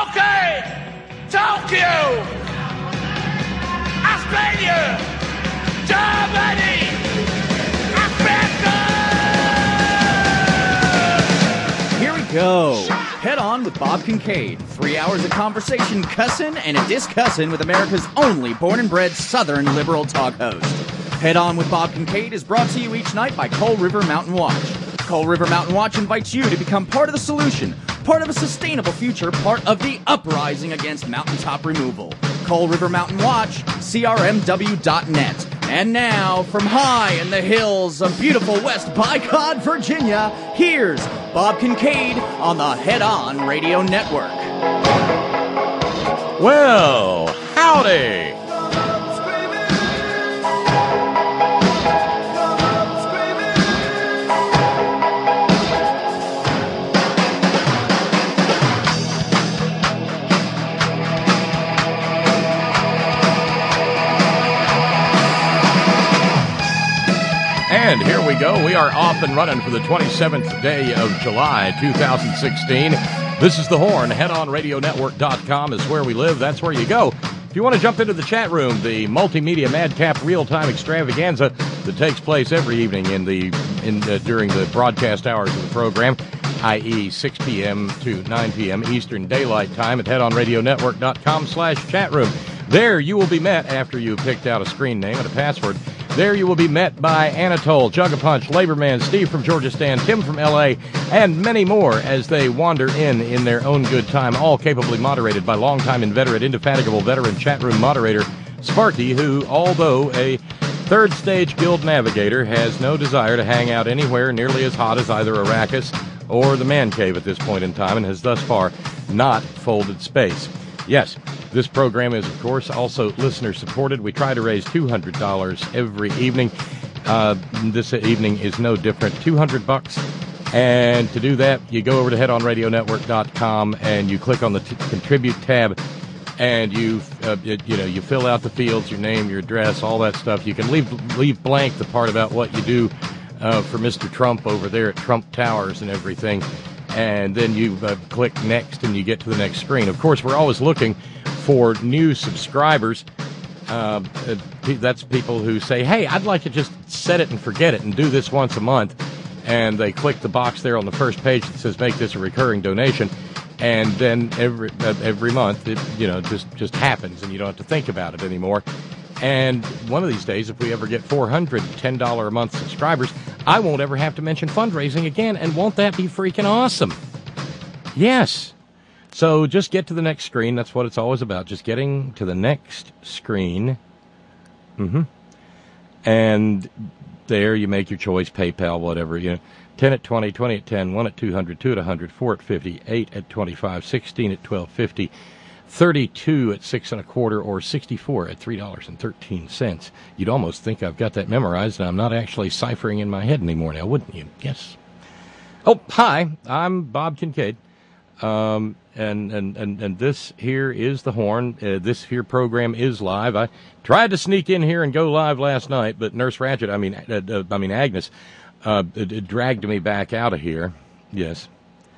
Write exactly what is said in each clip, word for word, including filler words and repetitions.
Okay, Tokyo, Australia, Germany, Africa. Here we go. Head On with Bob Kincaid. Three hours of conversation, cussin' and a discussin' with America's only born and bred Southern liberal talk host. Head On with Bob Kincaid is brought to you each night by Coal River Mountain Watch. Coal River Mountain Watch invites you to become part of the solution, part of a sustainable future, part of the uprising against mountaintop removal. Coal River Mountain Watch, C R M W dot net. And now, from high in the hills of beautiful West Bicod, Virginia, here's Bob Kincaid on the Head On Radio Network. Well, howdy. And here we go. We are off and running for the twenty-seventh day of July, two thousand sixteen. This is The Horn. head on radio network dot com is where we live. That's where you go. If you want to jump into the chat room, the multimedia madcap real-time extravaganza that takes place every evening in the in uh, during the broadcast hours of the program, that is six p.m. to nine p.m. Eastern Daylight Time at head on radio network dot com slash chat room. There you will be met after you've picked out a screen name and a password. There you will be met by Anatole, Jug-a-Punch, Laborman, Steve from Georgia Stan, Tim from L A, and many more as they wander in in their own good time, all capably moderated by longtime inveterate, indefatigable veteran chat room moderator Sparky, who, although a third-stage guild navigator, has no desire to hang out anywhere nearly as hot as either Arrakis or the Man Cave at this point in time, and has thus far not folded space. Yes, this program is, of course, also listener-supported. We try to raise two hundred dollars every evening. Uh, this evening is no different, two hundred bucks. And to do that, you go over to head on radio network dot com and you click on the t- Contribute tab, and you, uh, you, you know, you fill out the fields, your name, your address, all that stuff. You can leave leave blank the part about what you do uh, for Mister Trump over there at Trump Towers and everything. And then you uh, click next and you get to the next screen. Of course, we're always looking for new subscribers. Uh, that's people who say, hey, I'd like to just set it and forget it and do this once a month. And they click the box there on the first page that says make this a recurring donation. And then every uh, every month, it, you know, just, just happens and you don't have to think about it anymore. And one of these days, if we ever get four hundred ten dollars a month subscribers, I won't ever have to mention fundraising again. And won't that be freaking awesome? Yes. So just get to the next screen. That's what it's always about. Just getting to the next screen. Mm-hmm. And there you make your choice, PayPal, whatever. You know, ten at twenty, twenty at ten, one at two hundred, two at one hundred, four at fifty, eight at twenty-five, sixteen at twelve fifty. thirty-two at six and a quarter, or sixty-four at three dollars and thirteen cents. You'd almost think I've got that memorized, and I'm not actually ciphering in my head anymore now, wouldn't you? Yes. Oh, hi, I'm Bob Kincaid, um, and, and, and, and this here is The Horn. Uh, this here program is live. I tried to sneak in here and go live last night, but Nurse Ratchet, I mean, uh, uh, I mean Agnes, uh, it, it dragged me back out of here. Yes.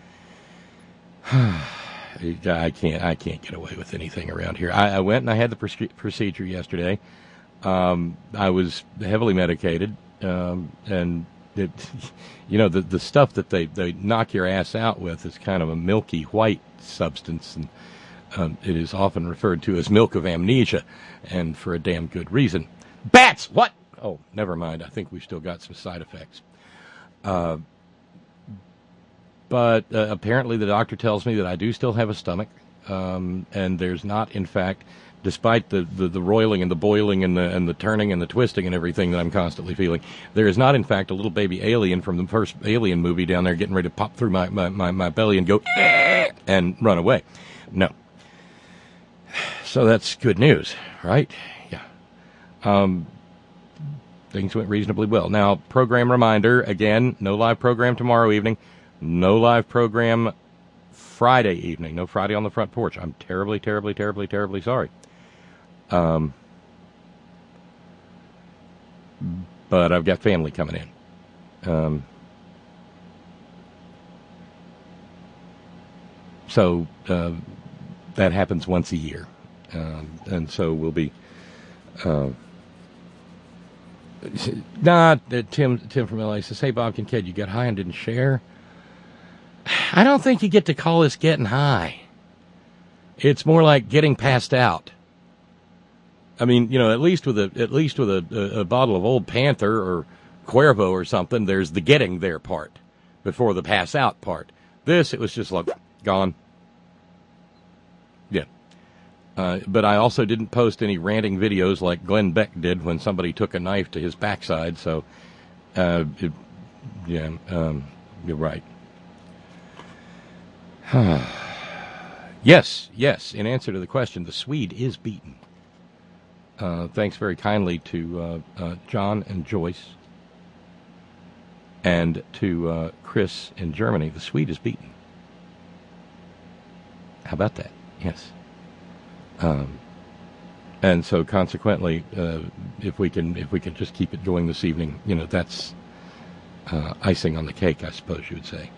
I can't. I can't get away with anything around here. I, I went and I had the pr- procedure yesterday. Um, I was heavily medicated, um, and it, you know, the the stuff that they, they knock your ass out with is kind of a milky white substance, and um, it is often referred to as milk of amnesia, and for a damn good reason. Bats. What? Oh, never mind. I think we've still got some side effects. Uh, But uh, apparently the doctor tells me that I do still have a stomach, um, and there's not, in fact, despite the, the, the roiling and the boiling and the and the turning and the twisting and everything that I'm constantly feeling, there is not, in fact, a little baby alien from the first Alien movie down there getting ready to pop through my, my, my, my belly and go and run away. No. So that's good news, right? Yeah. Um, things went reasonably well. Now, program reminder, again, no live program tomorrow evening. No live program Friday evening. No Friday on the front porch. I'm terribly, terribly, terribly, terribly sorry. Um, but I've got family coming in. Um, so uh, that happens once a year. Um, and so we'll be... Uh, not uh, Tim Tim from L A says, hey, Bob Kincaid, you got high and didn't share? I don't think you get to call this getting high. It's more like getting passed out. I mean, you know, at least with a at least with a, a, a bottle of Old Panther or Cuervo or something, there's the getting there part before the pass out part. This, it was just like, gone. Yeah. Uh, but I also didn't post any ranting videos like Glenn Beck did when somebody took a knife to his backside. So, uh, it, yeah, um, you're right. yes, yes. In answer to the question, the Swede is beaten. Uh, thanks very kindly to uh, uh, John and Joyce and to uh, Chris in Germany. The Swede is beaten. How about that? Yes. Um, and so consequently, uh, if we can if we can just keep it going this evening, you know, that's uh, icing on the cake, I suppose you would say.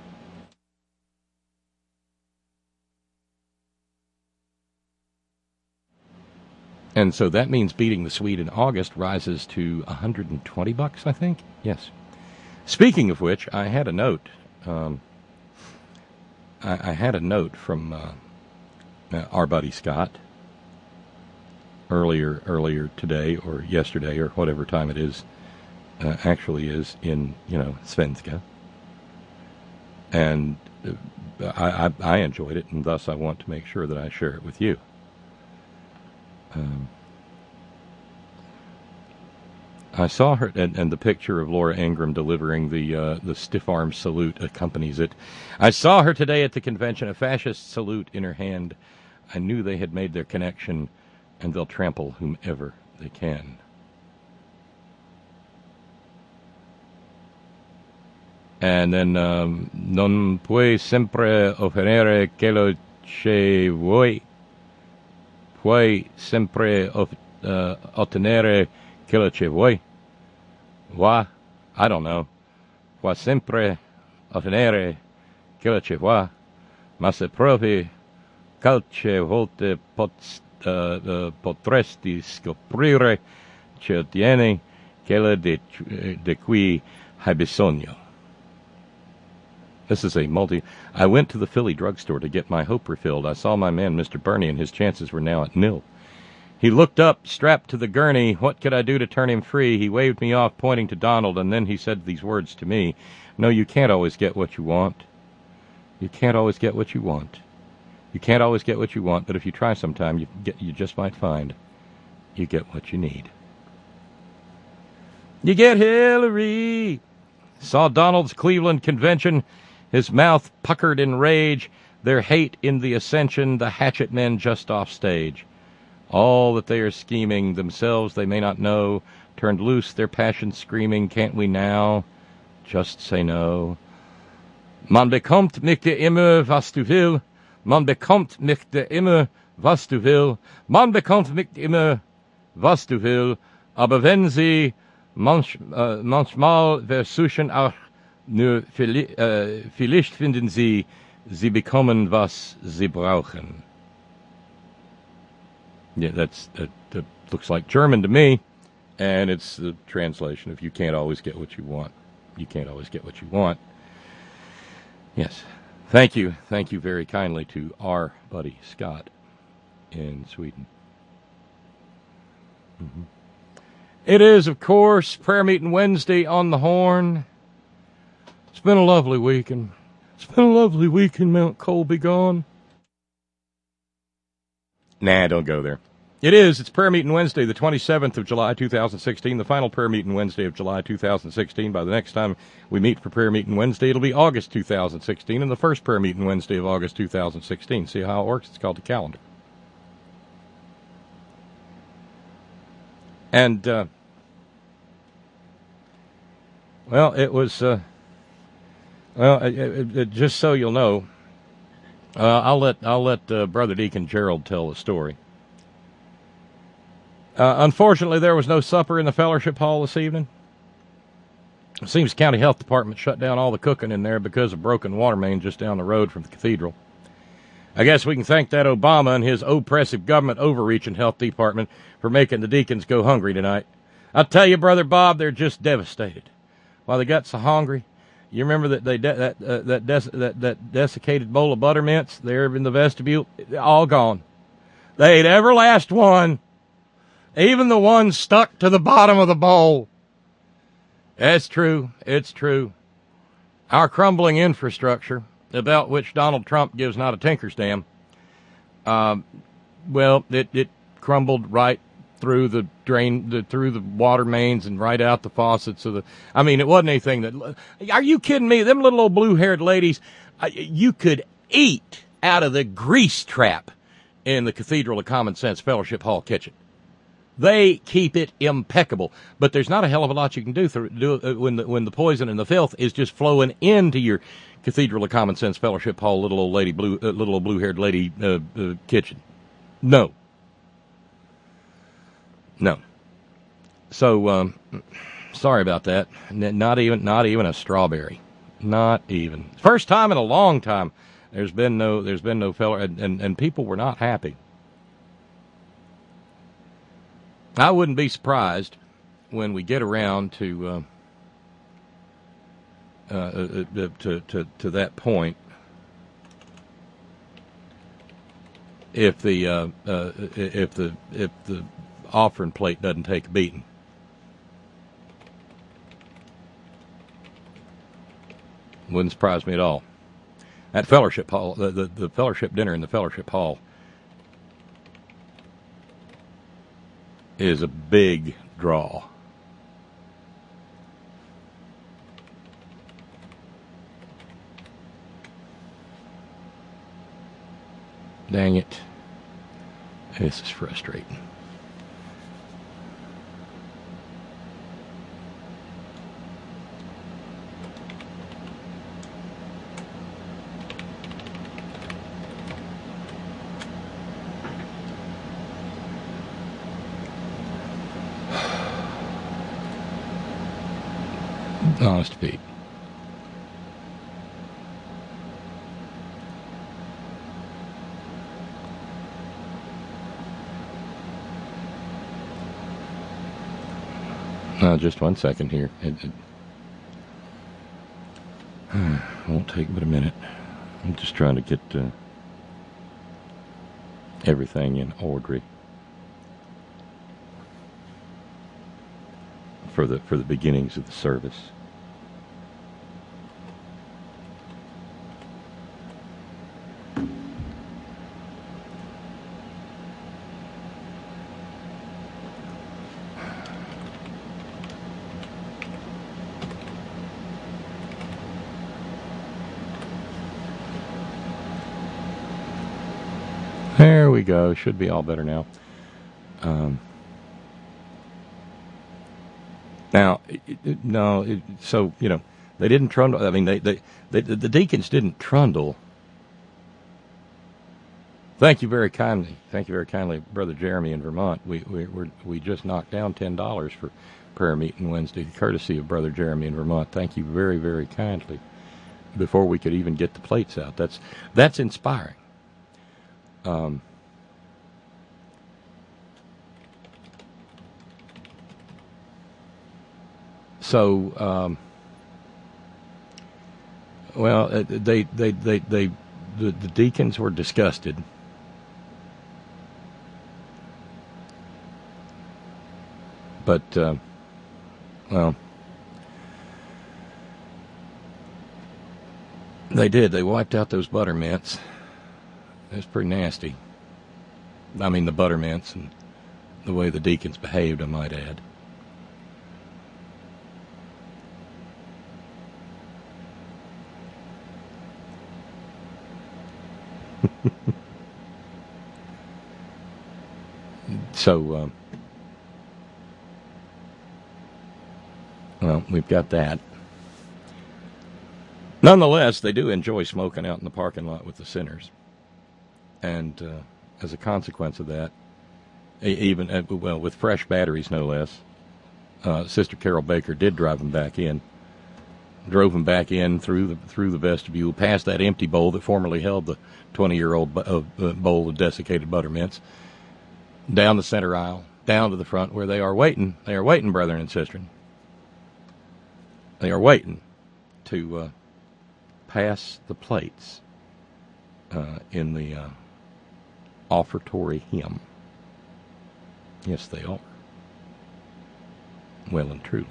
And so that means beating the Swede in August rises to one hundred twenty bucks, I think. Yes. Speaking of which, I had a note. Um, I, I had a note from uh, uh, our buddy Scott earlier earlier today or yesterday or whatever time it is, uh, actually is in, you know, Svenska. And uh, I, I, I enjoyed it, and thus I want to make sure that I share it with you. Um, I saw her, and, and the picture of Laura Ingraham delivering the uh, the stiff arm salute accompanies it. I saw her today at the convention, a fascist salute in her hand. I knew they had made their connection, and they'll trample whomever they can. And then, um, non puoi sempre ottenere quello che vuoi. Puoi sempre uh, ottenere quello che vuoi. Wa, I don't know. Puoi sempre ottenere quello che vuoi. Ma se provi qualche volte pot, uh, uh, potresti scoprire che ottieni quello di, di cui hai bisogno. This is a multi... I went to the Philly drugstore to get my hope refilled. I saw my man, Mister Bernie, and his chances were now at nil. He looked up, strapped to the gurney. What could I do to turn him free? He waved me off, pointing to Donald, and then he said these words to me. No, you can't always get what you want. You can't always get what you want. You can't always get what you want, but if you try sometime, you get, you just might find you get what you need. You get Hillary. Saw Donald's Cleveland convention. His mouth puckered in rage, their hate in the ascension, the hatchet men just off stage. All that they are scheming, themselves they may not know, turned loose, their passion screaming, can't we now just say no? Man bekommt nicht immer, was du will, man bekommt nicht immer, was du will, man bekommt nicht immer, was du will, aber wenn sie manch, äh, manchmal versuchen auch nur vielleicht finden sie, sie bekommen, was sie brauchen. Yeah, that's that, that looks like German to me, and it's the translation of you can't always get what you want. You can't always get what you want. Yes. Thank you. Thank you very kindly to our buddy Scott in Sweden. Mm-hmm. It is, of course, Prayer Meeting Wednesday on the Horn. It's been a lovely week, and it's been a lovely week in Mount Colby gone. Nah, don't go there. It is. It's Prayer Meeting Wednesday, the twenty-seventh of July, two thousand sixteen, the final Prayer Meeting Wednesday of July, two thousand sixteen. By the next time we meet for Prayer Meeting Wednesday, it'll be August two thousand sixteen, and the first Prayer Meeting Wednesday of August two thousand sixteen. See how it works? It's called the calendar. And, uh, well, it was... Uh, Well, it, it, it, just so you'll know, uh, I'll let I'll let uh, Brother Deacon Gerald tell the story. Uh, unfortunately, there was no supper in the fellowship hall this evening. It seems the county health department shut down all the cooking in there because of broken water main just down the road from the cathedral. I guess we can thank that Obama and his oppressive government overreach and health department for making the deacons go hungry tonight. I'll tell you, Brother Bob, they're just devastated. Why they got so hungry? You remember that they de- that uh, that, des- that that desiccated bowl of buttermints there in the vestibule? All gone. They ain't ever last one. Even the one stuck to the bottom of the bowl. That's true. It's true. Our crumbling infrastructure, about which Donald Trump gives not a tinker's damn, um, well, it, it crumbled right through the drain, the, through the water mains and right out the faucets of the, I mean, it wasn't anything that, are you kidding me? Them little old blue-haired ladies, uh, you could eat out of the grease trap in the Cathedral of Common Sense Fellowship Hall kitchen. They keep it impeccable, but there's not a hell of a lot you can do, through, do uh, when the when the poison and the filth is just flowing into your Cathedral of Common Sense Fellowship Hall, little old lady, blue, uh, little old blue-haired lady uh, uh, kitchen. No, no. So um, sorry about that. Not even not even a strawberry. Not even. First time in a long time. There's been no there's been no feller, and, and, and people were not happy. I wouldn't be surprised when we get around to uh, uh, uh, to, to to that point if the uh, uh, if the if the offering plate doesn't take a beating. Wouldn't surprise me at all. That fellowship hall, the, the, the fellowship dinner in the fellowship hall is a big draw. Dang it. This is frustrating. Honest to Pete. Uh, just one second here. It, it won't take but a minute. I'm just trying to get uh, everything in order for the for the beginnings of the service. There we go. Should be all better now. Um, now, it, it, no, it, so, you know, they didn't trundle. I mean, they, they, they, the deacons didn't trundle. Thank you very kindly. Thank you very kindly, Brother Jeremy in Vermont. We we we're, we just knocked down ten dollars for prayer meeting Wednesday, courtesy of Brother Jeremy in Vermont. Thank you very, very kindly. Before we could even get the plates out. That's, that's inspiring. Um, so, um, well, uh, they, they, they, they, the, the deacons were disgusted. But, uh, well, they did. They wiped out those buttermints. It was pretty nasty. I mean, the buttermints and the way the deacons behaved, I might add. So, um, well, we've got that. Nonetheless, they do enjoy smoking out in the parking lot with the sinners. And uh, as a consequence of that, even, uh, well, with fresh batteries, no less, uh, Sister Carol Baker did drive them back in drove him back in through the through the vestibule, past that empty bowl that formerly held the twenty-year-old bu- uh, uh, bowl of desiccated buttermints, down the center aisle, down to the front where they are waiting. They are waiting, brethren and sisters. They are waiting to uh, pass the plates uh, in the uh, offertory hymn. Yes, they are. Well and truly.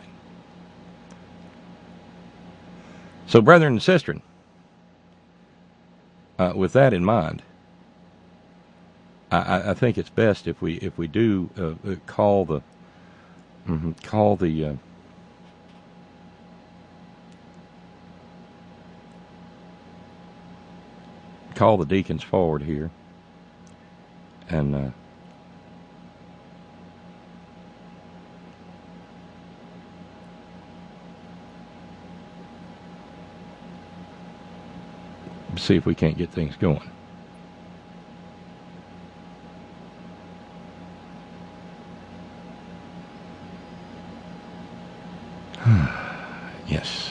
So, brethren and sisters, uh, with that in mind, I, I think it's best if we if we do uh, call the mm-hmm, call the uh, call the deacons forward here, and uh, see if we can't get things going. Yes.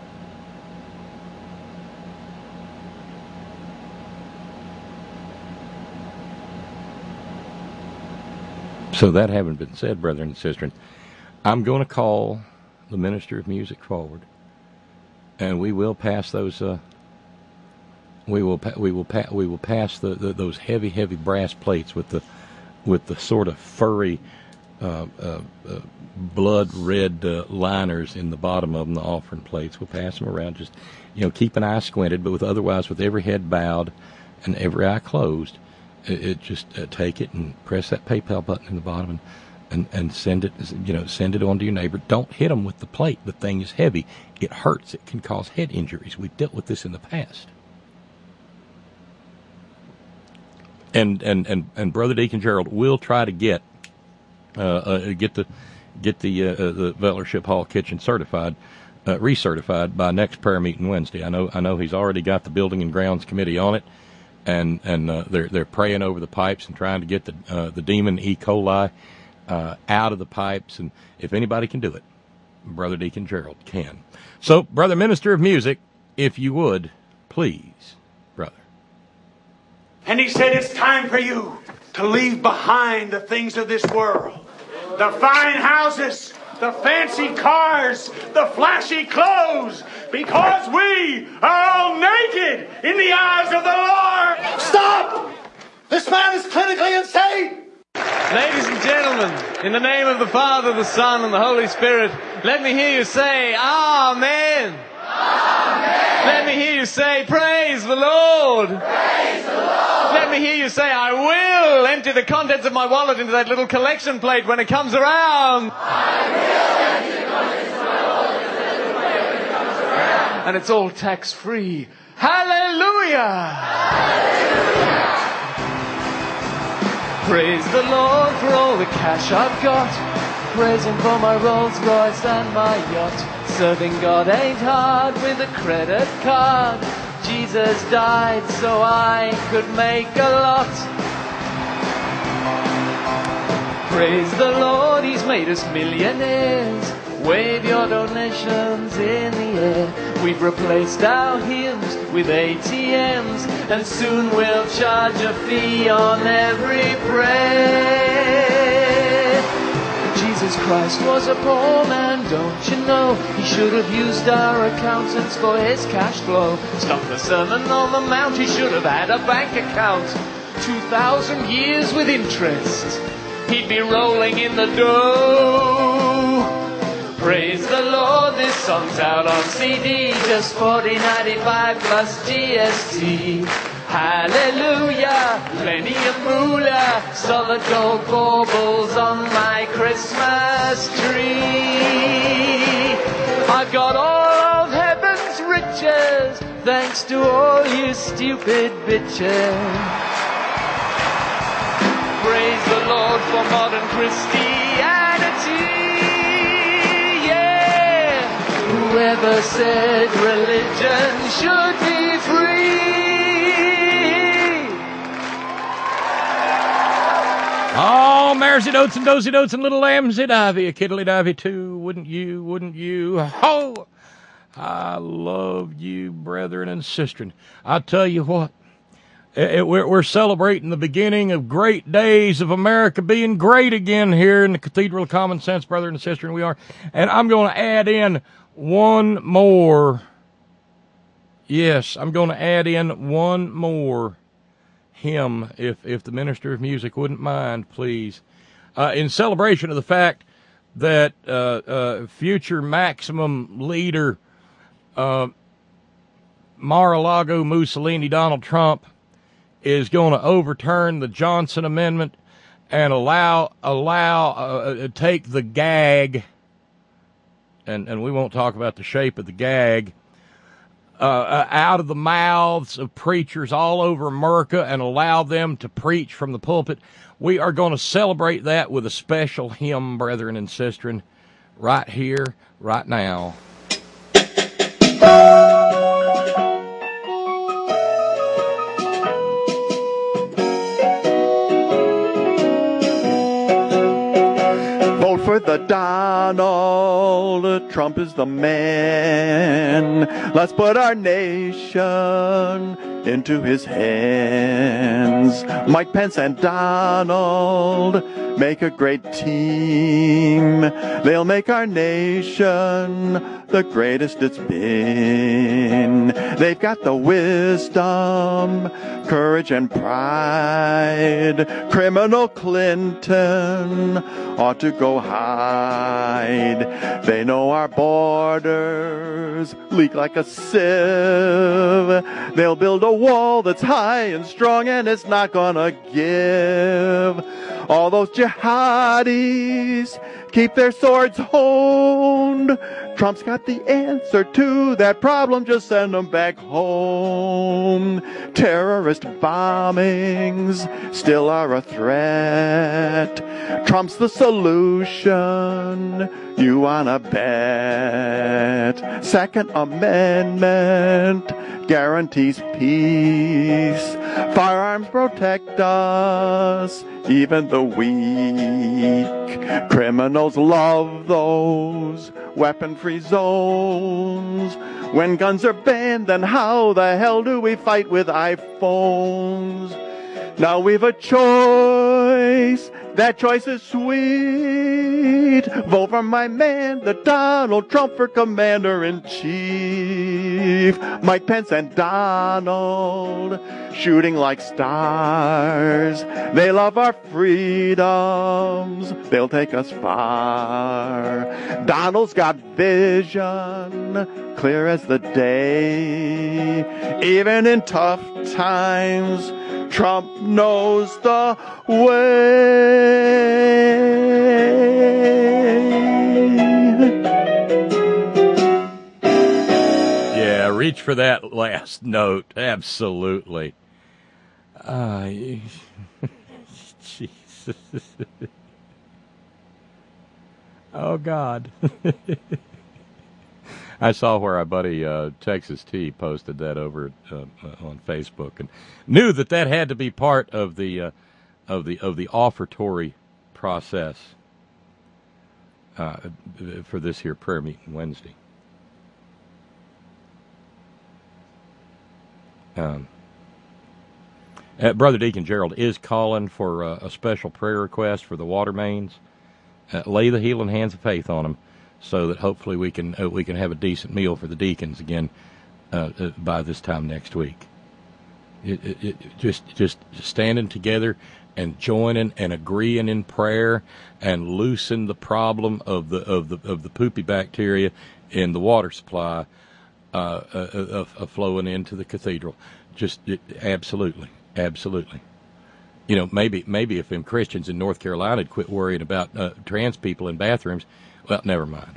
So that having been said, brethren and sisters, I'm going to call the minister of music forward, and we will pass those. Uh, we will pa- we will pa- we will pass the, the those heavy heavy brass plates with the with the sort of furry uh, uh, uh, blood red uh, liners in the bottom of them, the offering plates. We'll pass them around. Just you know, keep an eye squinted, but with otherwise with every head bowed and every eye closed. It, it just uh, take it and press that PayPal button in the bottom and, and, and send it, you know, send it on to your neighbor. Don't hit them with the plate. The thing is heavy. It hurts. It can cause head injuries. We've dealt with this in the past. And and, and, and Brother Deacon Gerald will try to get uh, uh, get the get the uh, the Vetlership Hall kitchen certified, uh, recertified by next prayer meeting Wednesday. I know I know he's already got the Building and Grounds Committee on it. And and uh, they're they're praying over the pipes and trying to get the uh, the demon E. coli uh, out of the pipes. And if anybody can do it, Brother Deacon Gerald can. So, Brother Minister of Music, if you would, please, brother. And he said, it's time for you to leave behind the things of this world. The fine houses, the fancy cars, the flashy clothes, because we are all naked in the eyes of the Lord. Stop! This man is clinically insane! Ladies and gentlemen, in the name of the Father, the Son, and the Holy Spirit, let me hear you say, Amen. Amen. Let me hear you say, praise the Lord. Praise the Lord. Let me hear you say, I will empty the contents of my wallet into that little collection plate when it comes around. I will empty the contents of my wallet into that little plate when it comes around. And it's all tax-free. Hallelujah! Hallelujah! Praise the Lord for all the cash I've got. Praise Him for my Rolls Royce and my yacht. Serving God ain't hard with a credit card. Jesus died so I could make a lot. Praise the Lord, He's made us millionaires. Wave your donations in the air. We've replaced our hymns with A T Ms, and soon we'll charge a fee on every prayer. Jesus Christ was a poor man, don't you know? He should have used our accountants for his cash flow. Stop the Sermon on the Mount, he should have had a bank account. Two thousand years with interest, he'd be rolling in the dough. Praise the Lord, this song's out on C D, just forty ninety-five plus G S T. Hallelujah, plenty of moolah, solid gold baubles on my Christmas tree. I've got all of heaven's riches, thanks to all you stupid bitches. Praise the Lord for modern Christianity. Whoever said religion should be free? Oh, mares and oats and dozy dotes and little lambs and ivy, a kiddly divey too. Wouldn't you, wouldn't you? Ho! I love you, brethren and sisters. I tell you what, it, it, we're, we're celebrating the beginning of great days of America being great again here in the Cathedral of Common Sense, brethren and sisters, and we are. And I'm going to add in one more. Yes, I'm going to add in one more hymn, if, if the minister of music wouldn't mind, please. Uh, in celebration of the fact that uh, uh, future maximum leader uh, Mar-a-Lago Mussolini Donald Trump is going to overturn the Johnson Amendment and allow allow uh, take the gag, and and we won't talk about the shape of the gag, uh, uh, out of the mouths of preachers all over America and allow them to preach from the pulpit. We are going to celebrate that with a special hymn, brethren and sisters, right here, right now. Vote for the Donald, Trump is the man. Let's put our nation into his hands. Mike Pence and Donald make a great team. They'll make our nation the greatest it's been. They've got the wisdom, courage, and pride. Criminal Clinton ought to go hide. They know our borders leak like a sieve. They'll build a wall that's high and strong, and it's not gonna give. All those jihadis keep their swords honed. Trump's got the answer to that problem, just send them back home. Terrorist bombings still are a threat. Trump's the solution, you wanna bet. Second Amendment guarantees peace. Firearms protect us, even the weak. Criminals love those weapon-free zones. When guns are banned, then how the hell do we fight with iPhones? Now we've a choice. That choice is sweet. Vote for my man, the Donald Trump, for commander-in-chief. Mike Pence and Donald, shooting like stars. They love our freedoms. They'll take us far. Donald's got vision, clear as the day. Even in tough times, Trump knows the way. Yeah, reach for that last note. Absolutely. Uh, Jesus. Oh, God. I saw where our buddy uh, Texas T posted that over uh, on Facebook, and knew that that had to be part of the uh, of the of the offertory process uh, for this here prayer meeting Wednesday. Um, uh, Brother Deacon Gerald is calling for uh, a special prayer request for the water mains. Uh, lay the healing hands of faith on them, so that hopefully we can uh, we can have a decent meal for the deacons again uh, uh, by this time next week. It, it, it, just just standing together and joining and agreeing in prayer and loosen the problem of the of the of the poopy bacteria in the water supply uh, uh, of, of flowing into the cathedral. Just it, absolutely, absolutely. You know, maybe maybe if them Christians in North Carolina had quit worrying about uh, trans people in bathrooms. Well, never mind.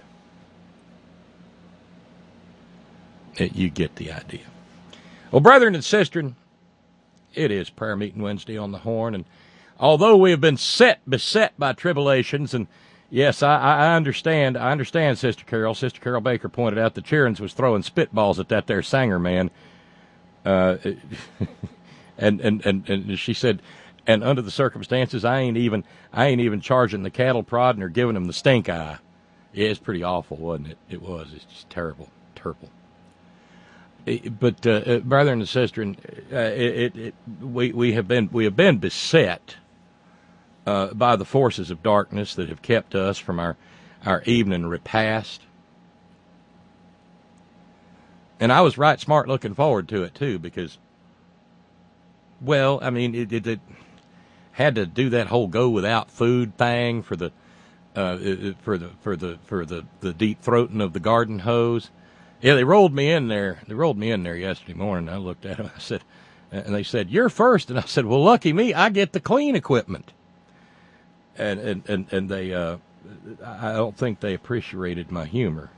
It, you get the idea. Well, brethren and sisters, it is prayer meeting Wednesday on the Horn, and although we have been set beset by tribulations, and yes, I, I understand, I understand, Sister Carol. Sister Carol Baker pointed out that Cheerens was throwing spitballs at that there Sanger man, uh, and, and and and she said, and under the circumstances, I ain't even I ain't even charging the cattle prodding or giving them the stink eye. Yeah, it's pretty awful, wasn't it? It was. It's just terrible, purple. It, but, uh, brethren and sisters, uh, it, it, it, we, we have been we have been beset uh, by the forces of darkness that have kept us from our, our evening repast. And I was right smart looking forward to it, too, because, well, I mean, it, it, it had to do that whole go without food thing for the uh, for the for the for the, the deep throating of the garden hose. Yeah, they rolled me in there. They rolled me in there yesterday morning. I looked at them. I said, and they said, "You're first." And I said, "Well, lucky me, I get the clean equipment." And and and, and they, uh, I don't think they appreciated my humor.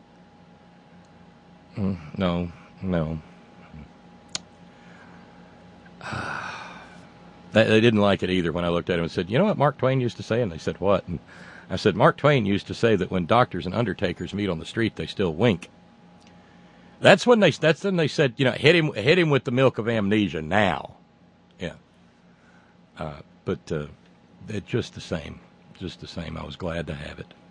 Mm, no, no. They, they didn't like it either when I looked at them and said, "You know what Mark Twain used to say?" And they said, "What?" And I said, "Mark Twain used to say that when doctors and undertakers meet on the street, they still wink." That's when they. That's when they said, "You know, hit him, hit him with the milk of amnesia now." Yeah. Uh, but uh, it's just the same, just the same. I was glad to have it.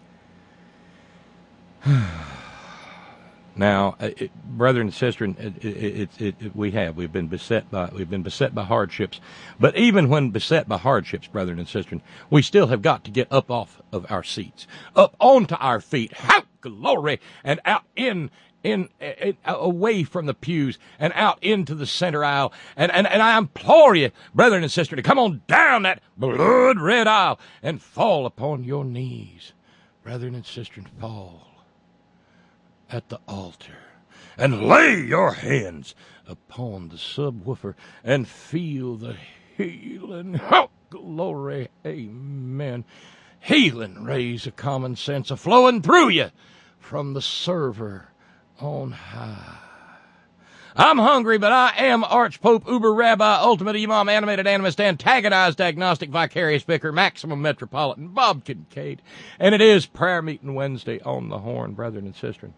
Now, it, brother and sister, it, it, it, it, we have we've been beset by we've been beset by hardships, but even when beset by hardships, brother and sister, we still have got to get up off of our seats, up onto our feet, how glory, and out in. In, in away from the pews and out into the center aisle, and, and, and I implore you, brethren and sisters, to come on down that blood red aisle and fall upon your knees, brethren and sisters, fall at the altar and lay your hands upon the subwoofer and feel the healing. Oh, glory, amen. Healing rays of common sense a flowing through you from the server on high. I'm hungry, but I am Archpope, Uber Rabbi, Ultimate Imam, Animated Animist, Antagonized Agnostic, Vicarious Vicar, Maximum Metropolitan, Bob Kincaid. And it is Prayer Meeting Wednesday on the Horn, brethren and sisters.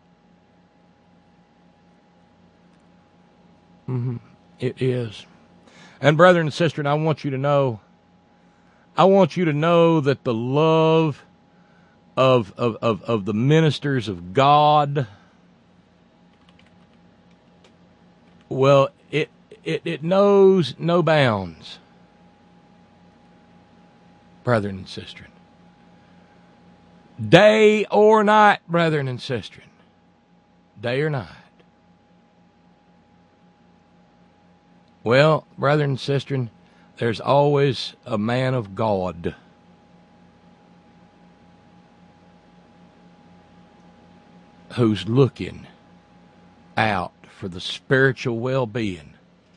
Mm-hmm. It is. And brethren and sisters, I want you to know, I want you to know that the love of, of, of, of the ministers of God, well, it, it it knows no bounds, brethren and sisters. Day or night, brethren and sisters. Day or night. Well, brethren and sisters, there's always a man of God who's looking out for the spiritual well-being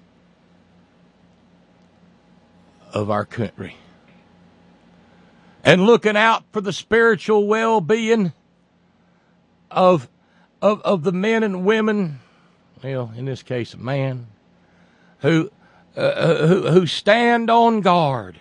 of our country, and looking out for the spiritual well-being of of of the men and women, well, in this case, a man who uh, who who stand on guard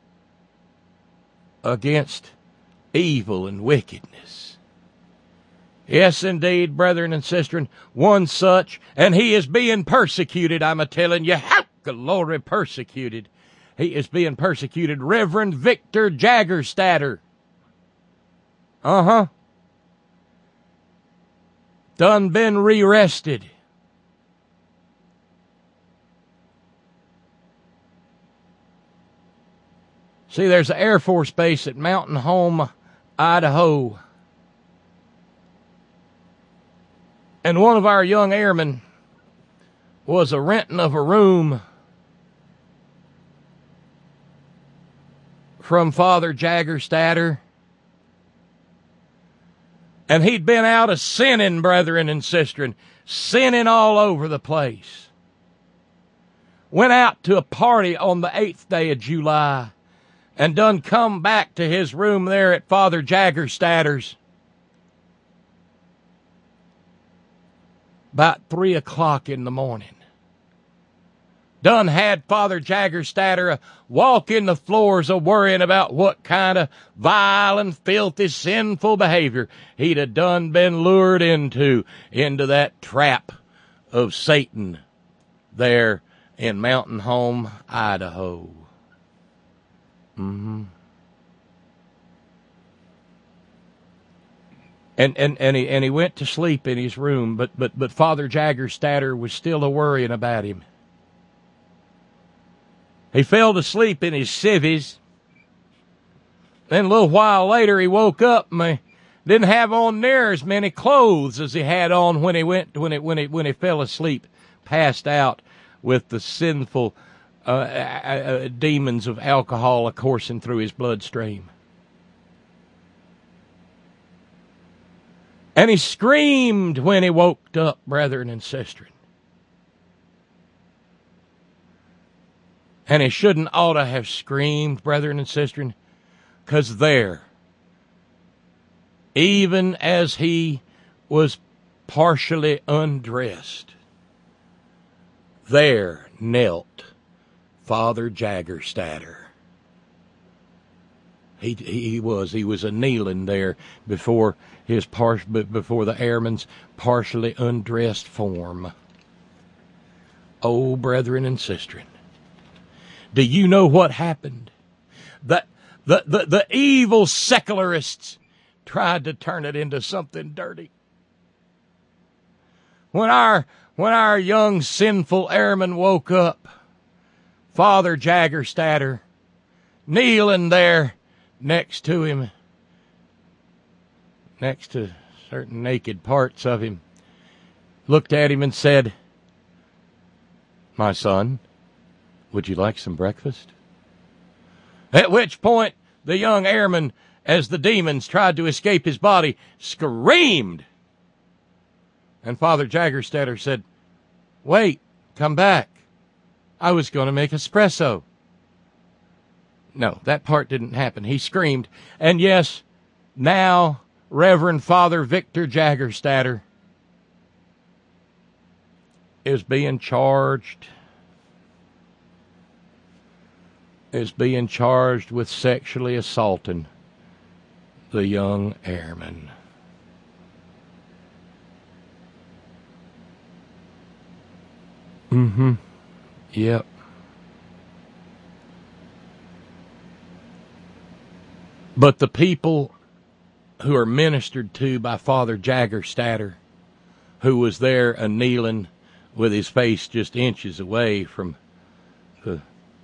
against evil and wickedness. Yes, indeed, brethren and sisters, one such, and he is being persecuted, I'm a-telling you, how glory persecuted. He is being persecuted, Reverend Victor Jaggerstatter. Uh-huh. Done been re-arrested. See, there's an Air Force base at Mountain Home, Idaho. And one of our young airmen was a renting of a room from Father Jaggerstatter. And he'd been out a sinning, brethren and sisters, sinning all over the place. Went out to a party on the eighth day of July and done come back to his room there at Father Jaggerstatter's about three o'clock in the morning. Done had Father Jaggerstatter a walking the floors a worrying about what kind of vile and filthy sinful behavior he'd have done been lured into, into that trap of Satan there in Mountain Home, Idaho. Mm-hmm. And, and, and, he, and he went to sleep in his room, but, but, but Father Jaggerstatter was still a-worrying about him. He fell to sleep in his civvies. Then a little while later, he woke up and he didn't have on near as many clothes as he had on when he went when he when he when he fell asleep, passed out with the sinful uh, uh, uh, demons of alcohol coursing through his bloodstream. And he screamed when he woke up, brethren and sisters. And he shouldn't ought to have screamed, brethren and sisters, because there, even as he was partially undressed, there knelt Father Jaggerstatter. He he was he was a kneeling there before his par- before the airman's partially undressed form. Oh, brethren and sisters, do you know what happened? That the, the the evil secularists tried to turn it into something dirty. When our when our young sinful airman woke up, Father Jaggerstatter, kneeling there next to him, next to certain naked parts of him, looked at him and said, "My son, would you like some breakfast?" At which point, the young airman, as the demons tried to escape his body, screamed. And Father Jaggerstatter said, "Wait, come back. I was going to make espresso." No, that part didn't happen. He screamed. And yes, now Reverend Father Victor Jaggerstatter is being charged is being charged with sexually assaulting the young airman. Mm-hmm. Yep. But the people who are ministered to by Father Jaggerstatter, who was there a-kneeling with his face just inches away from the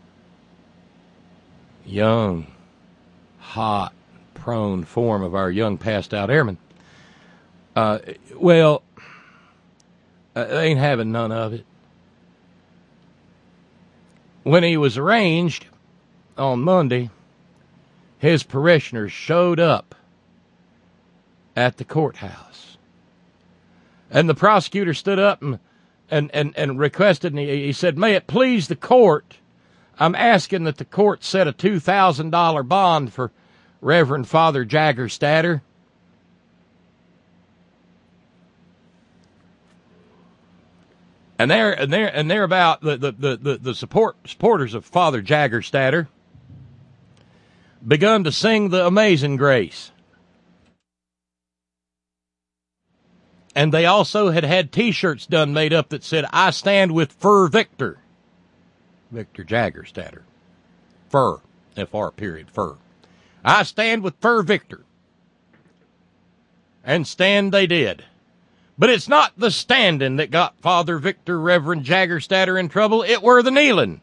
young, hot, prone form of our young passed-out airman, uh, well, uh, they ain't having none of it. When he was arraigned on Monday, his parishioners showed up at the courthouse. And the prosecutor stood up and and, and, and requested, and he, he said, "May it please the court, I'm asking that the court set a two thousand dollars bond for Reverend Father Jaggerstatter." And they're and they're and they're about the the, the, the, the support supporters of Father Jaggerstatter begun to sing the Amazing Grace. And they also had had T-shirts done made up that said, "I stand with Fur Victor." Victor Jaggerstatter. Fur. F R period. Fur. "I stand with Fur Victor." And stand they did. But it's not the standing that got Father Victor Reverend Jaggerstatter in trouble. It were the kneeling.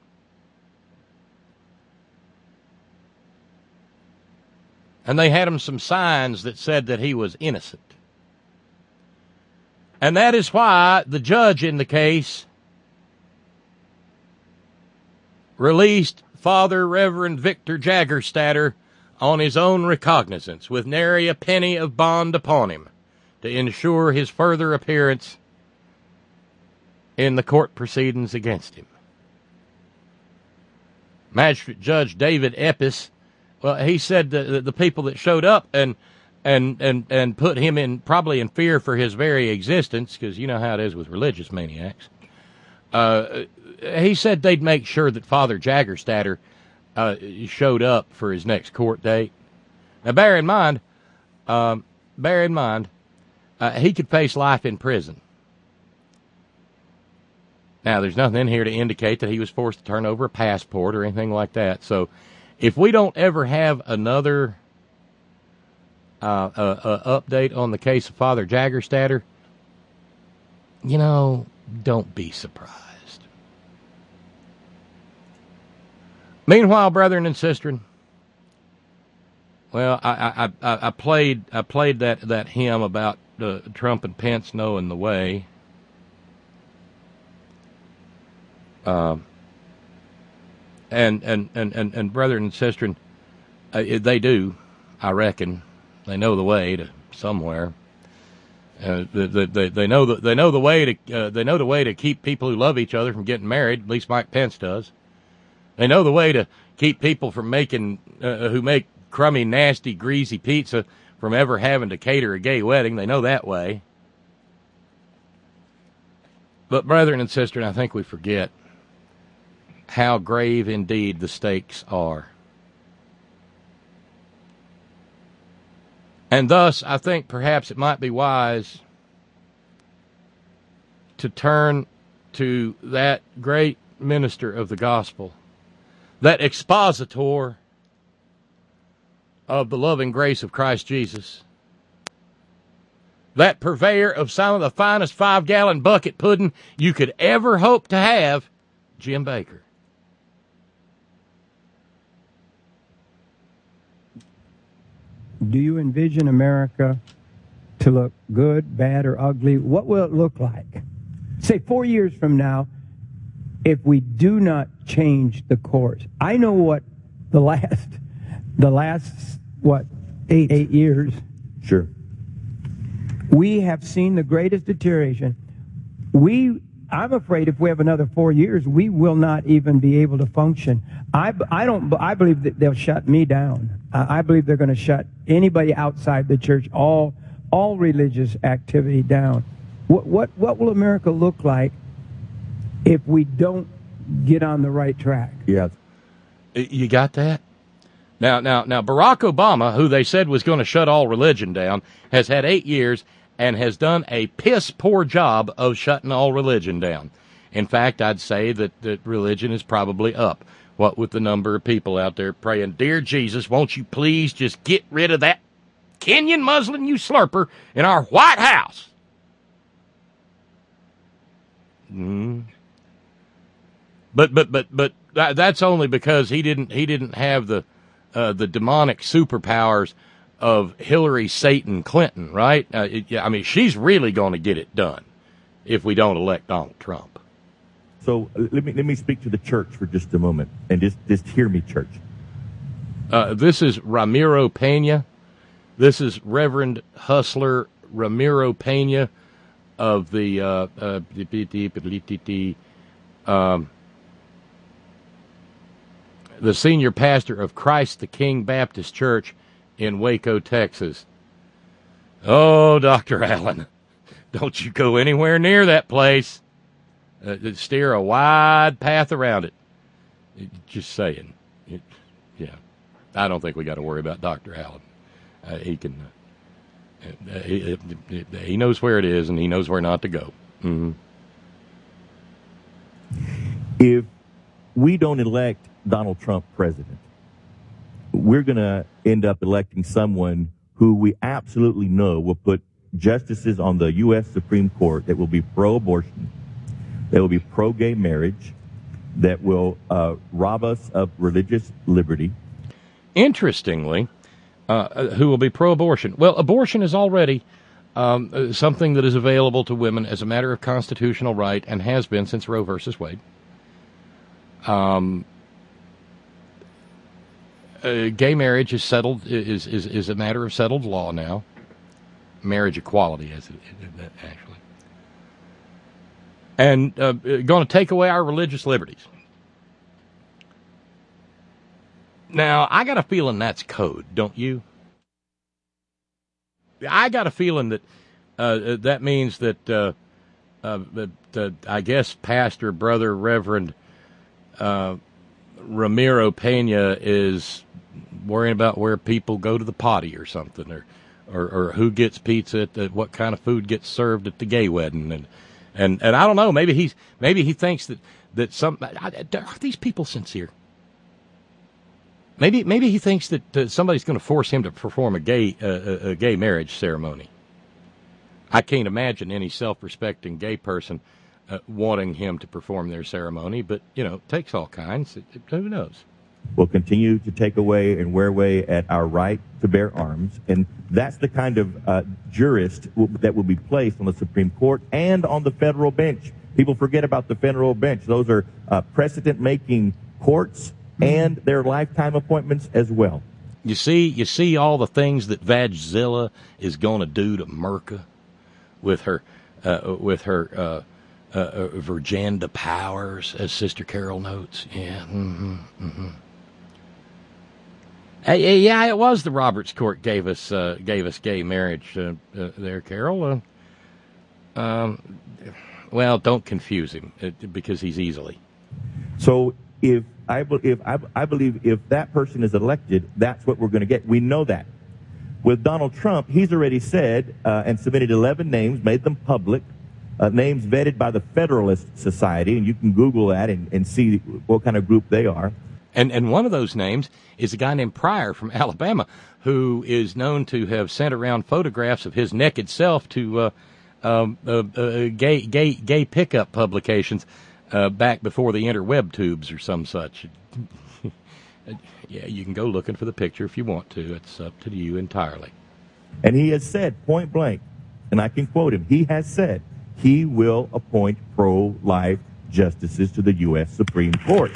And they had him some signs that said that he was innocent. And that is why the judge in the case released Father Reverend Victor Jaggerstatter on his own recognizance with nary a penny of bond upon him to ensure his further appearance in the court proceedings against him. Magistrate Judge David Epis, well, he said that the people that showed up and and and and put him in probably in fear for his very existence, because you know how it is with religious maniacs. Uh, he said they'd make sure that Father Jaggerstatter uh, showed up for his next court date. Now, bear in mind, um, bear in mind, uh, he could face life in prison. Now, there's nothing in here to indicate that he was forced to turn over a passport or anything like that. So, if we don't ever have another uh, a, a update on the case of Father Jaggerstatter, you know, don't be surprised. Meanwhile, brethren and sisters, well, I, I, I, I played I played that, that hymn about uh, Trump and Pence knowing the way. Um, and, and, and, and, and brethren and sisters, uh, they do, I reckon. They know the way to somewhere. Uh, they, they, they know the they know the way to uh, they know the way to keep people who love each other from getting married. At least Mike Pence does. They know the way to keep people from making uh, who make crummy, nasty, greasy pizza from ever having to cater a gay wedding. They know that way. But brethren and sisters, I think we forget how grave indeed the stakes are. And thus, I think perhaps it might be wise to turn to that great minister of the gospel, that expositor of the loving grace of Christ Jesus, that purveyor of some of the finest five-gallon bucket pudding you could ever hope to have, Jim Bakker. Do you envision America to look good, bad, or ugly? What will it look like? Say four years from now, if we do not change the course. I know what the last, the last, what, eight, eight years. Sure. We have seen the greatest deterioration. We, I'm afraid if we have another four years, we will not even be able to function. I, I don't, I believe that they'll shut me down. I, I believe they're going to shut anybody outside the church, all, all religious activity down. What, what, what will America look like if we don't get on the right track? Yeah. You got that? Now, now, now, Barack Obama, who they said was going to shut all religion down, has had eight years and has done a piss-poor job of shutting all religion down. In fact, I'd say that, that religion is probably up, what with the number of people out there praying, "Dear Jesus, won't you please just get rid of that Kenyan Muslim you slurper in our White House?" Mm. But but but but that's only because he didn't he didn't have the uh, the demonic superpowers of Hillary Satan Clinton, right? Uh, it, I mean, she's really going to get it done if we don't elect Donald Trump. So uh, let me let me speak to the church for just a moment, and just just hear me, church. Uh, this is Ramiro Pena. This is Reverend Hustler Ramiro Pena of the uh, uh, um, the senior pastor of Christ the King Baptist Church in Waco, Texas. Oh, Doctor Allen, don't you go anywhere near that place. Uh, steer a wide path around it. Just saying. It, yeah, I don't think we got to worry about Doctor Allen. Uh, he can. Uh, he, he knows where it is, and he knows where not to go. Mm-hmm. If we don't elect Donald Trump president, we're going to end up electing someone who we absolutely know will put justices on the U S Supreme Court that will be pro-abortion, that will be pro-gay marriage, that will uh, rob us of religious liberty. Interestingly, uh, who will be pro-abortion? Well, abortion is already um, something that is available to women as a matter of constitutional right and has been since Roe versus Wade. Um, uh, gay marriage is settled is, is is a matter of settled law now. Marriage equality, as it, it, it actually, and uh, going to take away our religious liberties. Now, I got a feeling that's code, don't you? I got a feeling that uh, that means that, uh, uh, that uh, I guess Pastor, Brother, Reverend uh, Ramiro Pena is worrying about where people go to the potty or something, or or, or who gets pizza, at the, what kind of food gets served at the gay wedding, and and, and I don't know. Maybe he's maybe he thinks that that some are these people sincere. Maybe maybe he thinks that uh, somebody's going to force him to perform a gay uh, a, a gay marriage ceremony. I can't imagine any self-respecting gay person uh, wanting him to perform their ceremony, but, you know, it takes all kinds. It, it, who knows? Will continue to take away and wear away at our right to bear arms. And that's the kind of uh, jurist w- that will be placed on the Supreme Court and on the federal bench. People forget about the federal bench. Those are uh, precedent-making courts and their lifetime appointments as well. You see, you see all the things that Vagzilla is going to do to Merca with her, uh, with her uh, uh, uh, Virganda powers, as Sister Carol notes. Yeah, mm-hmm, mm-hmm. Hey, yeah, it was the Roberts Court gave us uh, gave us gay marriage uh, uh, there, Carol. Uh, um, well, don't confuse him uh, because he's easily. So if I if I, I believe if that person is elected, that's what we're going to get. We know that. With Donald Trump, he's already said uh, and submitted eleven names, made them public, uh, names vetted by the Federalist Society, and you can Google that and, and see what kind of group they are. And and one of those names is a guy named Pryor from Alabama, who is known to have sent around photographs of his naked self to uh, um, uh, uh, gay gay gay pickup publications uh, back before the interweb tubes or some such. Yeah, you can go looking for the picture if you want to. It's up to you entirely. And he has said point blank, and I can quote him. He has said he will appoint pro-life justices to the U S Supreme Court.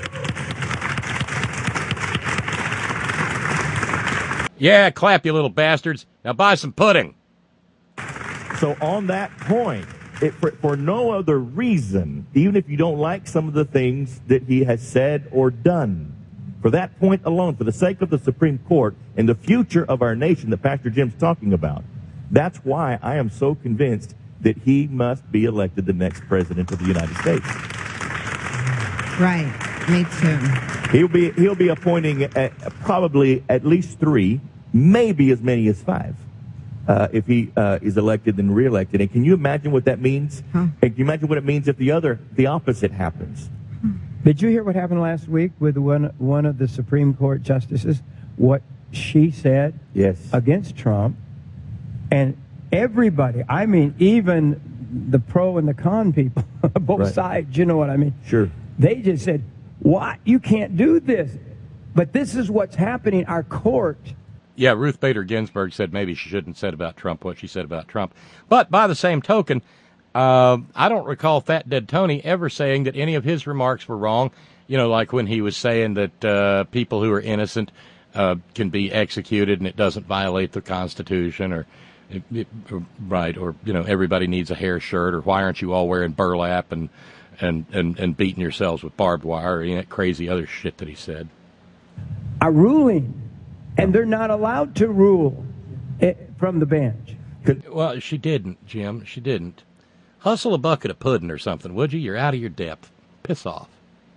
Yeah, clap, you little bastards. Now buy some pudding. So on that point, it, for, for no other reason, even if you don't like some of the things that he has said or done, for that point alone, for the sake of the Supreme Court and the future of our nation that Pastor Jim's talking about, that's why I am so convinced that he must be elected the next president of the United States. Right. Me too. He'll be he'll be appointing at, probably at least three, maybe as many as five, uh, if he uh, is elected and reelected. And can you imagine what that means? Huh? And can you imagine what it means if the other, the opposite happens? Did you hear what happened last week with one one of the Supreme Court justices? What she said yes. against Trump, and everybody. I mean, even the pro and the con people, both right. sides. You know what I mean? Sure. They just said, "What? You can't do this." But this is what's happening. Our court. Yeah, Ruth Bader Ginsburg said maybe she shouldn't have said about Trump what she said about Trump. But by the same token, uh, I don't recall Fat Dead Tony ever saying that any of his remarks were wrong. You know, like when he was saying that uh, people who are innocent uh, can be executed and it doesn't violate the Constitution, or, it, it, or right, or you know, everybody needs a hair shirt, or why aren't you all wearing burlap and and and, and beating yourselves with barbed wire, or any of that crazy other shit that he said. A ruling. And they're not allowed to rule it from the bench. Well, she didn't, Jim. She didn't. Hustle a bucket of pudding or something, would you? You're out of your depth. Piss off.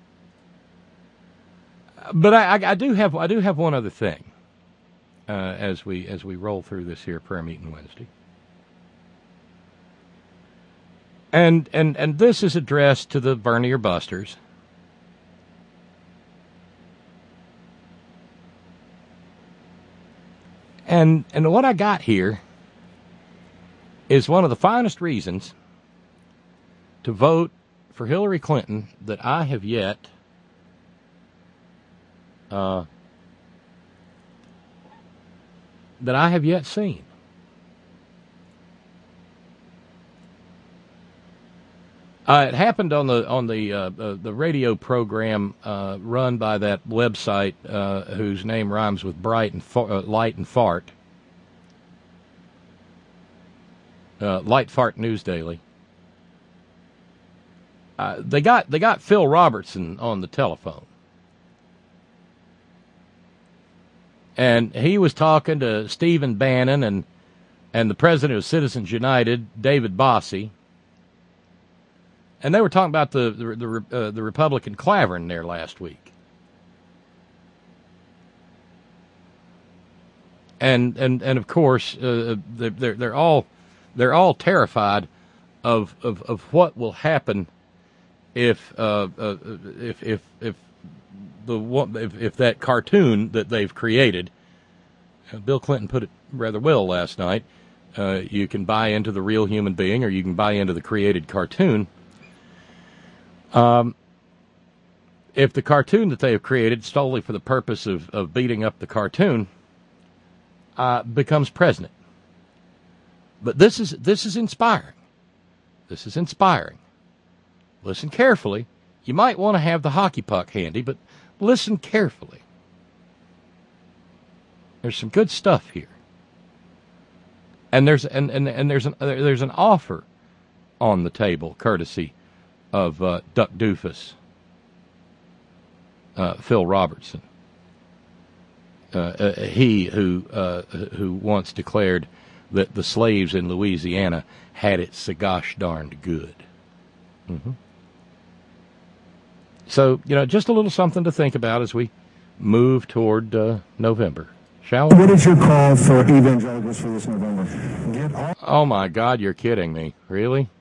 But I, I, I do have I do have one other thing uh, as we as we roll through this here prayer meeting Wednesday, and and and this is addressed to the Bernier Busters. And and what I got here is one of the finest reasons to vote for Hillary Clinton that I have yet uh, that I have yet seen. Uh, it happened on the on the uh, uh, the radio program uh, run by that website uh, whose name rhymes with bright and fa- uh, light and fart. Uh, Light Fart News Daily. Uh, they got they got Phil Robertson on the telephone, and he was talking to Stephen Bannon and and the president of Citizens United, David Bossie. And they were talking about the the the, uh, the Republican Clavering there last week, and and and of course uh, they're they're all they're all terrified of of, of what will happen if uh, uh, if if if the one, if, if that cartoon that they've created, uh, Bill Clinton put it rather well last night, uh, you can buy into the real human being or you can buy into the created cartoon. Um, if the cartoon that they have created solely for the purpose of, of beating up the cartoon uh, becomes president. But this is this is inspiring. This is inspiring. Listen carefully. You might want to have the hockey puck handy, but listen carefully. There's some good stuff here. And there's and, and, and there's an there's an offer on the table, courtesy of uh, Duck Doofus, uh, Phil Robertson. Uh, uh, he who uh, who once declared that the slaves in Louisiana had it so gosh darned good. Mm-hmm. So, you know, just a little something to think about as we move toward uh, November, shall we? What is your call for evangelicals for this November? Get all- oh, my God, you're kidding me. Really?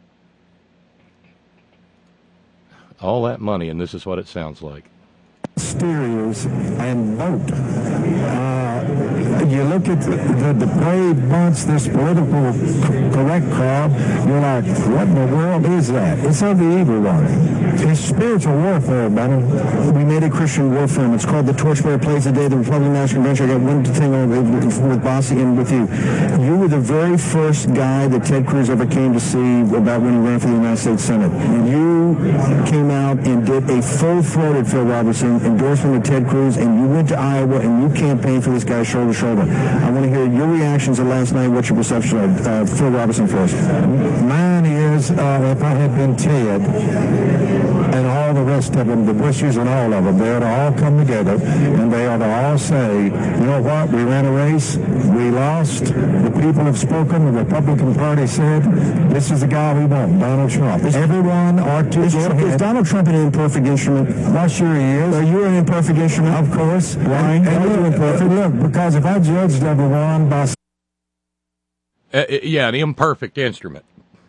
All that money, and this is what it sounds like. Steers and vote. Uh, you look at the, the depraved bunch, this political c- correct crowd, you're like, what in the world is that? It's of the evil one. It's spiritual warfare, buddy. We made a Christian war film. It's called The Torchbearer Plays the Day, the Republican National Convention. I got one thing on with, with Bossy and with you. You were the very first guy that Ted Cruz ever came to see about when he ran for the United States Senate. You came out and did a full-throated, Phil Robertson, endorsement of Ted Cruz, and you went to Iowa and you campaigned for this guy shoulder to shoulder. I want to hear your reactions of last night. What's your perception of uh, Phil Robertson first? Mine is, uh, if I had been Ted and all the rest of them, the Bushes and all of them, they ought to all come together and they ought to all say, you know what, we ran a race, we lost, the people have spoken, the Republican Party said, this is the guy we want, Donald Trump. Everyone ought to... Is, is Donald Trump an imperfect instrument? Why, sure he is. Are you an imperfect instrument? Of course. Why? And, and Are you imperfect? look, look, because if I judged everyone by... Uh, yeah, an imperfect instrument.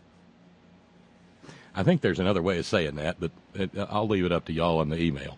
I think there's another way of saying that, but it, I'll leave it up to y'all in the email.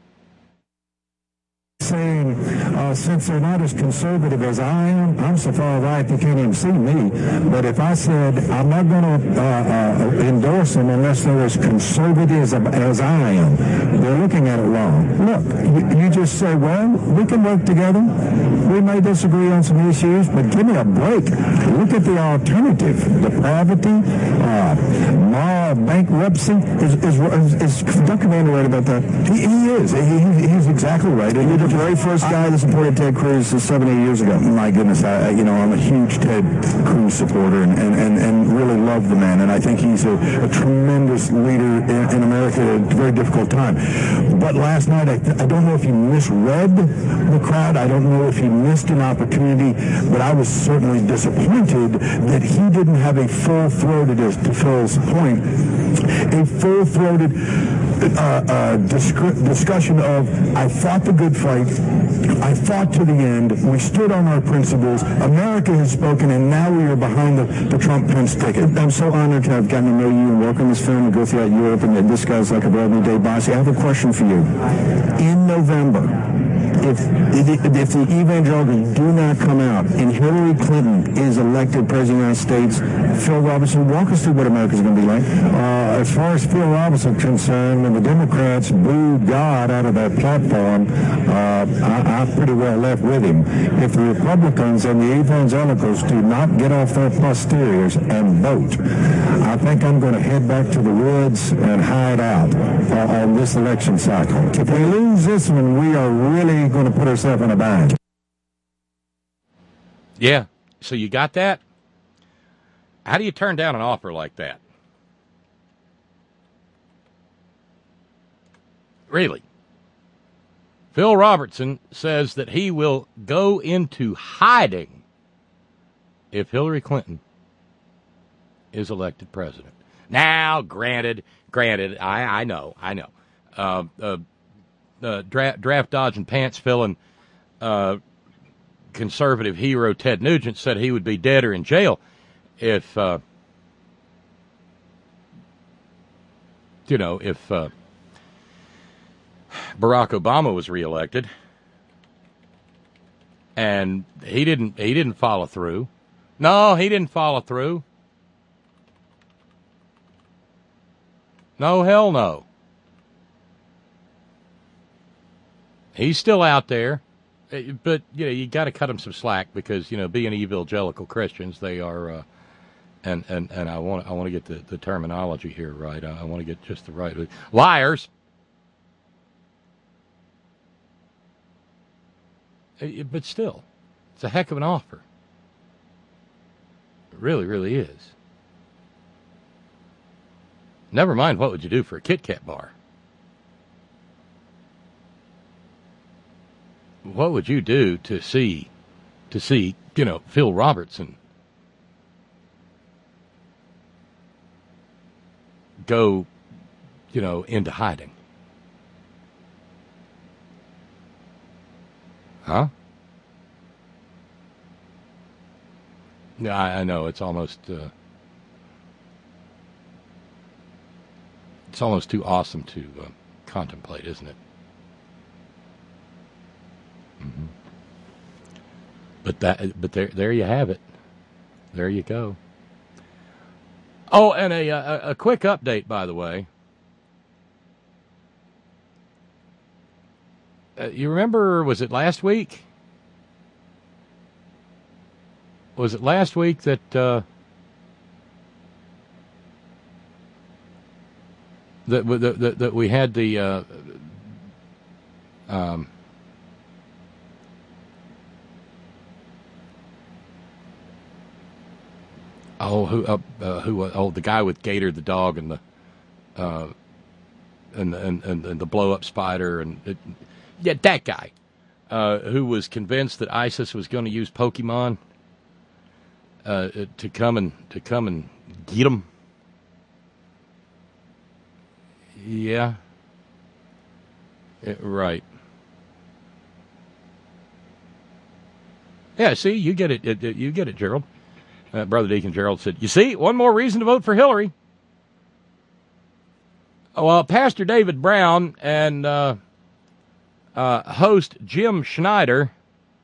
Saying, uh, since they're not as conservative as I am, I'm so far right they can't even see me. But if I said I'm not going to uh, uh, endorse them unless they're as conservative as, as I am, they're looking at it wrong. Look, you, you just say, well, we can work together. We may disagree on some issues, but give me a break. Look at the alternative. Depravity, uh, moral bankruptcy. Is, is, is, is Doctor Vander right about that? He, he is. He, he's exactly right. You're the very first guy that supported Ted Cruz seven, eight years ago. My goodness, I, you know, I'm a huge Ted Cruz supporter and, and, and, and really love the man. And I think he's a, a tremendous leader in, in America at a very difficult time. But last night, I, th- I don't know if he misread the crowd. I don't know if he missed an opportunity. But I was certainly disappointed that he didn't have a full-throated, as to Phil's point, a full-throated uh, uh, disc- discussion of, I fought the good fight. I fought to the end. We stood on our principles. America has spoken, and now we are behind the, the Trump-Pence ticket. I'm so honored to have gotten to know you and work on this film and go throughout Europe, and this guy's like a brother, Dave Bossy. I have a question for you. In November, if, if, if the evangelicals do not come out and Hillary Clinton is elected President of the United States, Phil Robertson, walk us through what America's going to be like. Uh, as far as Phil Robertson is concerned, when the Democrats booed God out of that platform, uh, I, I'm pretty well left with him. If the Republicans and the evangelicals do not get off their posteriors and vote, I think I'm going to head back to the woods and hide out uh, on this election cycle. If we lose this one, we are really going to put ourselves in a bind. Yeah, so you got that? How do you turn down an offer like that? Really? Phil Robertson says that he will go into hiding if Hillary Clinton is elected president. Now, granted, granted, I, I know, I know. Uh, uh, uh, draft, draft dodging, pants filling uh, conservative hero Ted Nugent said he would be dead or in jail if, uh, you know, if uh, Barack Obama was reelected, and he didn't he didn't follow through. No, he didn't follow through. No, hell no. He's still out there, but you know you got to cut him some slack because you know being evangelical Christians, they are, uh, and and and I want I want to get the, the terminology here right. I, I want to get just the right liars. But still, it's a heck of an offer. It really, really is. Never mind, what would you do for a Kit Kat bar? What would you do to see, to see, you know, Phil Robertson go, you know, into hiding? Huh? Yeah, I, I know it's almost uh, it's almost too awesome to uh, contemplate, isn't it? Mm-hmm. But that, but there, there you have it. There you go. Oh, and a a, a quick update, by the way. Uh, you remember, was it last week? Was it last week that uh, that, that, that that we had the uh, um, oh who uh, uh, who uh, oh the guy with Gator the dog and the uh, and and and, and the blow up spider and it, yeah that guy uh, who was convinced that ISIS was going to use Pokemon uh, to come and to come and get him. Yeah. It, right. Yeah, see, you get it, it, it you get it, Gerald. Uh, Brother Deacon Gerald said, you see, one more reason to vote for Hillary. Well, Pastor David Brown and uh, uh, host Jim Schneider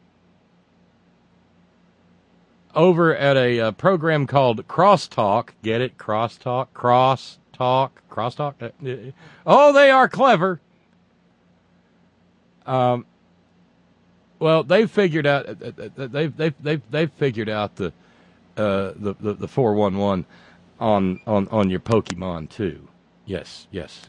over at a uh, program called Crosstalk, get it? Crosstalk? Crosstalk? Crosstalk? Oh, they are clever. Um, well, they've figured out, they've, they've, they've, they've figured out the, uh, the, the, the four one one on, on, on your Pokemon too. Yes, yes.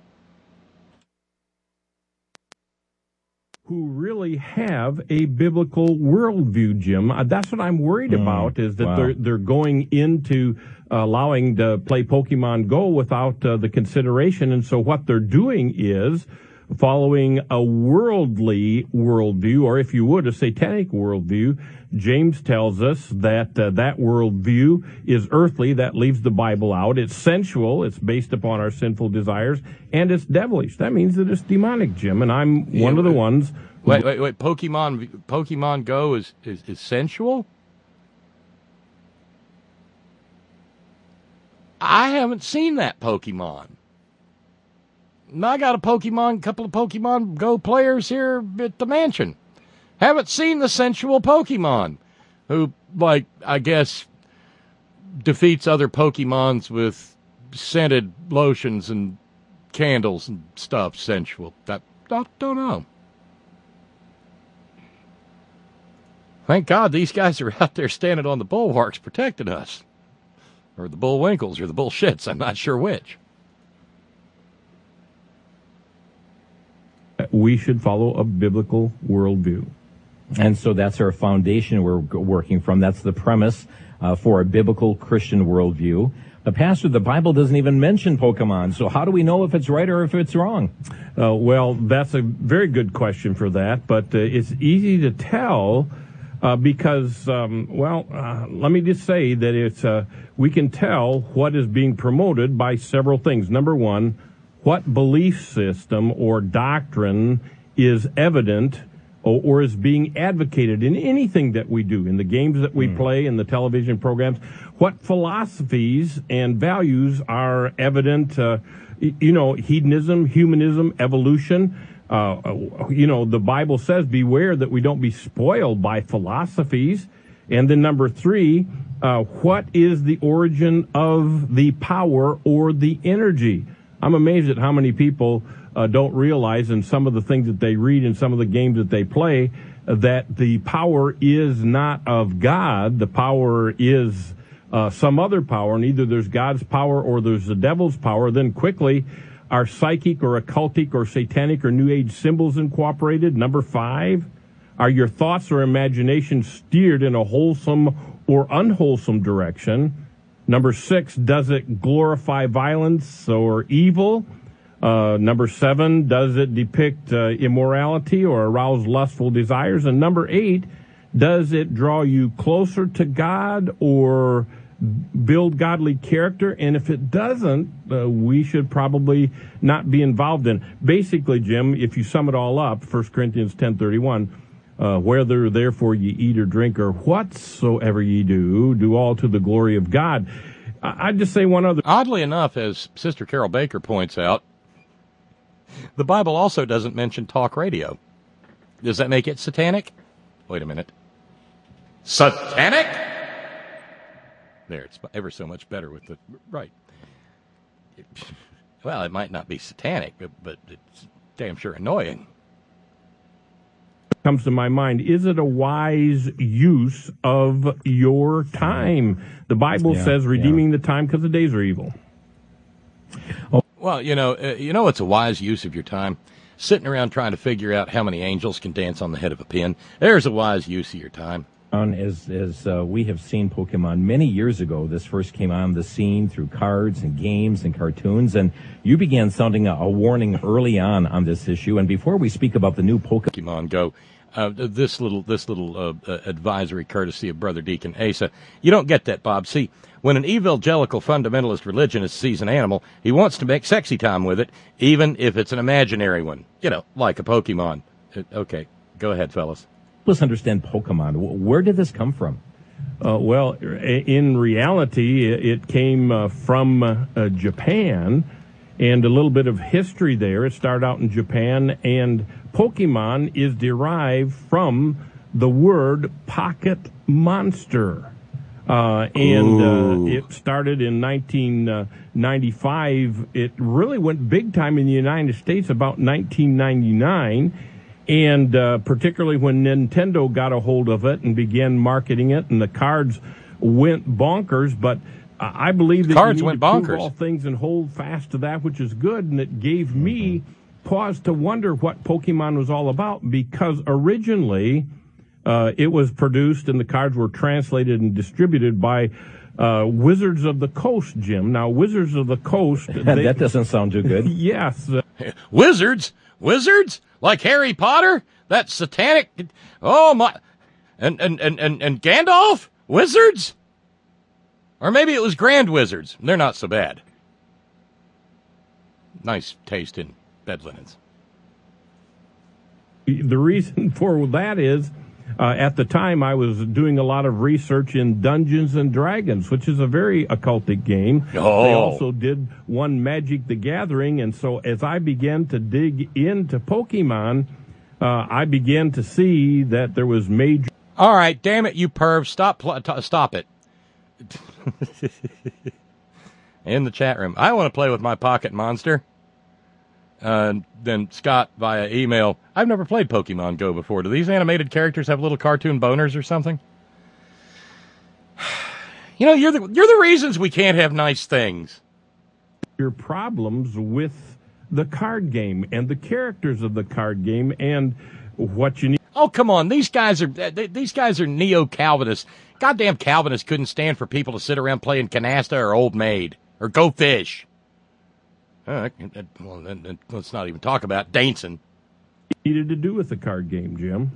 Who really have a biblical worldview, Jim. Uh, that's what I'm worried mm, about, is that wow. they're they're going into uh, allowing to play Pokemon Go without uh, the consideration. And so what they're doing is following a worldly worldview, or if you would, a satanic worldview. James tells us that uh, that worldview is earthly. That leaves the Bible out. It's sensual. It's based upon our sinful desires, and it's devilish. That means that it's demonic, Jim. And I'm yeah, one of the ones. Who, wait, wait, wait. Pokemon, Pokemon Go is, is, is sensual? I haven't seen that Pokemon. I got a Pokemon, couple of Pokemon Go players here at the mansion. Haven't seen the sensual Pokemon who, like, I guess, defeats other Pokemons with scented lotions and candles and stuff sensual. That, I don't know. Thank God these guys are out there standing on the bulwarks protecting us. Or the Bullwinkles or the Bullshits. I'm not sure which. We should follow a biblical worldview. And so that's our foundation we're working from. That's the premise uh, for a biblical Christian worldview. But, Pastor, the Bible doesn't even mention Pokemon, so how do we know if it's right or if it's wrong? Uh, well, that's a very good question for that, but uh, it's easy to tell uh, because, um, well, uh, let me just say that it's uh, we can tell what is being promoted by several things. Number one, what belief system or doctrine is evident or, or is being advocated in anything that we do, in the games that we mm. play, in the television programs. What philosophies and values are evident, uh, you know, hedonism, humanism, evolution. Uh, you know, the Bible says, beware that we don't be spoiled by philosophies. And then number three, uh, what is the origin of the power or the energy? I'm amazed at how many people uh, don't realize in some of the things that they read and some of the games that they play uh, that the power is not of God. The power is uh, some other power, and either there's God's power or there's the devil's power. Then quickly, are psychic or occultic or satanic or New Age symbols incorporated? Number five, are your thoughts or imagination steered in a wholesome or unwholesome direction? Number six, does it glorify violence or evil? Uh, number seven, does it depict uh, immorality or arouse lustful desires? And number eight, does it draw you closer to God or build godly character? And if it doesn't, uh, we should probably not be involved in. Basically, Jim, if you sum it all up, First Corinthians ten thirty-one, uh, whether therefore ye eat or drink or whatsoever ye do, do all to the glory of God. I- I'd just say one other. Oddly enough, as Sister Carol Baker points out, the Bible also doesn't mention talk radio. Does that make it satanic? Wait a minute. Satanic? There, it's ever so much better with the, right. It, well, it might not be satanic, but, but it's damn sure annoying. Comes to my mind, is it a wise use of your time? The Bible Yeah, says redeeming yeah. the time because the days are evil. Well, you know, uh, you know, it's a wise use of your time. Sitting around trying to figure out how many angels can dance on the head of a pin. There's a wise use of your time. As, as uh, we have seen Pokemon many years ago, this first came on the scene through cards and games and cartoons, and you began sounding a, a warning early on on this issue. And before we speak about the new Pokemon Go, uh, this little this little uh, uh, advisory courtesy of Brother Deacon Asa. You don't get that, Bob. See, when an evangelical fundamentalist religionist sees an animal, he wants to make sexy time with it, even if it's an imaginary one. You know, like a Pokemon. Uh, okay, go ahead, fellas. Let's understand Pokemon. Where did this come from? Uh, well, in reality, it came uh, from uh, Japan, and a little bit of history there. It started out in Japan, and Pokemon is derived from the word pocket monster. Uh, and uh, it started in nineteen ninety-five. It really went big time in the United States about nineteen ninety-nine. And uh, particularly when Nintendo got a hold of it and began marketing it, and the cards went bonkers. But uh, I believe that cards you need went to prove bonkers. all things and hold fast to that which is good. And it gave me pause to wonder what Pokemon was all about, because originally uh, it was produced and the cards were translated and distributed by uh, Wizards of the Coast, Jim. Now, Wizards of the Coast... they, that doesn't sound too good. Yes. Uh, Wizards? Wizards? Like Harry Potter? That satanic... Oh, my... And, and, and, and, and Gandalf? Wizards? Or maybe it was Grand Wizards. They're not so bad. Nice taste in bed linens. The reason for that is, uh, at the time, I was doing a lot of research in Dungeons and Dragons, which is a very occultic game. Oh. They also did one Magic the Gathering, and so as I began to dig into Pokemon, uh, I began to see that there was major... All right, damn it, you perv. Stop, pl- t- stop it. In the chat room. I want to play with my pocket monster. Uh, then Scott via email. I've never played Pokemon Go before. Do these animated characters have little cartoon boners or something? You know, you're the you're the reasons we can't have nice things. Your problems with the card game and the characters of the card game and what you need. Oh, come on. These guys are they, these guys are neo-Calvinists. Goddamn Calvinists couldn't stand for people to sit around playing canasta or Old Maid or Go Fish. Uh, well, then, then let's not even talk about dancing. Needed to do with the card game, Jim.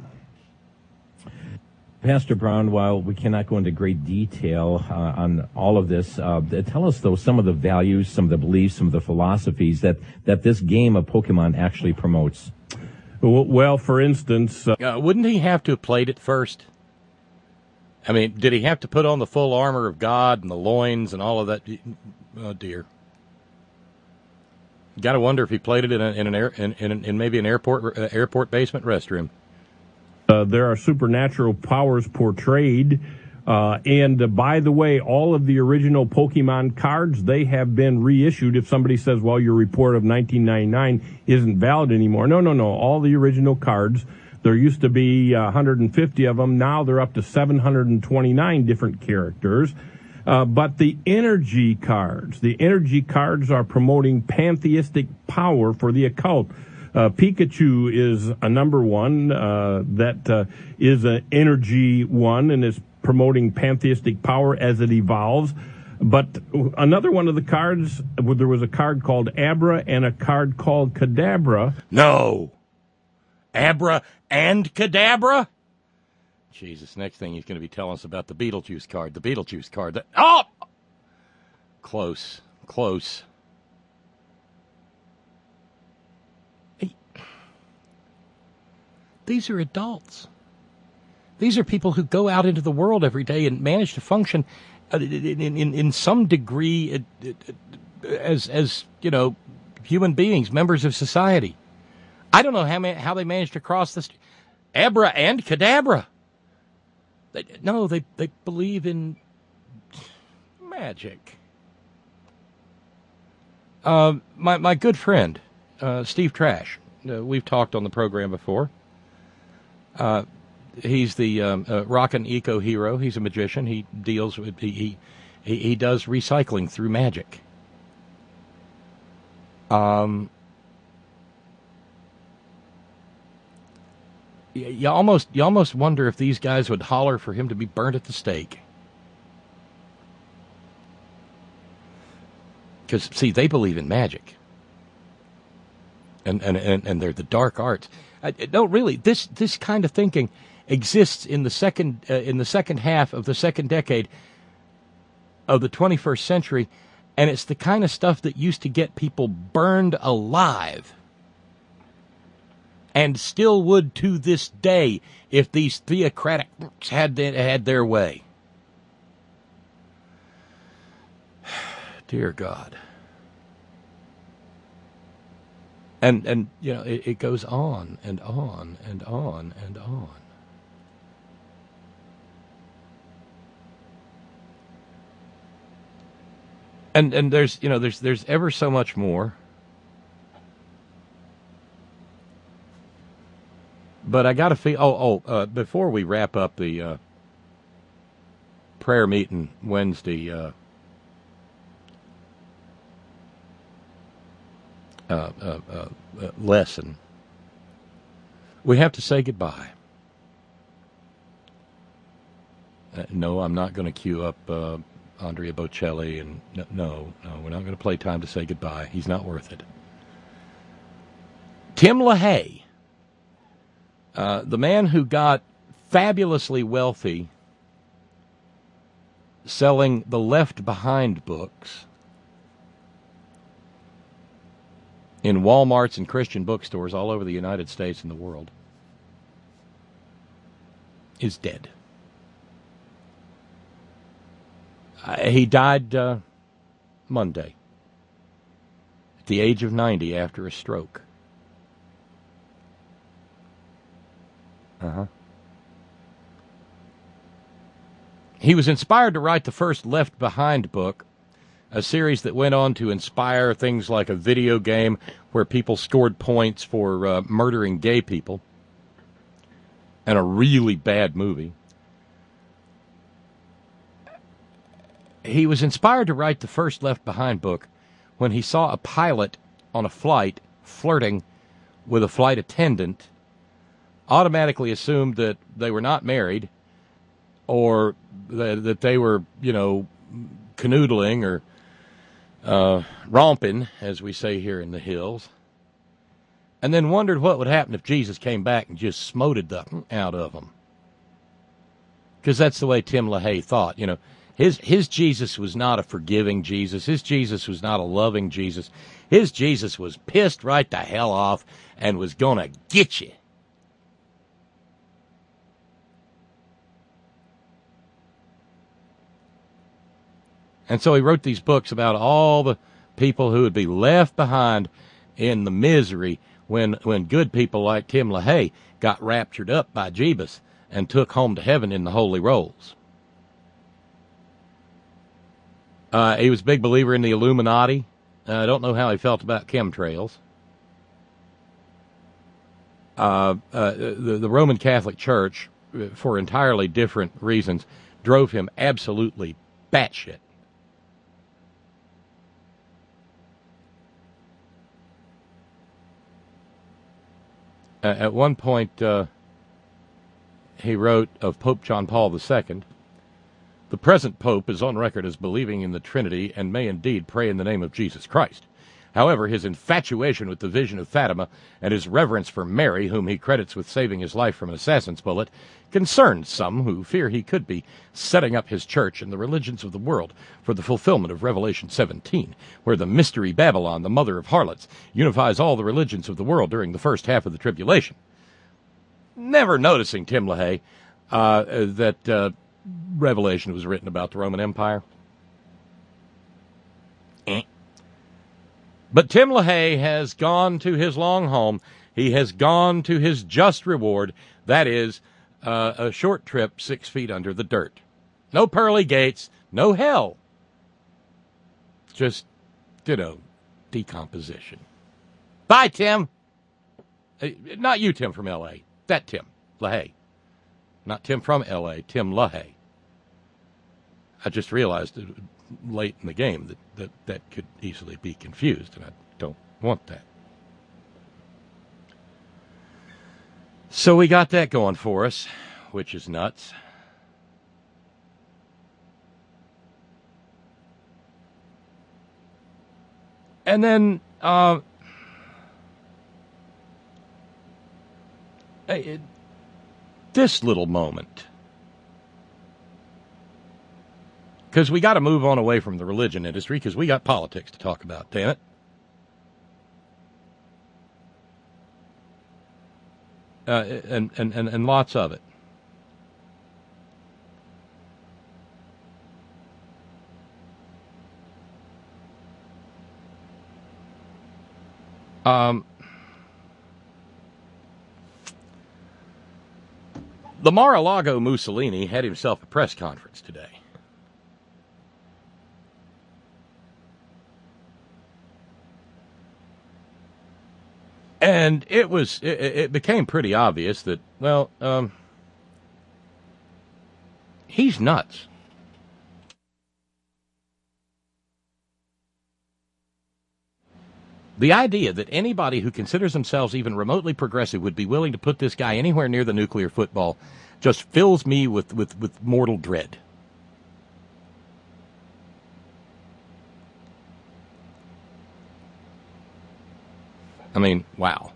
Pastor Brown, while we cannot go into great detail uh, on all of this, uh, tell us, though, some of the values, some of the beliefs, some of the philosophies that, that this game of Pokemon actually promotes. Well, for instance... Uh, uh, wouldn't he have to have played it first? I mean, did he have to put on the full armor of God and the loins and all of that? Oh, dear. Got to wonder if he played it in, a, in an air, in, in, in maybe an airport uh, airport basement restroom. Uh, there are supernatural powers portrayed. Uh, and uh, by the way, all of the original Pokemon cards, they have been reissued. If somebody says, well, your report of nineteen ninety-nine isn't valid anymore. No, no, no. All the original cards, there used to be uh, one hundred fifty of them. Now they're up to seven hundred twenty-nine different characters. Uh, but the energy cards, the energy cards are promoting pantheistic power for the occult. Uh, Pikachu is a number one uh, that uh, is an energy one and is promoting pantheistic power as it evolves. But another one of the cards, there was a card called Abra and a card called Kadabra. No. Abra and Kadabra? Jesus, next thing he's going to be telling us about the Beetlejuice card. The Beetlejuice card. That, oh! Close. Close. Hey. These are adults. These are people who go out into the world every day and manage to function in, in, in, in some degree as, as, you know, human beings, members of society. I don't know how, how they managed to cross this. Abra and Kadabra. They, no, they, they believe in magic. Uh, my, my good friend, uh, Steve Trash, uh, we've talked on the program before. Uh, he's the um, uh, rockin' eco hero. He's a magician. He deals with, he, he, he does recycling through magic. Um, You almost, you almost wonder if these guys would holler for him to be burnt at the stake. Because, see, they believe in magic. And, and, and, and they're the dark arts. I, no, really, this, this kind of thinking exists in the second, uh, in the second half of the second decade of the twenty-first century, and it's the kind of stuff that used to get people burned alive. And still would to this day if these theocratic had had their way. Dear God. And, and you know, it, it goes on and on and on and on. And and there's, you know, there's there's ever so much more. But I got to feel, oh, oh, uh, before we wrap up the uh, prayer meeting Wednesday uh, uh, uh, uh, lesson, we have to say goodbye. Uh, no, I'm not going to cue up uh, Andrea Bocelli, and no, no, no, we're not going to play Time to Say Goodbye. He's not worth it. Tim LaHaye. Uh, the man who got fabulously wealthy selling the Left Behind books in Walmarts and Christian bookstores all over the United States and the world, is dead. Uh, he died uh, Monday at the age of ninety after a stroke. Uh-huh. He was inspired to write the first Left Behind book, a series that went on to inspire things like a video game where people scored points for uh, murdering gay people, and a really bad movie. He was inspired to write the first Left Behind book when he saw a pilot on a flight flirting with a flight attendant, automatically assumed that they were not married, or that, that they were, you know, canoodling or uh, romping, as we say here in the hills, and then wondered what would happen if Jesus came back and just smoted the out of them. Because that's the way Tim LaHaye thought. You know, his his Jesus was not a forgiving Jesus. His Jesus was not a loving Jesus. His Jesus was pissed right the hell off and was going to get you. And so he wrote these books about all the, people who would be left behind in the misery when when good people like Tim LaHaye got raptured up by Jebus and took home to heaven in the holy rolls. Uh, he was a big believer in the Illuminati. Uh, I don't know how he felt about chemtrails. Uh, uh, the, the Roman Catholic Church, for entirely different reasons, drove him absolutely batshit. Uh, at one point, uh, he wrote of Pope John Paul the Second, "The present Pope is on record as believing in the Trinity and may indeed pray in the name of Jesus Christ. However, his infatuation with the vision of Fatima and his reverence for Mary, whom he credits with saving his life from an assassin's bullet, concerns some who fear he could be setting up his church and the religions of the world for the fulfillment of Revelation seventeen, where the mystery Babylon, the mother of harlots, unifies all the religions of the world during the first half of the tribulation." Never noticing, Tim LaHaye, uh, that uh, Revelation was written about the Roman Empire. Eh. But Tim LaHaye has gone to his long home. He has gone to his just reward. That is uh, a short trip six feet under the dirt. No pearly gates, no hell. Just, you know, decomposition. Bye, Tim. Uh, not you, Tim from L A. That Tim LaHaye. Not Tim from L A, Tim LaHaye. I just realized late in the game that, that that could easily be confused, and I don't want that. So we got that going for us, which is nuts. And then uh, it, this little moment. Because we got to move on away from the religion industry because we got politics to talk about, damn it. Uh, and, and, and, and lots of it. Um, the Mar-a-Lago Mussolini had himself a press conference today. And it was, it, it became pretty obvious that, well, um, he's nuts. The idea that anybody who considers themselves even remotely progressive would be willing to put this guy anywhere near the nuclear football just fills me with, with, with mortal dread. I mean, wow.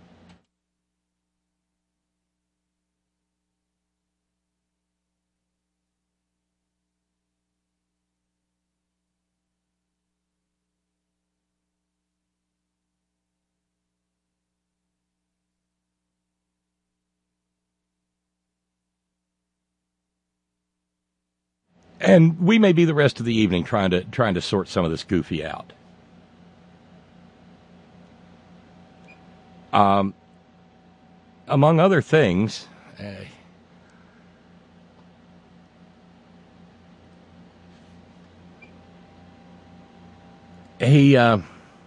And we may be the rest of the evening trying to trying to sort some of this goofy out. Um, among other things, uh, he uh,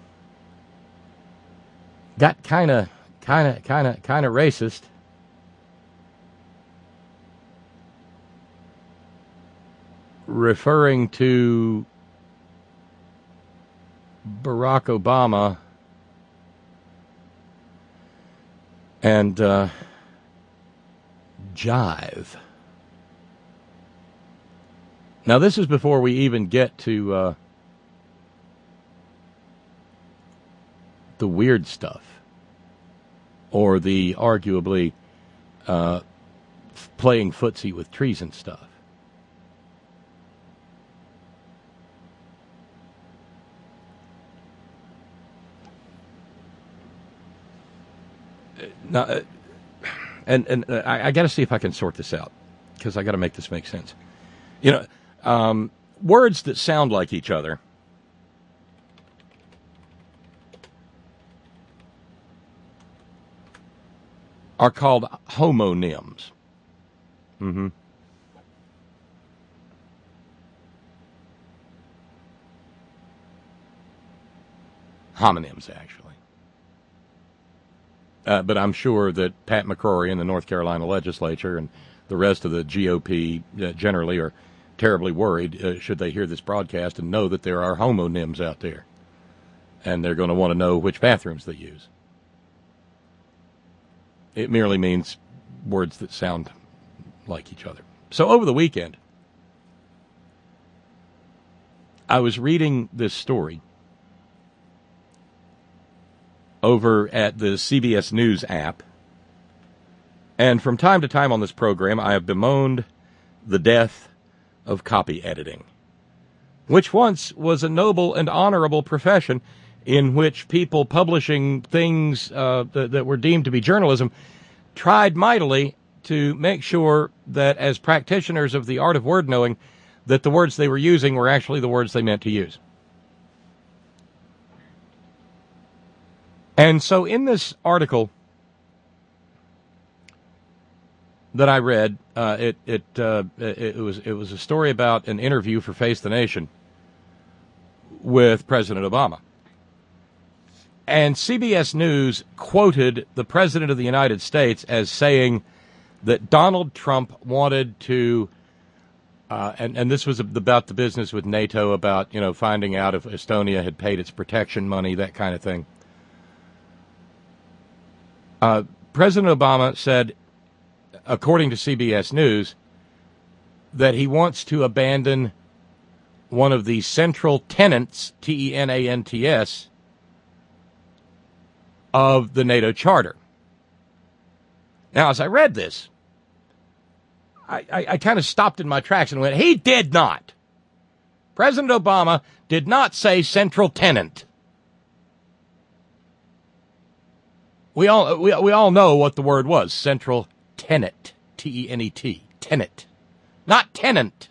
got kind of, kind of, kind of, kind of racist. Referring to Barack Obama and uh, jive. Now, this is before we even get to uh, the weird stuff or the arguably uh, playing footsie with treason stuff. Now, uh, and and uh, I, I got to see if I can sort this out because I got to make this make sense. You know, um, words that sound like each other are called homonyms. Mm-hmm. Homonyms, actually. Uh, but I'm sure that Pat McCrory in the North Carolina legislature and the rest of the G O P uh, generally are terribly worried uh, should they hear this broadcast and know that there are homonyms out there. And they're going to want to know which bathrooms they use. It merely means words that sound like each other. So over the weekend, I was reading this story over at the C B S News app. And from time to time on this program, I have bemoaned the death of copy editing, which once was a noble and honorable profession in which people publishing things uh, that, that were deemed to be journalism tried mightily to make sure that as practitioners of the art of word knowing, that the words they were using were actually the words they meant to use. And so in this article that I read, uh, it it, uh, it it was it was a story about an interview for Face the Nation with President Obama. And C B S News quoted the President of the United States as saying that Donald Trump wanted to, uh, and, and this was about the business with NATO, about, you know, finding out if Estonia had paid its protection money, that kind of thing. Uh, President Obama said, according to C B S News, that he wants to abandon one of the central tenets, T E N A N T S, of the NATO Charter. Now, as I read this, I, I, I kind of stopped in my tracks and went, he did not. President Obama did not say central tenet. We all we, we all know what the word was, central tenet, T E N E T, tenet, not tenant.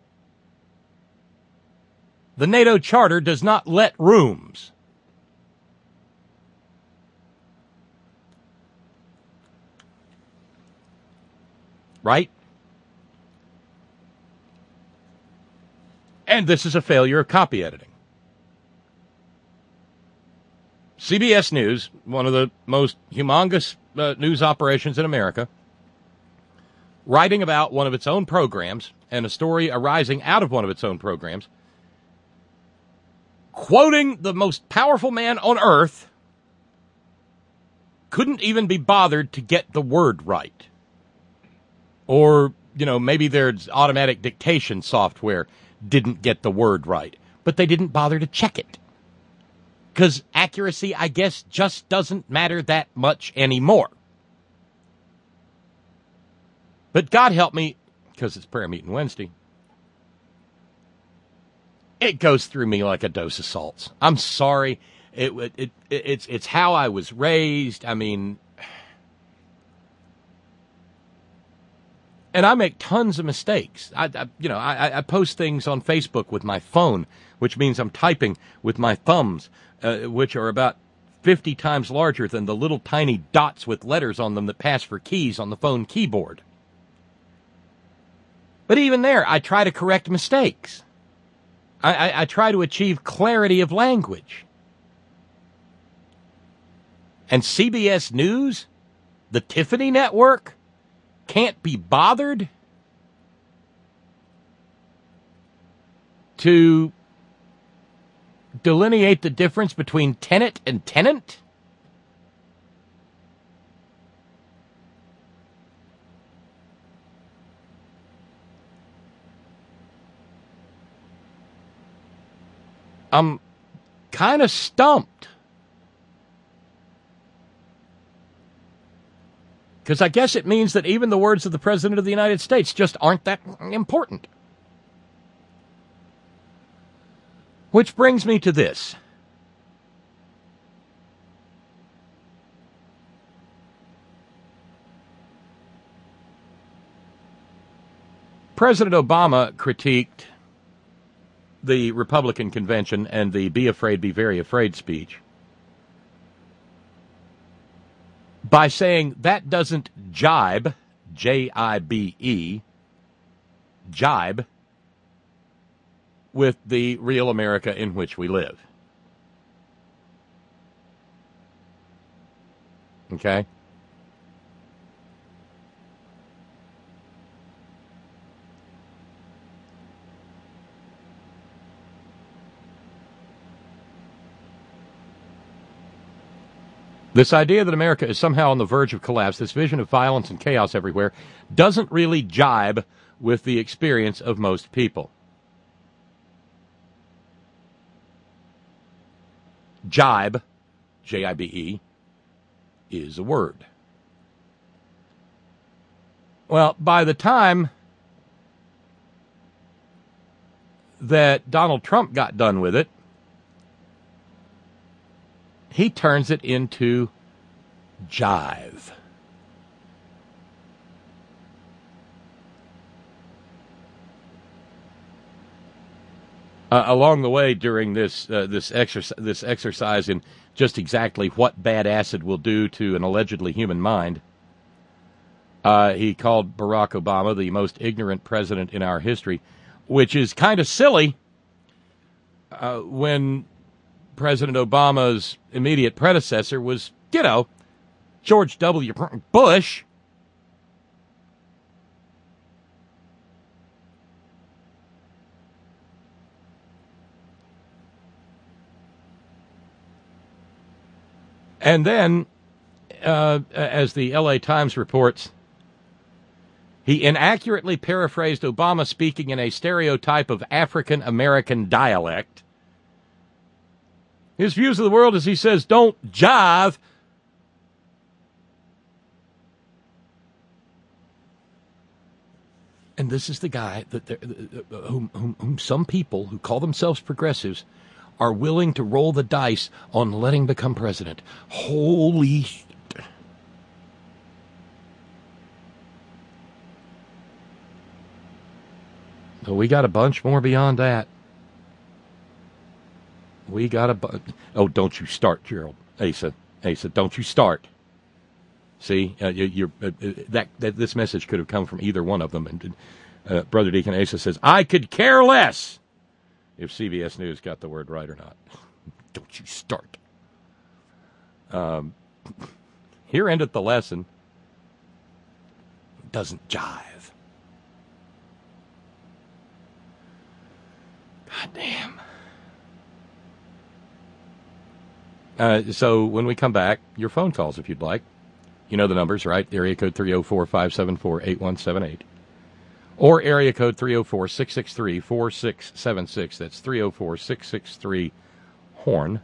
The NATO Charter does not let rooms. Right? And this is a failure of copy editing. C B S News, one of the most humongous uh, news operations in America, writing about one of its own programs and a story arising out of one of its own programs, quoting the most powerful man on earth, couldn't even be bothered to get the word right. Or, you know, maybe their automatic dictation software didn't get the word right, but they didn't bother to check it. Because accuracy, I guess, just doesn't matter that much anymore. But God help me, because it's prayer meeting Wednesday, it goes through me like a dose of salts. I'm sorry. It, it, it it's it's how I was raised. I mean, and I make tons of mistakes. I, I you know, I, I post things on Facebook with my phone, which means I'm typing with my thumbs, uh, which are about fifty times larger than the little tiny dots with letters on them that pass for keys on the phone keyboard. But even there, I try to correct mistakes. I, I, I try to achieve clarity of language. And C B S News, the Tiffany Network, can't be bothered to delineate the difference between tenet and tenant? I'm kind of stumped. Because I guess it means that even the words of the President of the United States just aren't that important. Which brings me to this. President Obama critiqued the Republican convention and the Be Afraid, Be Very Afraid speech by saying that doesn't jibe, J I B E, jibe, with the real America in which we live. Okay? This idea that America is somehow on the verge of collapse, this vision of violence and chaos everywhere, doesn't really jibe with the experience of most people. Jibe, J I B E, is a word. Well, by the time that Donald Trump got done with it, he turns it into jive. Uh, along the way during this uh, this exercise this exercise in just exactly what bad acid will do to an allegedly human mind, uh, he called Barack Obama the most ignorant president in our history, which is kind of silly uh, when President Obama's immediate predecessor was, you know, George W. Bush. And then, uh, as the L A Times reports, he inaccurately paraphrased Obama speaking in a stereotype of African American dialect. His views of the world, as he says, don't jive. And this is the guy that uh, whom, whom, whom some people who call themselves progressives are willing to roll the dice on letting become president. Holy shit. But we got a bunch more beyond that. We got a bunch. Oh, don't you start, Gerald. Asa, Asa, don't you start. See, uh, you, you're, uh, that, that this message could have come from either one of them. And uh, Brother Deacon Asa says, I could care less if C B S News got the word right or not. Don't you start. Um, here endeth the lesson. Doesn't jive. God damn. Uh, so when we come back, your phone calls if you'd like. You know the numbers, right? Area code three oh four, five seven four, eight one seven eight. Or area code three oh four, six six three, four six seven six. That's three oh four, six six three, HORN.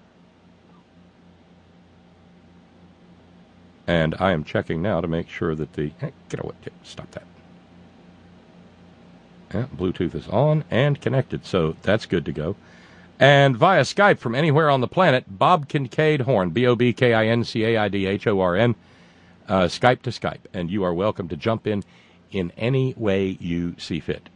And I am checking now to make sure that the... Hey, get away. Stop that. Yeah, Bluetooth is on and connected, so that's good to go. And via Skype from anywhere on the planet, Bob Kincaid Horn, B O B K I N C A I D H O R N, uh, Skype to Skype. And you are welcome to jump in in any way you see fit.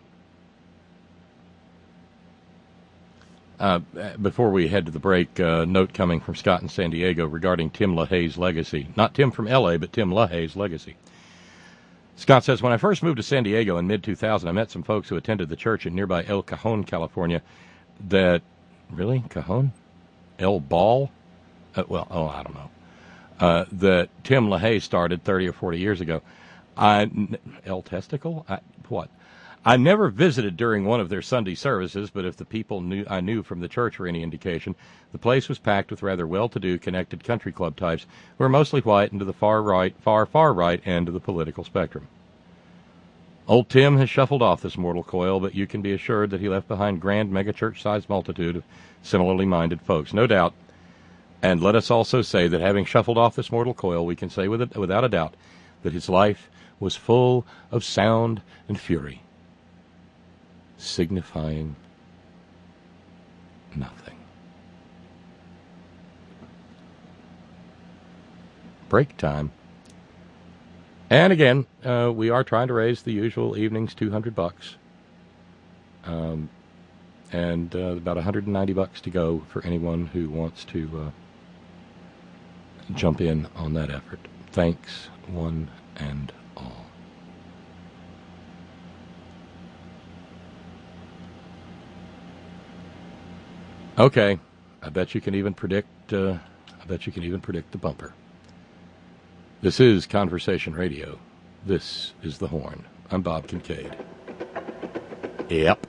Uh, before we head to the break, a uh, note coming from Scott in San Diego regarding Tim LaHaye's legacy. Not Tim from L A, but Tim LaHaye's legacy. Scott says, when I first moved to San Diego in mid two thousand, I met some folks who attended the church in nearby El Cajon, California, that... Really? Cajon? El Ball? Uh, well, oh, I don't know. Uh, that Tim LaHaye started thirty or forty years ago. I, El Testicle? I, what? I never visited during one of their Sunday services, but if the people knew I knew from the church were any indication, the place was packed with rather well-to-do, connected country club types who were mostly white and to the far right, far, far right end of the political spectrum. Old Tim has shuffled off this mortal coil, but you can be assured that he left behind grand megachurch-sized multitude of similarly minded folks, no doubt. And let us also say that having shuffled off this mortal coil, we can say with a, without a doubt that his life was full of sound and fury, signifying nothing. Break time. And again, uh, we are trying to raise the usual evening's two hundred bucks. Um, and uh, about one hundred ninety bucks to go for anyone who wants to uh, jump in on that effort. Thanks, one and all. Okay, I bet you can even predict. Uh, I bet you can even predict the bumper. This is Conversation Radio. This is The Horn. I'm Bob Kincaid. Yep.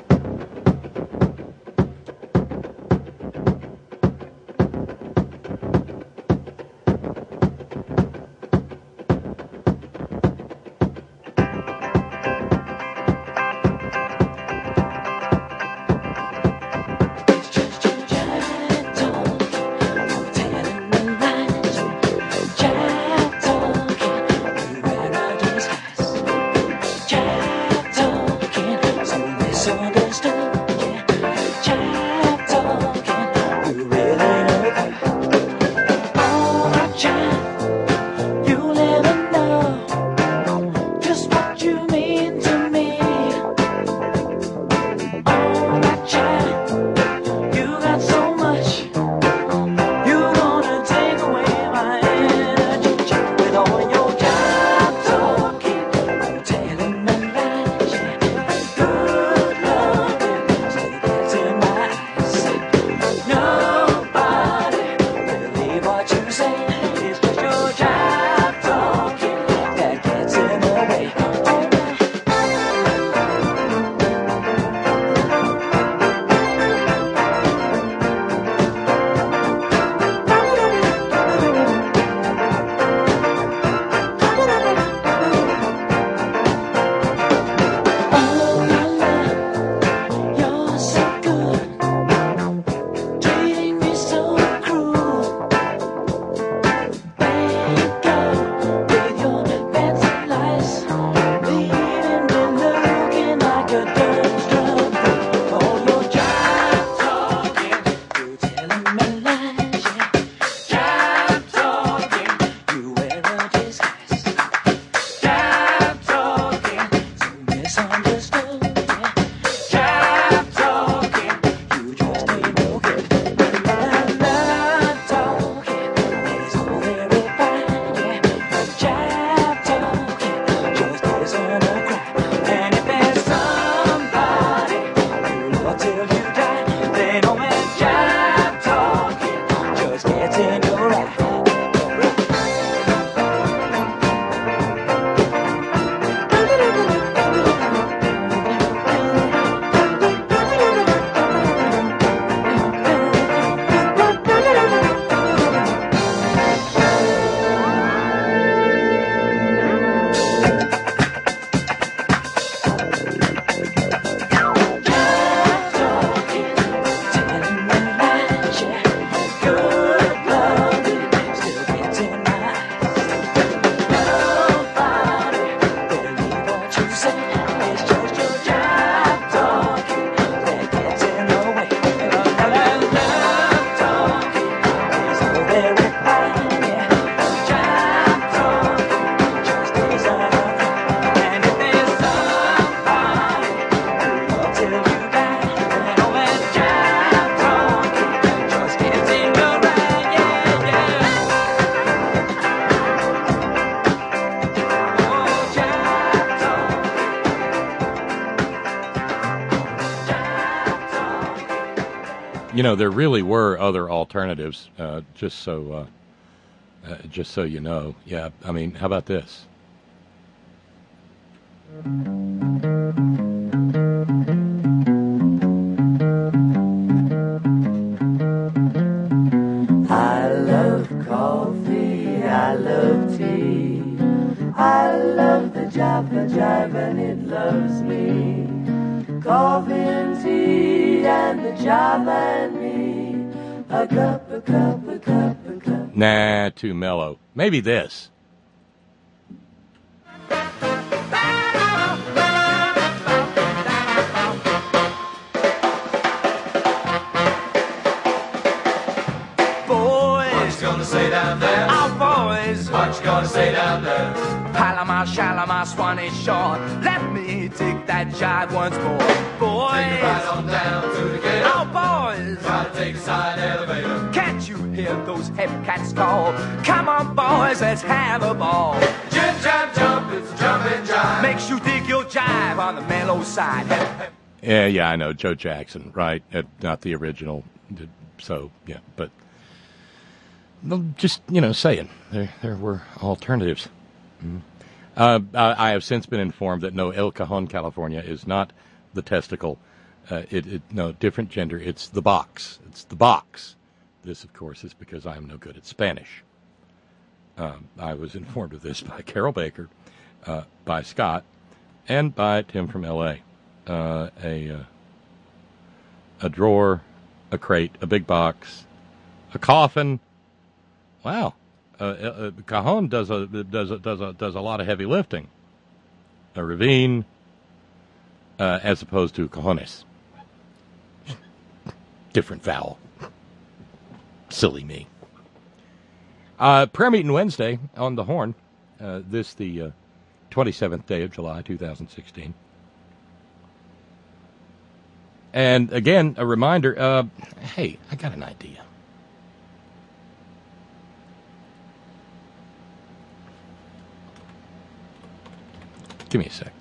You know, there really were other alternatives, uh, just so uh, uh, just so you know. Yeah, I mean, how about this? I love coffee, I love tea, I love the Java Jive and it loves me. Coffee and tea and the Java and me, a cup, a cup, a cup, a cup. Nah, too mellow. Maybe this. Gonna say down there, our boys. What you gonna say down there? Palomar, Shalimar, Swanee Shore. Let me take that jive once more, boys. Take it right on down to the gate. Our boys. Gotta take a side elevator. Can't you Hear those heavy cats call. Come on, boys, let's have a ball. Jump, jump, jump, it's jumping jive. Makes you dig your jive on the mellow side. Yeah, yeah, I know. Joe Jackson, right? Uh, not the original. So, yeah, but just, you know, saying there there were alternatives. Mm. Uh, I have since been informed that no, El Cajon, California is not the testicle. Uh, it, it no, different gender. It's the box. It's the box. This, of course, is because I am no good at Spanish. Um, I was informed of this by Carol Baker, uh, by Scott, and by Tim from L A Uh, a uh, a drawer, a crate, a big box, a coffin. Wow, uh, uh, Cajon does a does a, does a, does a lot of heavy lifting. A ravine, uh, as opposed to cajones. Different vowel. Silly me. Uh, prayer meeting Wednesday on the Horn. Uh, this the uh, twenty-seventh day of July, two thousand sixteen. And again, a reminder, uh, hey, I got an idea. Give me a sec.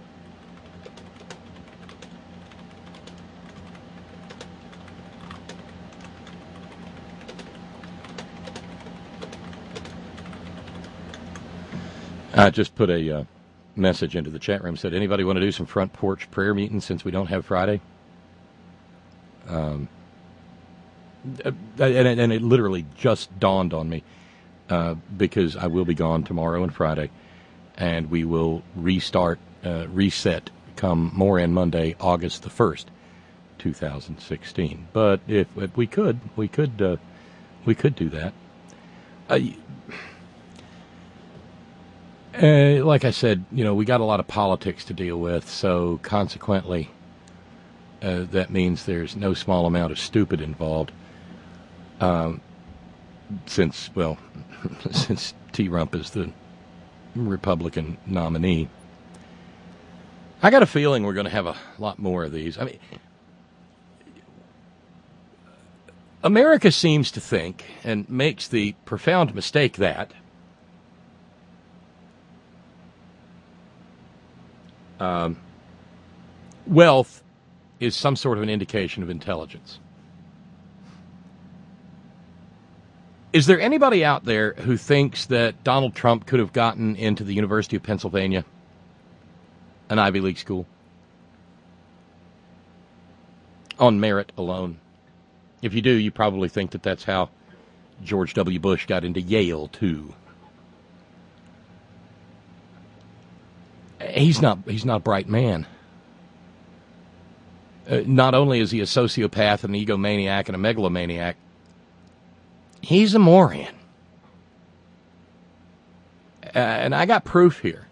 I just put a uh, message into the chat room, said, anybody want to do some front porch prayer meetings since we don't have Friday? Um, and, and it literally just dawned on me, uh, because I will be gone tomorrow and Friday, and we will restart, uh, reset come Moran Monday, August the first, two thousand sixteen. But if, if we could, we could, uh, we could do that. Uh, uh, like I said, you know, we got a lot of politics to deal with, so consequently, Uh, that means there's no small amount of stupid involved. Um, since, well, since T-Rump is the Republican nominee. I got a feeling we're going to have a lot more of these. I mean, America seems to think, and makes the profound mistake that um, wealth is some sort of an indication of intelligence. Is there anybody out there who thinks that Donald Trump could have gotten into the University of Pennsylvania, an Ivy League school, on merit alone? If you do, you probably think that that's how George W. Bush got into Yale, too. He's not, he's not a bright man. Uh, not only is he a sociopath, an egomaniac, and a megalomaniac, he's a moron. Uh, and I got proof here.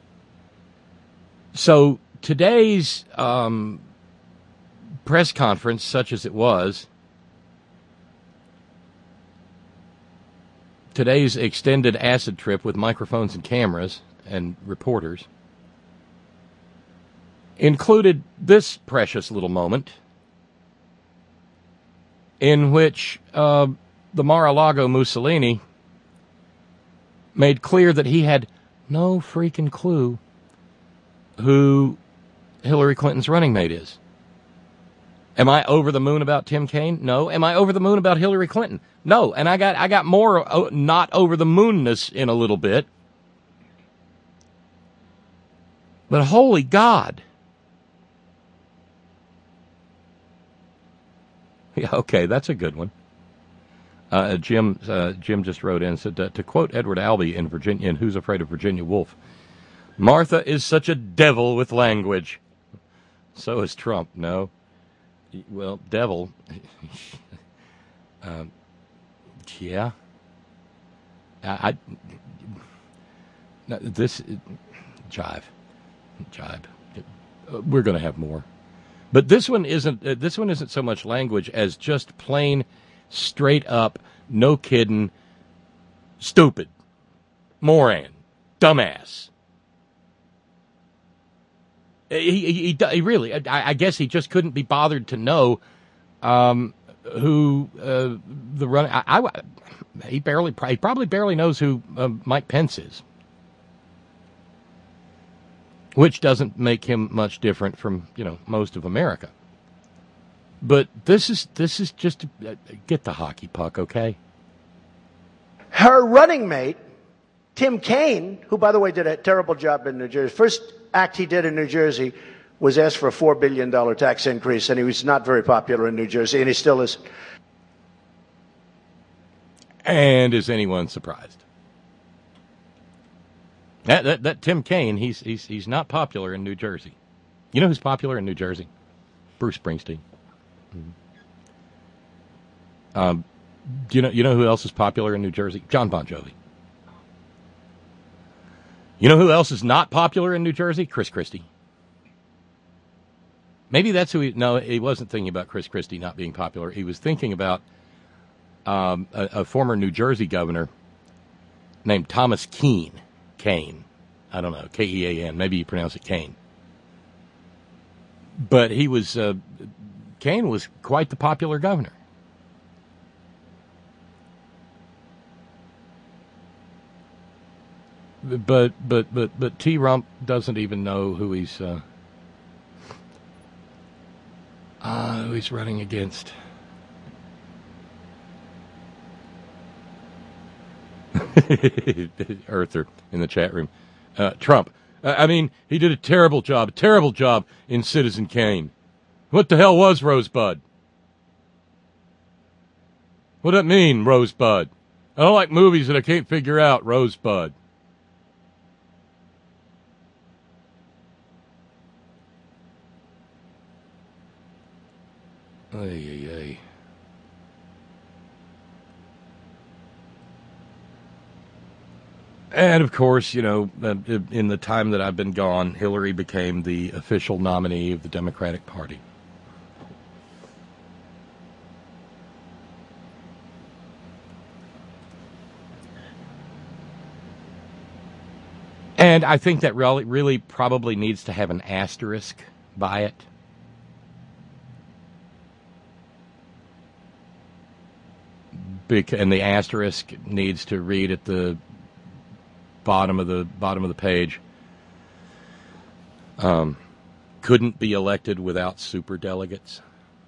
So today's um, press conference, such as it was, today's extended acid trip with microphones and cameras and reporters, included this precious little moment in which uh, the Mar-a-Lago Mussolini made clear that he had no freaking clue who Hillary Clinton's running mate is. Am I over the moon about Tim Kaine? No. Am I over the moon about Hillary Clinton? No. And I got I got more uh, not over the moonness in a little bit. But holy God. Yeah, okay, that's a good one. Uh, Jim uh, Jim just wrote in and said, uh, to quote Edward Albee in Virginia, in Who's Afraid of Virginia Woolf, Martha is such a devil with language. So is Trump. No. Well, devil. um, yeah. I, I no, this jive, jive. We're going to have more. But this one isn't. Uh, this one isn't so much language as just plain, straight up, no kidding, stupid, moron, dumbass. He, he, he, he really. I, I guess he just couldn't be bothered to know um, who uh, the run. I, I he barely he probably barely knows who uh, Mike Pence is, which doesn't make him much different from you know most of America. But this is this is just uh, get the hockey puck, okay? Her running mate, Tim Kaine, who, by the way, did a terrible job in New Jersey. First act he did in New Jersey was ask for a four billion dollars tax increase, and he was not very popular in New Jersey, and he still isn't. And is anyone surprised? That, that, that Tim Kaine, he's, he's, he's not popular in New Jersey. You know who's popular in New Jersey? Bruce Springsteen. Mm-hmm. Um, do you know, you know who else is popular in New Jersey? John Bon Jovi. You know who else is not popular in New Jersey? Chris Christie. Maybe that's who he... No, he wasn't thinking about Chris Christie not being popular. He was thinking about um, a, a former New Jersey governor named Thomas Kean. Kane. I don't know. K E A N. Maybe you pronounce it Kane. But he was... Uh, Kane was quite the popular governor. But but but but T. Rump doesn't even know who he's uh, uh, who he's running against. Earther in the chat room. Uh, Trump. Uh, I mean, he did a terrible job, a terrible job in Citizen Kane. What the hell was Rosebud? What does that mean, Rosebud? I don't like movies that I can't figure out, Rosebud. Ay, ay, ay. And, of course, you know, in the time that I've been gone, Hillary became the official nominee of the Democratic Party. And I think that really, really probably needs to have an asterisk by it. And the asterisk needs to read at the bottom of the bottom of the page. Um, couldn't be elected without superdelegates.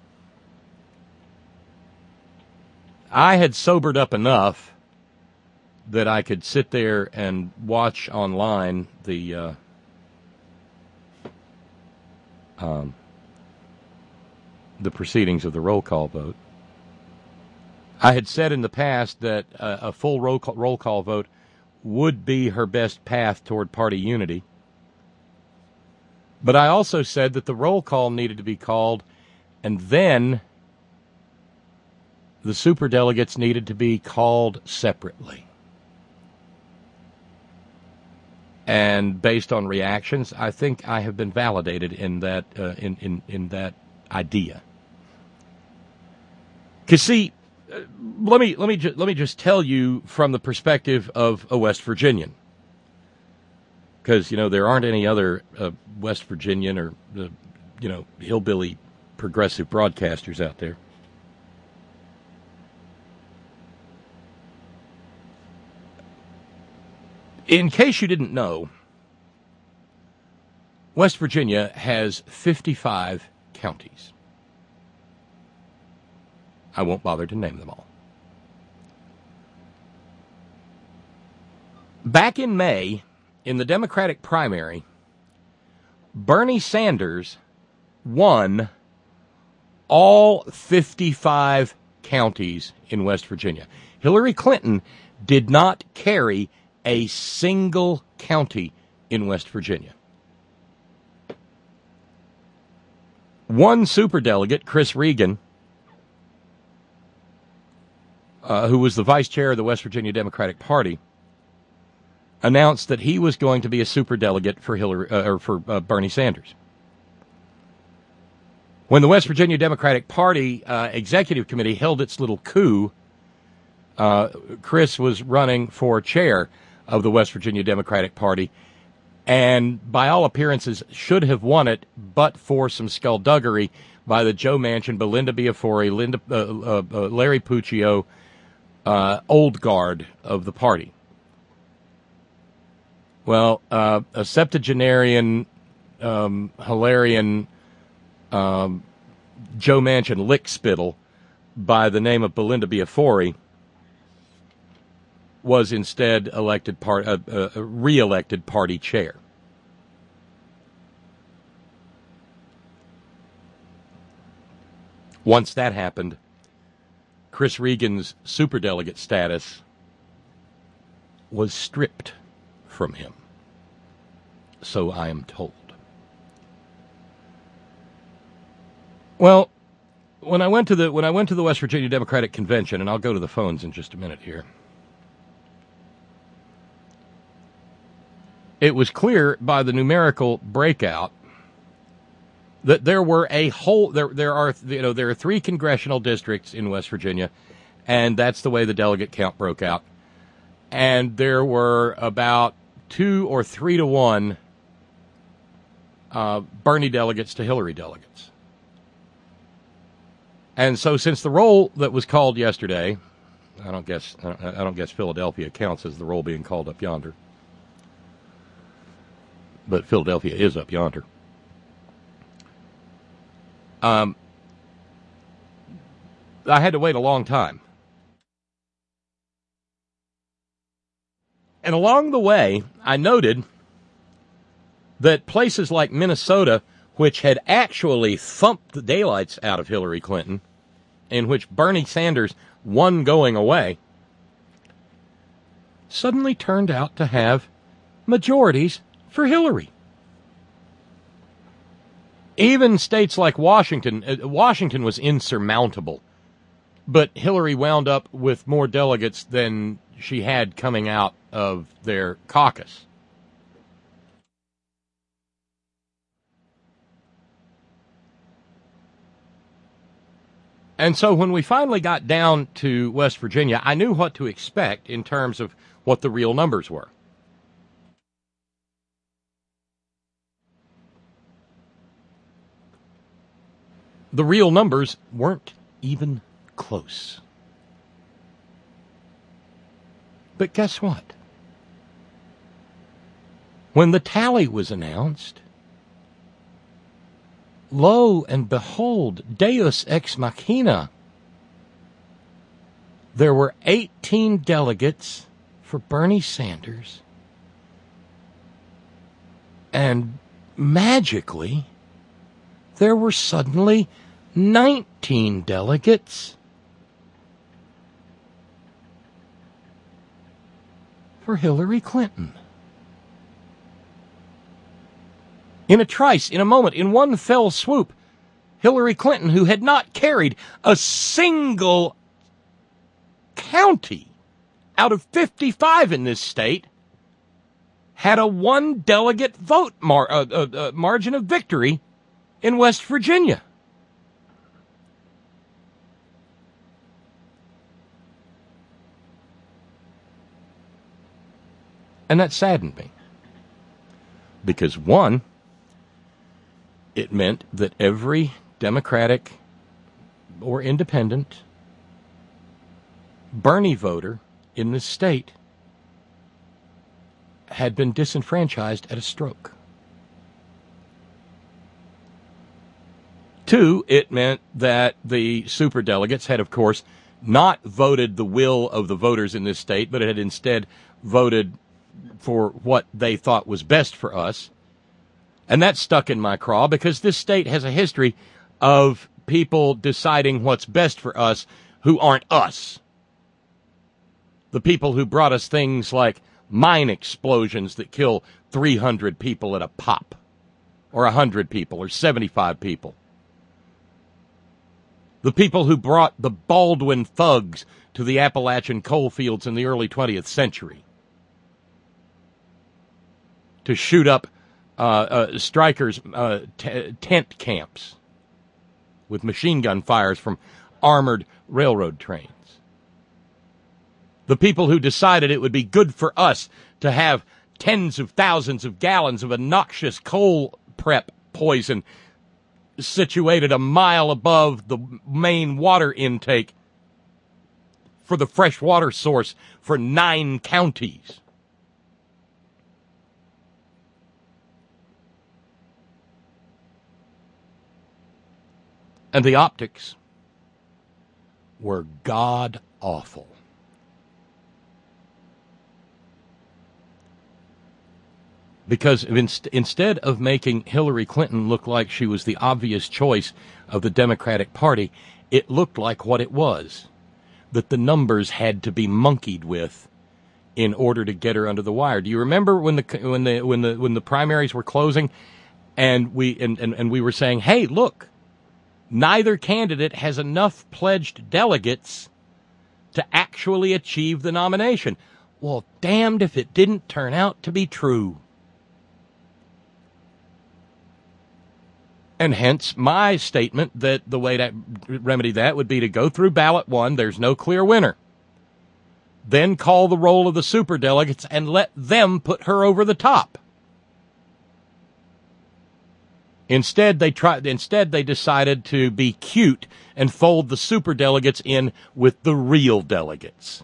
I had sobered up enough that I could sit there and watch online the uh, um, the proceedings of the roll call vote. I had said in the past that uh, a full roll call, roll call vote would be her best path toward party unity. But I also said that the roll call needed to be called, and then the superdelegates needed to be called separately. And based on reactions, I think I have been validated in that uh, in, in, in that idea. Because see, uh, let me let me ju- let me just tell you from the perspective of a West Virginian, because you know there aren't any other uh, West Virginian or uh, you know hillbilly progressive broadcasters out there. In case you didn't know, West Virginia has fifty-five counties. I won't bother to name them all. Back in May, in the Democratic primary, Bernie Sanders won all fifty-five counties in West Virginia. Hillary Clinton did not carry a single county in West Virginia. One superdelegate, Chris Regan, uh, who was the vice chair of the West Virginia Democratic Party, announced that he was going to be a superdelegate for Hillary uh, or for uh, Bernie Sanders. When the West Virginia Democratic Party uh, Executive Committee held its little coup, uh, Chris was running for chair of the West Virginia Democratic Party, and by all appearances should have won it, but for some skullduggery by the Joe Manchin, Belinda Biafore, Linda, uh, uh, uh, Larry Puccio, uh, old guard of the party. Well, uh, a septuagenarian, um, Hilarian um, Joe Manchin lickspittle by the name of Belinda Biafore was instead elected part, uh, uh, re-elected party chair. Once that happened, Chris Regan's superdelegate status was stripped from him. So I am told. Well, when I went to the when I went to the West Virginia Democratic Convention, and I'll go to the phones in just a minute here, it was clear by the numerical breakout that there were a whole there there are you know there are three congressional districts in West Virginia, and that's the way the delegate count broke out. And there were about two or three to one uh, Bernie delegates to Hillary delegates. And so, since the roll that was called yesterday, I don't guess I don't, I don't guess Philadelphia counts as the roll being called up yonder, but Philadelphia is up yonder. Um, I had to wait a long time. And along the way, I noted that places like Minnesota, which had actually thumped the daylights out of Hillary Clinton, in which Bernie Sanders won going away, suddenly turned out to have majorities for Hillary. Even states like Washington, uh, Washington was insurmountable, but Hillary wound up with more delegates than she had coming out of their caucus. And so when we finally got down to West Virginia, I knew what to expect in terms of what the real numbers were. The real numbers weren't even close. But guess what? When the tally was announced, lo and behold, Deus ex machina, there were eighteen delegates for Bernie Sanders, and magically, there were suddenly nineteen delegates for Hillary Clinton. In a trice, in a moment, in one fell swoop, Hillary Clinton, who had not carried a single county out of fifty-five in this state, had a one-delegate vote mar- uh, uh, uh, margin of victory in West Virginia. And that saddened me. Because, one, it meant that every Democratic or independent Bernie voter in this state had been disenfranchised at a stroke. Two, it meant that the superdelegates had, of course, not voted the will of the voters in this state, but had instead voted for what they thought was best for us. And that stuck in my craw because this state has a history of people deciding what's best for us who aren't us. The people who brought us things like mine explosions that kill three hundred people at a pop, or one hundred people, or seventy-five people. The people who brought the Baldwin thugs to the Appalachian coal fields in the early twentieth century to shoot up uh, uh, strikers' uh, t- tent camps with machine gun fires from armored railroad trains. The people who decided it would be good for us to have tens of thousands of gallons of a noxious coal prep poison situated a mile above the main water intake for the fresh water source for nine counties. And the optics were god-awful. Because inst- instead of making Hillary Clinton look like she was the obvious choice of the Democratic Party, it looked like what it was, that the numbers had to be monkeyed with in order to get her under the wire. Do you remember when the when the when the when the primaries were closing, and we and, and, and we were saying, "Hey, look, neither candidate has enough pledged delegates to actually achieve the nomination." Well, damned if it didn't turn out to be true. And hence my statement that the way to remedy that would be to go through ballot one, there's no clear winner. Then call the roll of the superdelegates and let them put her over the top. Instead, they tried, instead they decided to be cute and fold the superdelegates in with the real delegates.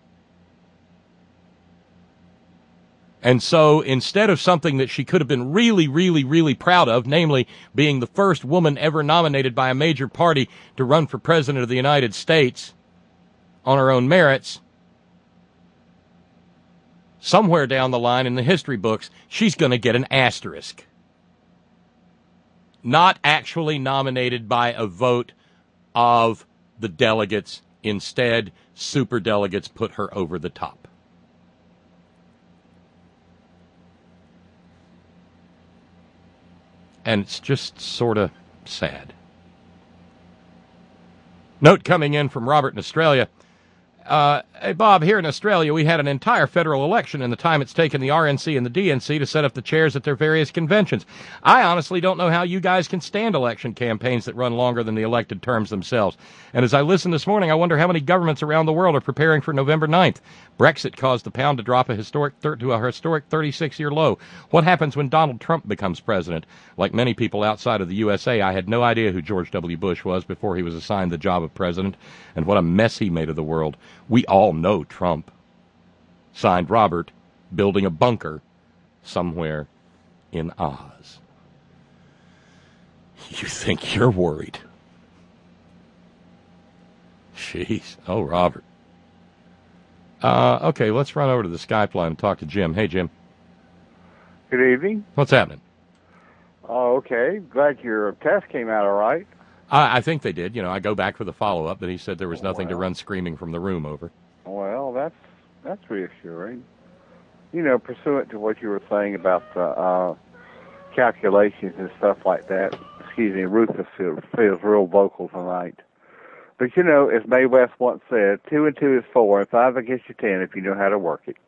And so instead of something that she could have been really, really, really proud of, namely being the first woman ever nominated by a major party to run for president of the United States on her own merits, somewhere down the line in the history books, she's going to get an asterisk. Not actually nominated by a vote of the delegates. Instead, superdelegates put her over the top. And it's just sort of sad. Note coming in from Robert in Australia. Uh, hey, Bob, here in Australia, we had an entire federal election in the time it's taken the R N C and the D N C to set up the chairs at their various conventions. I honestly don't know how you guys can stand election campaigns that run longer than the elected terms themselves. And as I listened this morning, I wonder how many governments around the world are preparing for November ninth. Brexit caused the pound to drop a historic thir- to a historic thirty-six-year low. What happens when Donald Trump becomes president? Like many people outside of the U S A, I had no idea who George W. Bush was before he was assigned the job of president, and what a mess he made of the world. We all know Trump. Signed, Robert, building a bunker somewhere in Oz. You think you're worried? Jeez. Oh, Robert. Uh, okay, let's run over to the Skype line and talk to Jim. Hey, Jim. Good evening. What's happening? Oh, okay. Glad your test came out all right. I, I think they did. You know, I go back for the follow-up, but he said there was nothing well, to run screaming from the room over. Well, that's that's reassuring. You know, pursuant to what you were saying about the uh, calculations and stuff like that, excuse me, Rufus feels, feels real vocal tonight. But, you know, as Mae West once said, two and two is four, and five against you ten if you know how to work it.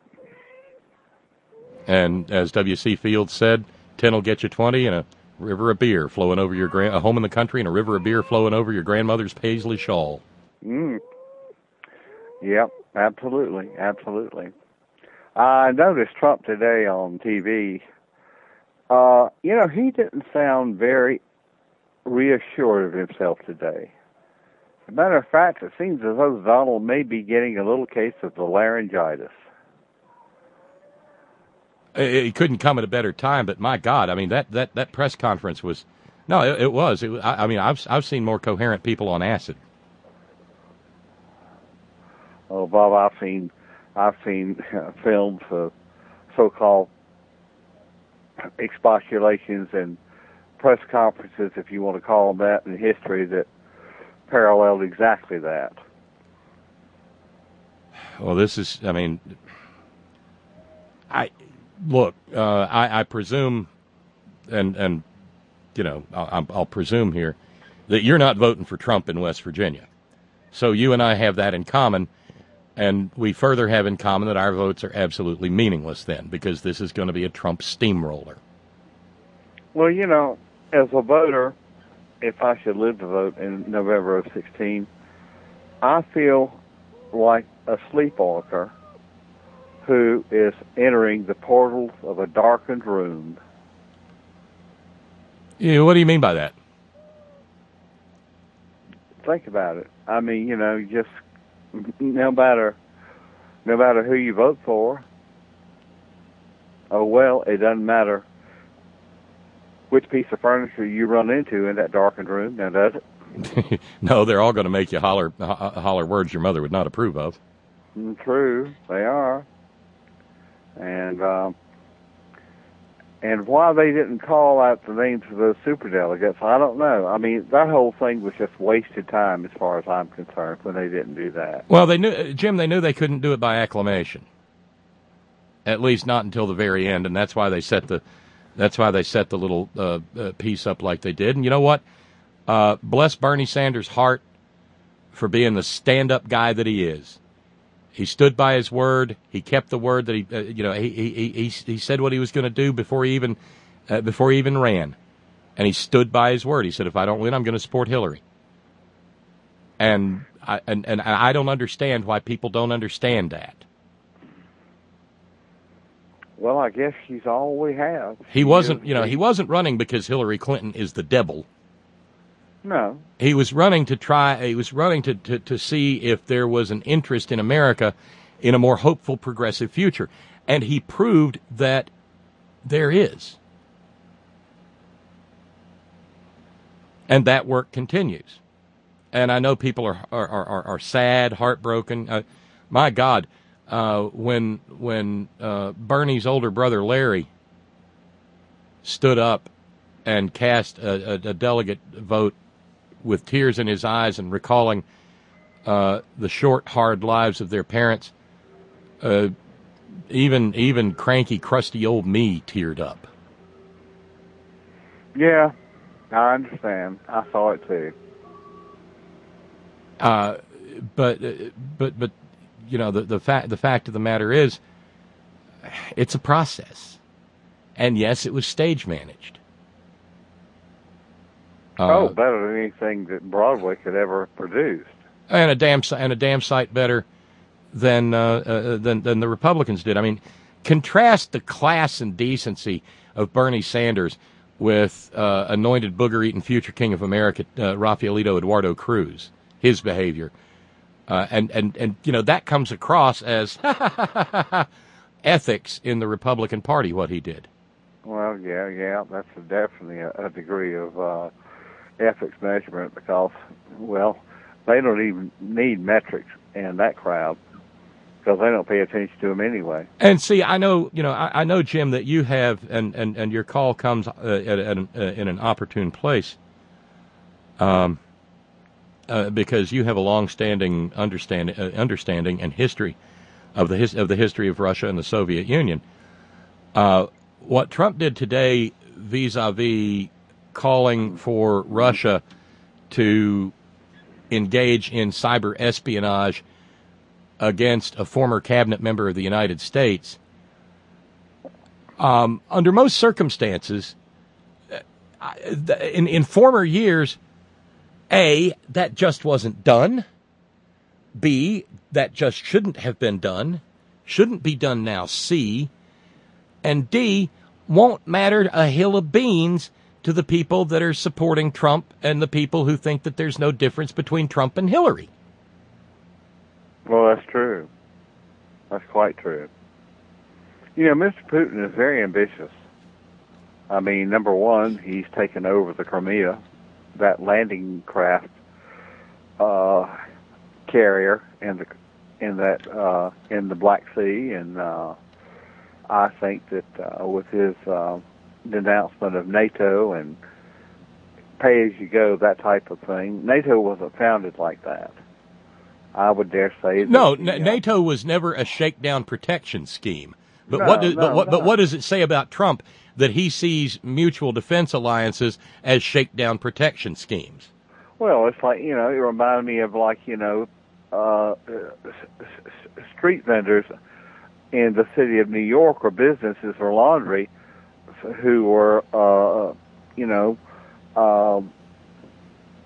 And as W C Fields said, ten will get you twenty, and a river of beer flowing over your grand, a home in the country, and a river of beer flowing over your grandmother's paisley shawl. Mm. Yep, absolutely, absolutely. I noticed Trump today on T V. Uh, you know, he didn't sound very reassured of himself today. As a matter of fact, it seems as though Donald may be getting a little case of the laryngitis. It couldn't come at a better time, but my God, I mean, that, that, that press conference was, no, it, it was. It, I, I mean, I've I've seen more coherent people on acid. Oh, Bob, I've seen, I've seen uh, films of so-called expostulations and press conferences, if you want to call them that, in history that paralleled exactly that. Well, this is, I mean, I look, uh, I, I presume, and and you know, I'll, I'll presume here that you're not voting for Trump in West Virginia. So you and I have that in common, and we further have in common that our votes are absolutely meaningless then, because this is going to be a Trump steamroller. Well, you know, as a voter, if I should live to vote in November of sixteen, I feel like a sleepwalker who is entering the portals of a darkened room. Yeah, what do you mean by that? Think about it. I mean, you know, just no matter no matter who you vote for, oh well, it doesn't matter which piece of furniture you run into in that darkened room, now does it? No, they're all going to make you holler ho- holler words your mother would not approve of. Mm, true, they are. And um, and why they didn't call out the names of those superdelegates, I don't know. I mean, that whole thing was just wasted time as far as I'm concerned when they didn't do that. Well, they knew, Jim, they knew they couldn't do it by acclamation. At least not until the very end, and that's why they set the that's why they set the little uh, uh, piece up like they did. And you know what? Uh, bless Bernie Sanders' heart for being the stand-up guy that he is. He stood by his word. He kept the word that he, uh, you know, he he he he said what he was going to do before he even uh, before he even ran, and he stood by his word. He said, "If I don't win, I'm going to support Hillary." And I and and I don't understand why people don't understand that. Well, I guess she's all we have. He wasn't, you know, he wasn't running because Hillary Clinton is the devil. No. He was running to try, he was running to, to, to see if there was an interest in America in a more hopeful, progressive future. And he proved that there is. And that work continues. And I know people are are, are, are sad, heartbroken. Uh, my God, uh, when when uh, Bernie's older brother Larry stood up and cast a, a, a delegate vote with tears in his eyes and recalling uh, the short, hard lives of their parents, uh, even even cranky, crusty old me teared up. Yeah, I understand. I saw it too. Uh, but but but you know the the fact the fact of the matter is, it's a process, and yes, it was stage managed. Uh, oh, better than anything that Broadway could ever produce. And a damn and a damn sight better than uh, uh, than than the Republicans did. I mean, contrast the class and decency of Bernie Sanders with uh, anointed booger-eating future king of America, uh, Rafaelito Eduardo Cruz. His behavior, uh, and and and you know that comes across as ethics in the Republican Party. What he did. Well, yeah, yeah, that's a, definitely a, a degree of uh, ethics measurement because, well, they don't even need metrics in that crowd because they don't pay attention to them anyway. And see, I know, you know, I, I know, Jim, that you have, and, and, and your call comes uh, at, at an, uh, in an opportune place, um, uh, because you have a long-standing understanding, uh, understanding and history of the his, of the history of Russia and the Soviet Union. Uh, what Trump did today, vis-a-vis calling for Russia to engage in cyber espionage against a former cabinet member of the United States, um, under most circumstances, in, in former years, A, that just wasn't done. B, that just shouldn't have been done. Shouldn't be done now. C, and D, won't matter a hill of beans to the people that are supporting Trump and the people who think that there's no difference between Trump and Hillary. Well, that's true. That's quite true. You know, Mister Putin is very ambitious. I mean, number one, he's taken over the Crimea, that landing craft uh, carrier in the in that uh, in the Black Sea, and uh, I think that uh, with his uh, denouncement of NATO and pay-as-you-go, that type of thing, NATO wasn't founded like that. I would dare say that, no. You know, NATO was never a shakedown protection scheme. But no, what does no, but what no. but what does it say about Trump that he sees mutual defense alliances as shakedown protection schemes? Well, it's like, you know, it reminded me of like, you know, uh, street vendors in the city of New York or businesses or laundry who were, uh, you know, um,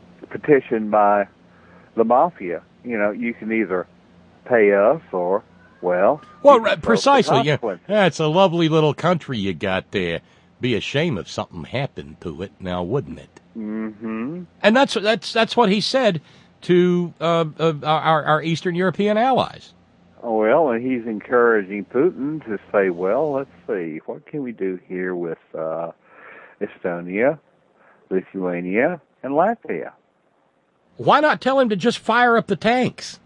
petitioned by the mafia. You know, you can either pay us or well, well, right, precisely. Yeah, yeah, it's a lovely little country you got there. Be a shame if something happened to it, now wouldn't it? Mm-hmm. And that's that's that's what he said to uh, uh, our our Eastern European allies. Oh, well, and he's encouraging Putin to say, well, let's see, what can we do here with uh, Estonia, Lithuania, and Latvia? Why not tell him to just fire up the tanks?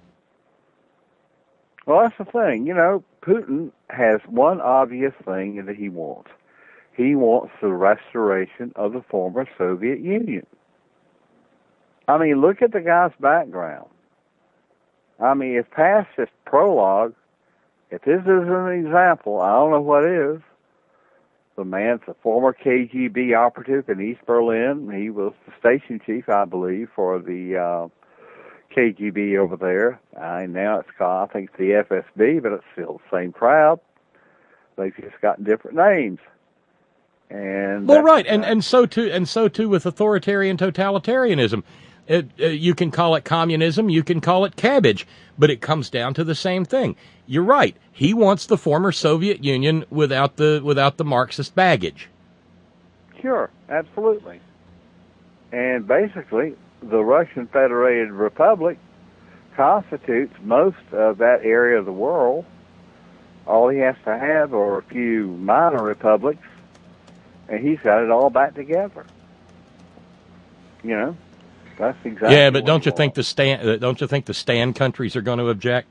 Well, that's the thing. You know, Putin has one obvious thing that he wants. He wants the restoration of the former Soviet Union. I mean, look at the guy's background. I mean, if past is prologue, if this is an example, I don't know what is. The man's a former K G B operative in East Berlin. He was the station chief, I believe, for the uh, K G B over there. Uh, now it's called, I think it's the F S B, but it's still the same crowd. They've just got different names. And well, right, and and so too, and so too with authoritarian totalitarianism. It, uh, you can call it communism, you can call it cabbage, but it comes down to the same thing. You're right. He wants the former Soviet Union without the without the Marxist baggage. Sure, absolutely. And basically, the Russian Federated Republic constitutes most of that area of the world. All he has to have are a few minor republics, and he's got it all back together. You know, that's exactly. Yeah, but don't you think the stand? Don't you think the stand countries are going to object?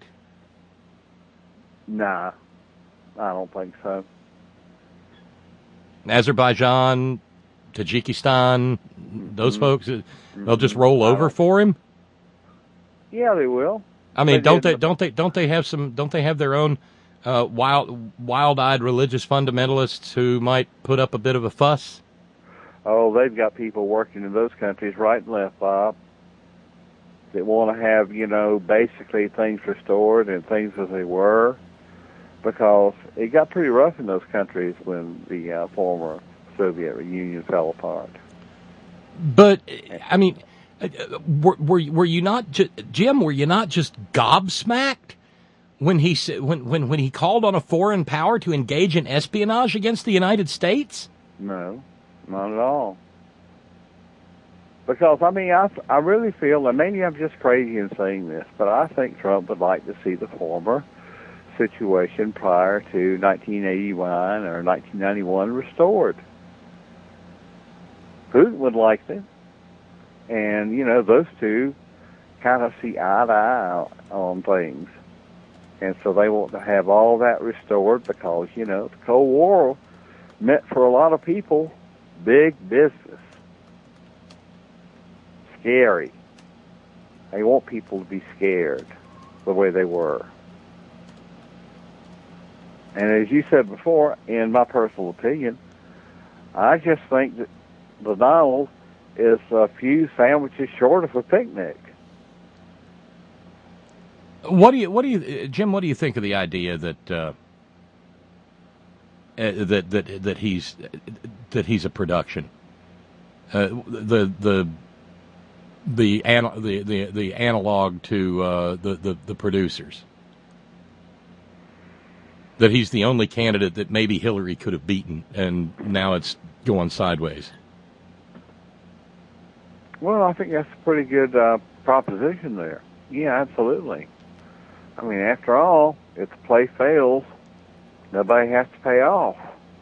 Nah, I don't think so. Azerbaijan, Tajikistan, those mm-hmm. folks, they'll just roll over for him. Yeah, they will. I mean, they don't they? The... Don't they? Don't they have some? Don't they have their own uh, wild, wild-eyed religious fundamentalists who might put up a bit of a fuss? Oh, they've got people working in those countries right and left, Bob, that want to have, you know, basically things restored and things as they were, because it got pretty rough in those countries when the uh, former Soviet Union fell apart. But, I mean, were, were, were you not, ju- Jim, were you not just gobsmacked when he, when, when, when he called on a foreign power to engage in espionage against the United States? No. Not at all. Because, I mean, I, I really feel, and maybe I'm just crazy in saying this, but I think Trump would like to see the former situation prior to nineteen eighty-one or nineteen ninety-one restored. Putin would like it. And, you know, those two kind of see eye to eye on things. And so they want to have all that restored because, you know, the Cold War meant for a lot of people big business. Scary. They want people to be scared the way they were. And as you said before, in my personal opinion, I just think that the Donald is a few sandwiches short of a picnic. What do you, what do you, Jim? What do you think of the idea that uh, uh, that that that he's that he's a production? Uh, the the the an, the, the the analog to uh, the, the the producers. That he's the only candidate that maybe Hillary could have beaten, and now it's going sideways. Well, I think that's a pretty good uh, proposition there. Yeah, absolutely. I mean, after all, if the play fails, nobody has to pay off.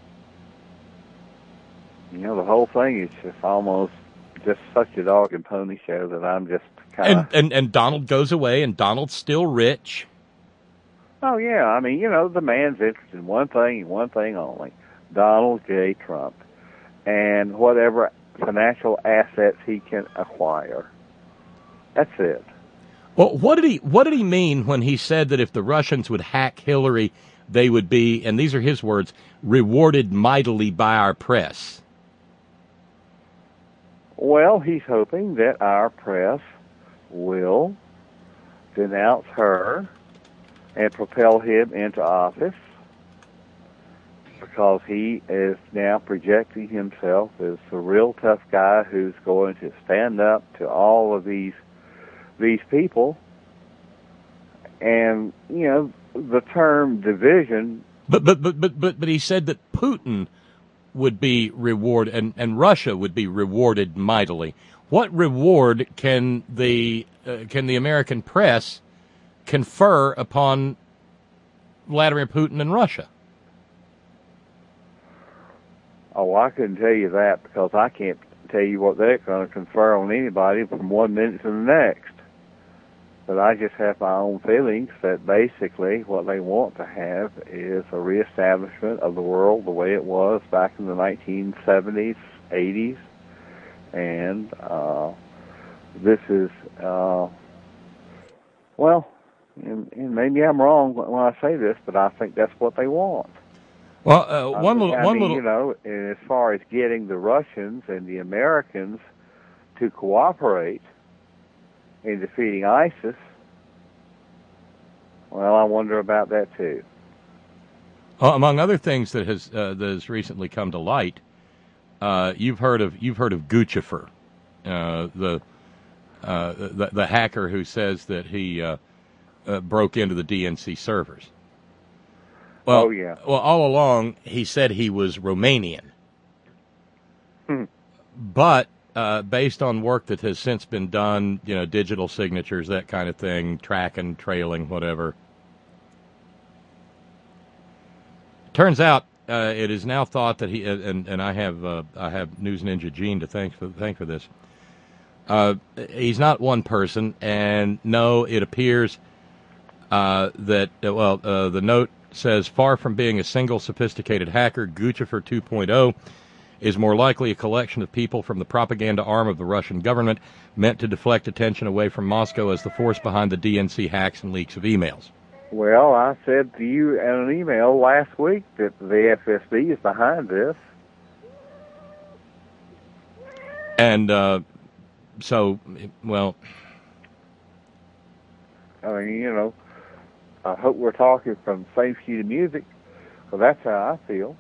You know, the whole thing is just almost just such a dog and pony show that I'm just kind of... And, and, and Donald goes away, and Donald's still rich. Oh, yeah. I mean, you know, the man's interested in one thing and one thing only, Donald J. Trump, and whatever financial assets he can acquire. That's it. Well, what did he what did he mean when he said that if the Russians would hack Hillary, they would be, and these are his words, rewarded mightily by our press? Well, he's hoping that our press will denounce her and propel him into office, because he is now projecting himself as a real tough guy who's going to stand up to all of these these people. And, you know, the term division. But but but but but, but he said that Putin would be rewarded and, and Russia would be rewarded mightily. What reward can the uh, can the American press confer upon Vladimir Putin and Russia? Oh, I couldn't tell you that because I can't tell you what they're going to confer on anybody from one minute to the next. But I just have my own feelings that basically what they want to have is a reestablishment of the world the way it was back in the nineteen seventies, eighties. And uh, this is, uh, well, and, and maybe I'm wrong when I say this, but I think that's what they want. Well, uh, one I mean, little, I one mean, little, you know, as far as getting the Russians and the Americans to cooperate in defeating ISIS, well, I wonder about that too. uh, among other things that has uh, that has recently come to light, uh, you've heard of you've heard of Guccifer, uh, the, uh, the the hacker who says that he uh, uh, broke into the D N C servers. Well, oh, yeah. Well, all along, he said he was Romanian. Hmm. But uh, based on work that has since been done, you know, digital signatures, that kind of thing, tracking, trailing, whatever. Turns out uh, it is now thought that he, and, and I have uh, I have News Ninja Gene to thank for, thank for this. Uh, he's not one person, and no, it appears uh, that, uh, well, uh, the note says, far from being a single sophisticated hacker, Guccifer two point oh is more likely a collection of people from the propaganda arm of the Russian government meant to deflect attention away from Moscow as the force behind the D N C hacks and leaks of emails. Well, I said to you in an email last week that the F S B is behind this. And uh, so, well... I mean, you know, I hope we're talking from the same sheet of music, because that's how I feel.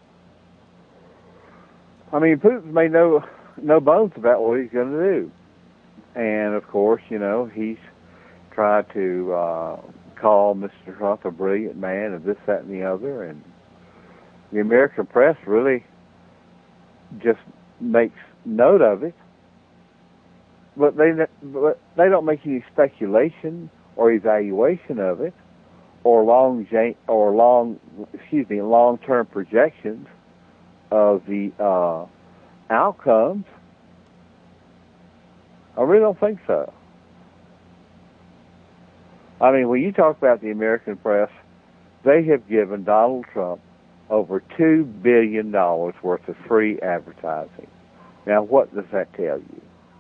I mean, Putin's made no no bones about what he's going to do. And, of course, you know, he's tried to uh, call Mister Trump a brilliant man and this, that, and the other. And the American press really just makes note of it. But they, but they don't make any speculation or evaluation of it, or long or long, excuse me, long-term projections of the uh, outcomes. I really don't think so. I mean, when you talk about the American press, they have given Donald Trump over two billion dollars worth of free advertising. Now, what does that tell you?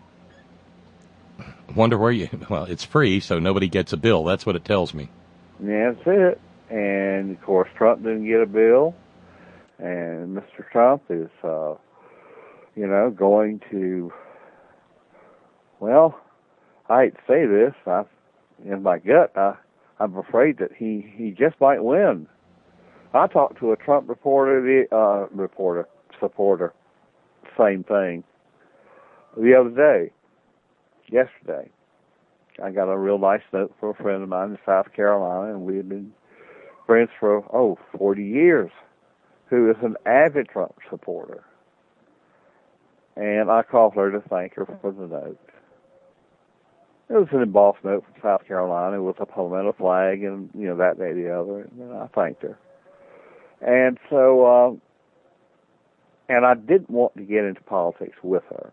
Wonder where you... Well, it's free, so nobody gets a bill. That's what it tells me. Yeah, that's it. And, of course, Trump didn't get a bill. And Mister Trump is, uh, you know, going to... Well, I hate to say this. I, in my gut, I, I'm afraid that he, he just might win. I talked to a Trump reporter, the uh, reporter, supporter, same thing, the other day. Yesterday, I got a real nice note from a friend of mine in South Carolina, and we had been friends for, oh, forty years, who is an avid Trump supporter. And I called her to thank her for the note. It was an embossed note from South Carolina with a palmetto flag and, you know, that, day, the other, and I thanked her. And so, um, and I didn't want to get into politics with her.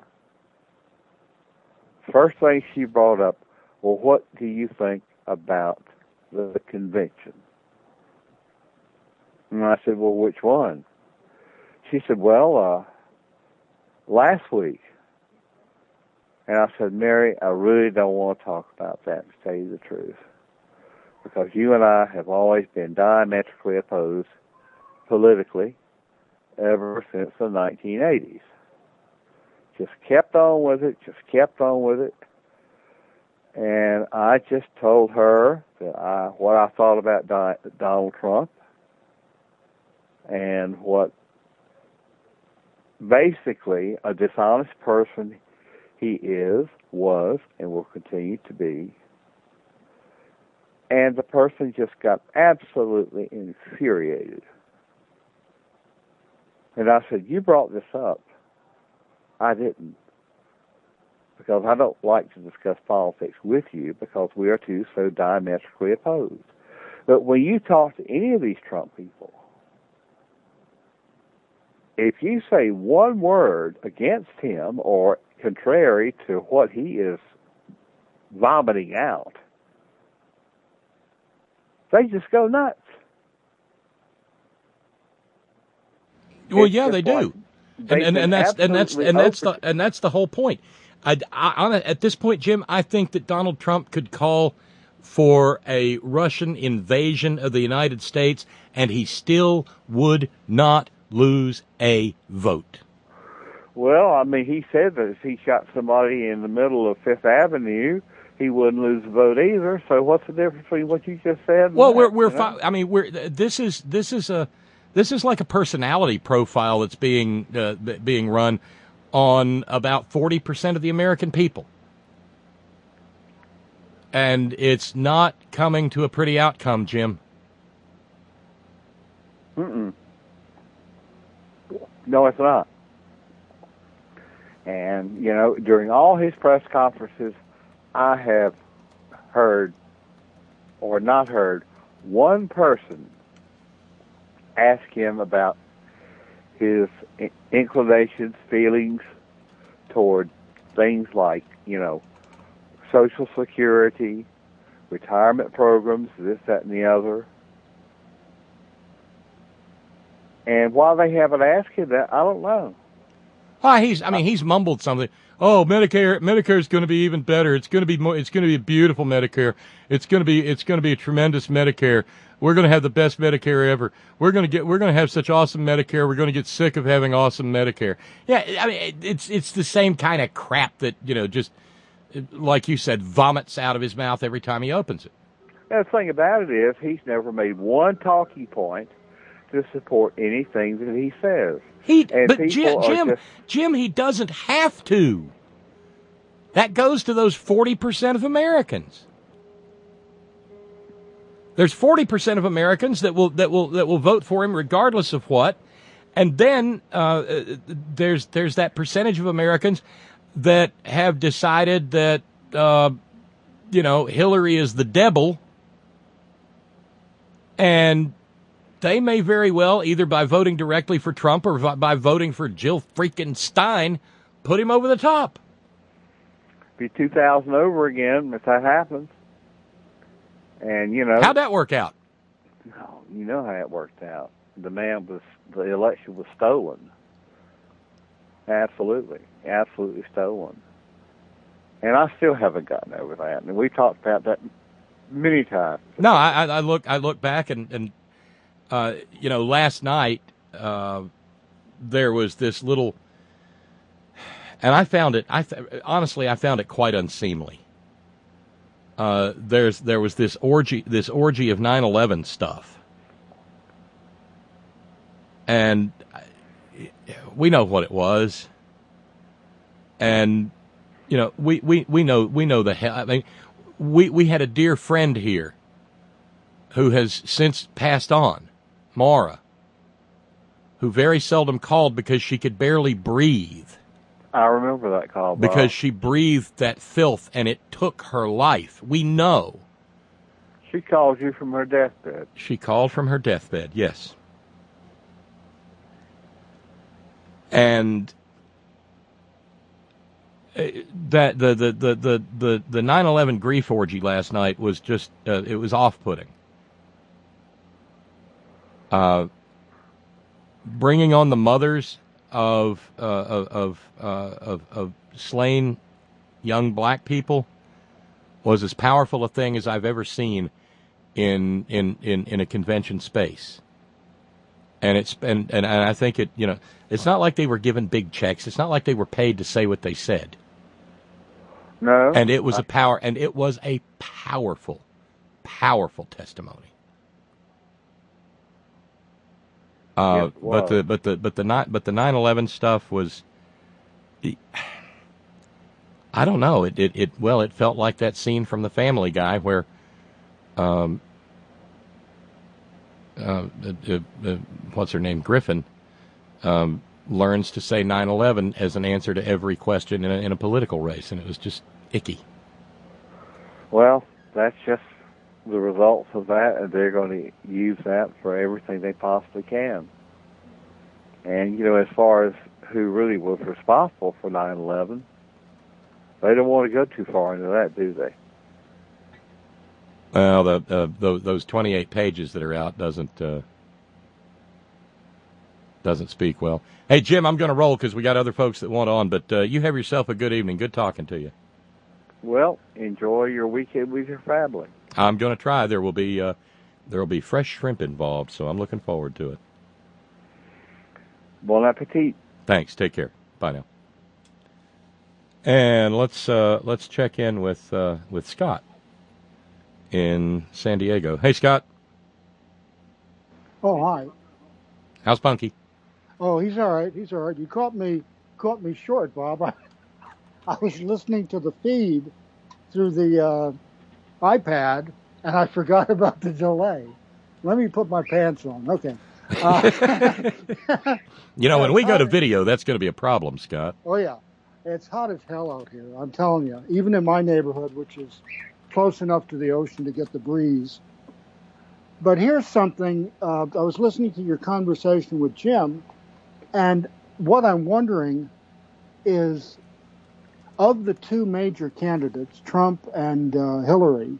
First thing she brought up, well, what do you think about the convention? And I said, well, which one? She said, well, uh, last week. And I said, Mary, I really don't want to talk about that, to tell you the truth. Because you and I have always been diametrically opposed politically ever since the nineteen eighties. Just kept on with it, just kept on with it. And I just told her that I, what I thought about Di- Donald Trump and what basically a dishonest person he is, was, and will continue to be. And the person just got absolutely infuriated. And I said, you brought this up. I didn't. Because I don't like to discuss politics with you because we are two so diametrically opposed. But when you talk to any of these Trump people, if you say one word against him or contrary to what he is vomiting out, they just go nuts. Well, it's yeah, they do, like and, and, and that's and that's and that's the and that's the whole point. I, I, at this point, Jim, I think that Donald Trump could call for a Russian invasion of the United States, and he still would not lose a vote. Well, I mean, he said that if he shot somebody in the middle of Fifth Avenue, he wouldn't lose a vote either. So, what's the difference between what you just said? Well, and we're that, we're. you know? Fi- I mean, we're. This is this is a this is like a personality profile that's being uh, being run on about forty percent of the American people. And it's not coming to a pretty outcome, Jim. Mm-mm. No, it's not. And, you know, during all his press conferences, I have heard or not heard one person ask him about his inclinations, feelings toward things like, you know, Social Security, retirement programs, this, that, and the other. And why they haven't asked him that, I don't know. Ah, he's. I mean, he's mumbled something. Oh, Medicare. Medicare is going to be even better. It's going to be more. It's going to be a beautiful Medicare. It's going to be. It's going to be a tremendous Medicare. We're going to have the best Medicare ever. We're going to get. We're going to have such awesome Medicare. We're going to get sick of having awesome Medicare. Yeah, I mean, it's it's the same kind of crap that, you know, just like you said, vomits out of his mouth every time he opens it. And the thing about it is, he's never made one talking point to support anything that he says. He, and but Jim, Jim, just, Jim, he doesn't have to. That goes to those forty percent of Americans. There's forty percent of Americans that will that will that will vote for him regardless of what, and then uh, there's there's that percentage of Americans that have decided that uh, you know, Hillary is the devil, and they may very well, either by voting directly for Trump or by voting for Jill freaking Stein, put him over the top. Be two thousand over again if that happens. And, you know. How'd that work out? Oh, you know how it worked out. The man was, the election was stolen. Absolutely. Absolutely stolen. And I still haven't gotten over that. And we talked about that many times. No, I, I look, I look back and, and Uh, you know, last night uh, there was this little, and I found it. I th- honestly, I found it quite unseemly. Uh, there's there was this orgy, this orgy of nine eleven stuff, and we know what it was. And you know, we, we, we know we know the hell. I mean, we we had a dear friend here who has since passed on. Maura, who very seldom called because she could barely breathe. I remember that call, Bob. Because she breathed that filth, and it took her life. We know. She called you from her deathbed. She called from her deathbed, yes. And that the the the the the, the nine eleven grief orgy last night was just uh, it was off-putting. Uh, bringing on the mothers of uh, of of, uh, of of slain young black people was as powerful a thing as I've ever seen in in, in, in a convention space. And it's and, and and I think it you know it's not like they were given big checks. It's not like they were paid to say what they said. No. And it was a power and it was a powerful, powerful testimony. Uh, yes, but the but the but the not but the nine eleven stuff was, I don't know. It, it it well it felt like that scene from The Family Guy where, um, uh, uh, uh, what's her name, Griffin, um, learns to say nine eleven as an answer to every question in a, in a political race, and it was just icky. Well, that's just the results of that, and they're going to use that for everything they possibly can. And, you know, as far as who really was responsible for nine eleven, they don't want to go too far into that, do they? Well, the, uh, those, those twenty-eight pages that are out doesn't uh, doesn't speak well. Hey, Jim, I'm going to roll because we got other folks that want on, but uh, you have yourself a good evening. Good talking to you. Well, enjoy your weekend with your family. I'm going to try. There will be uh, there will be fresh shrimp involved, so I'm looking forward to it. Bon appetit. Thanks. Take care. Bye now. And let's uh, let's check in with uh, with Scott in San Diego. Hey, Scott. Oh, hi. How's Punky? Oh, he's all right. He's all right. You caught me caught me short, Bob. I, I was listening to the feed through the uh, iPad, and I forgot about the delay. Let me put my pants on. Okay. Uh, you know, when we go to video, that's going to be a problem, Scott. Oh, yeah. It's hot as hell out here, I'm telling you. Even in my neighborhood, which is close enough to the ocean to get the breeze. But here's something. Uh, I was listening to your conversation with Jim, and what I'm wondering is, of the two major candidates, Trump and uh, Hillary,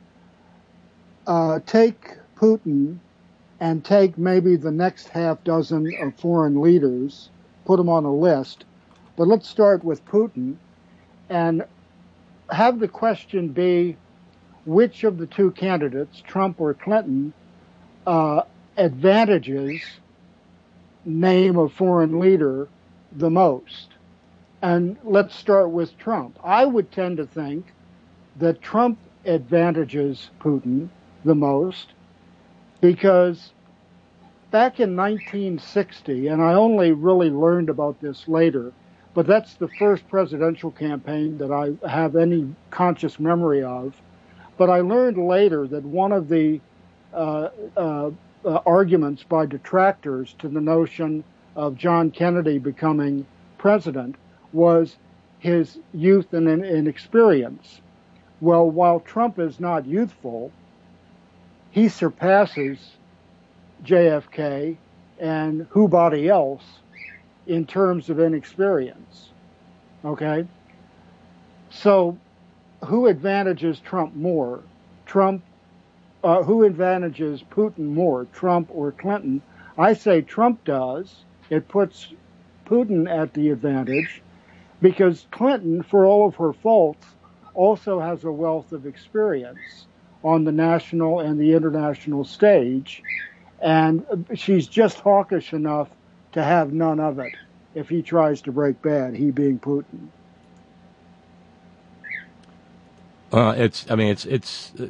uh, take Putin and take maybe the next half dozen of foreign leaders, put them on a list. But let's start with Putin and have the question be, which of the two candidates, Trump or Clinton, uh, advantages name of foreign leader the most? And let's start with Trump. I would tend to think that Trump advantages Putin the most because back in nineteen sixty, and I only really learned about this later, but that's the first presidential campaign that I have any conscious memory of. But I learned later that one of the uh, uh, uh, arguments by detractors to the notion of John Kennedy becoming president was his youth and inexperience. Well, while Trump is not youthful, he surpasses J F K and whobody else in terms of inexperience. Okay? So, who advantages Trump more? Trump, uh, who advantages Putin more, Trump or Clinton? I say Trump does. It puts Putin at the advantage because Clinton, for all of her faults, also has a wealth of experience on the national and the international stage, and she's just hawkish enough to have none of it if he tries to break bad, he being Putin. Uh, it's, I mean, it's, it's, uh,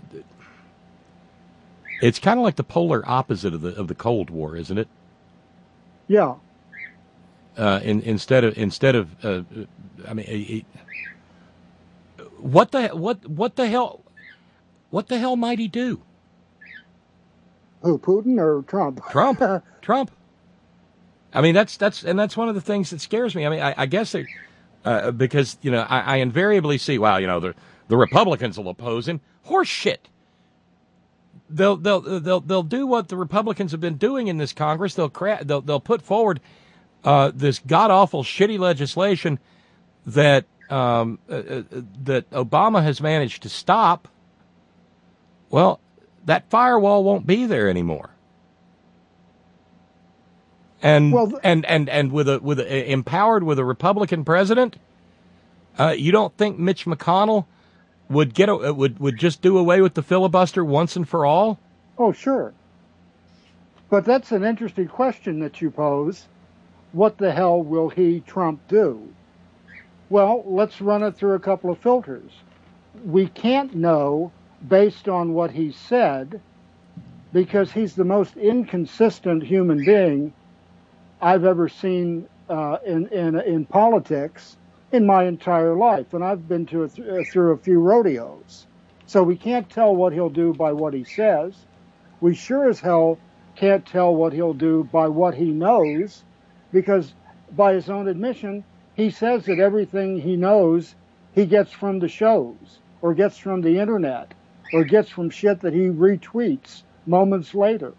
it's kind of like the polar opposite of the, of the Cold War, isn't it? Yeah. Uh, in, instead of, instead of, uh, I mean, it, what the, what, what the hell, what the hell might he do? Who, Putin or Trump? Trump. Trump. I mean, that's, that's, and that's one of the things that scares me. I mean, I, I guess it, uh, because, you know, I, I invariably see, wow, you know, the, the Republicans will oppose him. Horse shit. They'll, they'll, they'll, they'll do what the Republicans have been doing in this Congress. They'll cra- they'll, they'll put forward, uh, this god-awful shitty legislation that, um, uh, uh, that Obama has managed to stop. Well, that firewall won't be there anymore. And, well, th- and, and, and with a, with a, empowered with a Republican president, uh, you don't think Mitch McConnell would get, a, would, would just do away with the filibuster once and for all? Oh, sure. But that's an interesting question that you pose. What the hell will he, Trump, do? Well, let's run it through a couple of filters. We can't know based on what he said, because he's the most inconsistent human being I've ever seen uh, in, in in politics in my entire life, and I've been to a th- through a few rodeos. So we can't tell what he'll do by what he says. We sure as hell can't tell what he'll do by what he knows, because by his own admission, he says that everything he knows he gets from the shows, or gets from the internet, or gets from shit that he retweets moments later.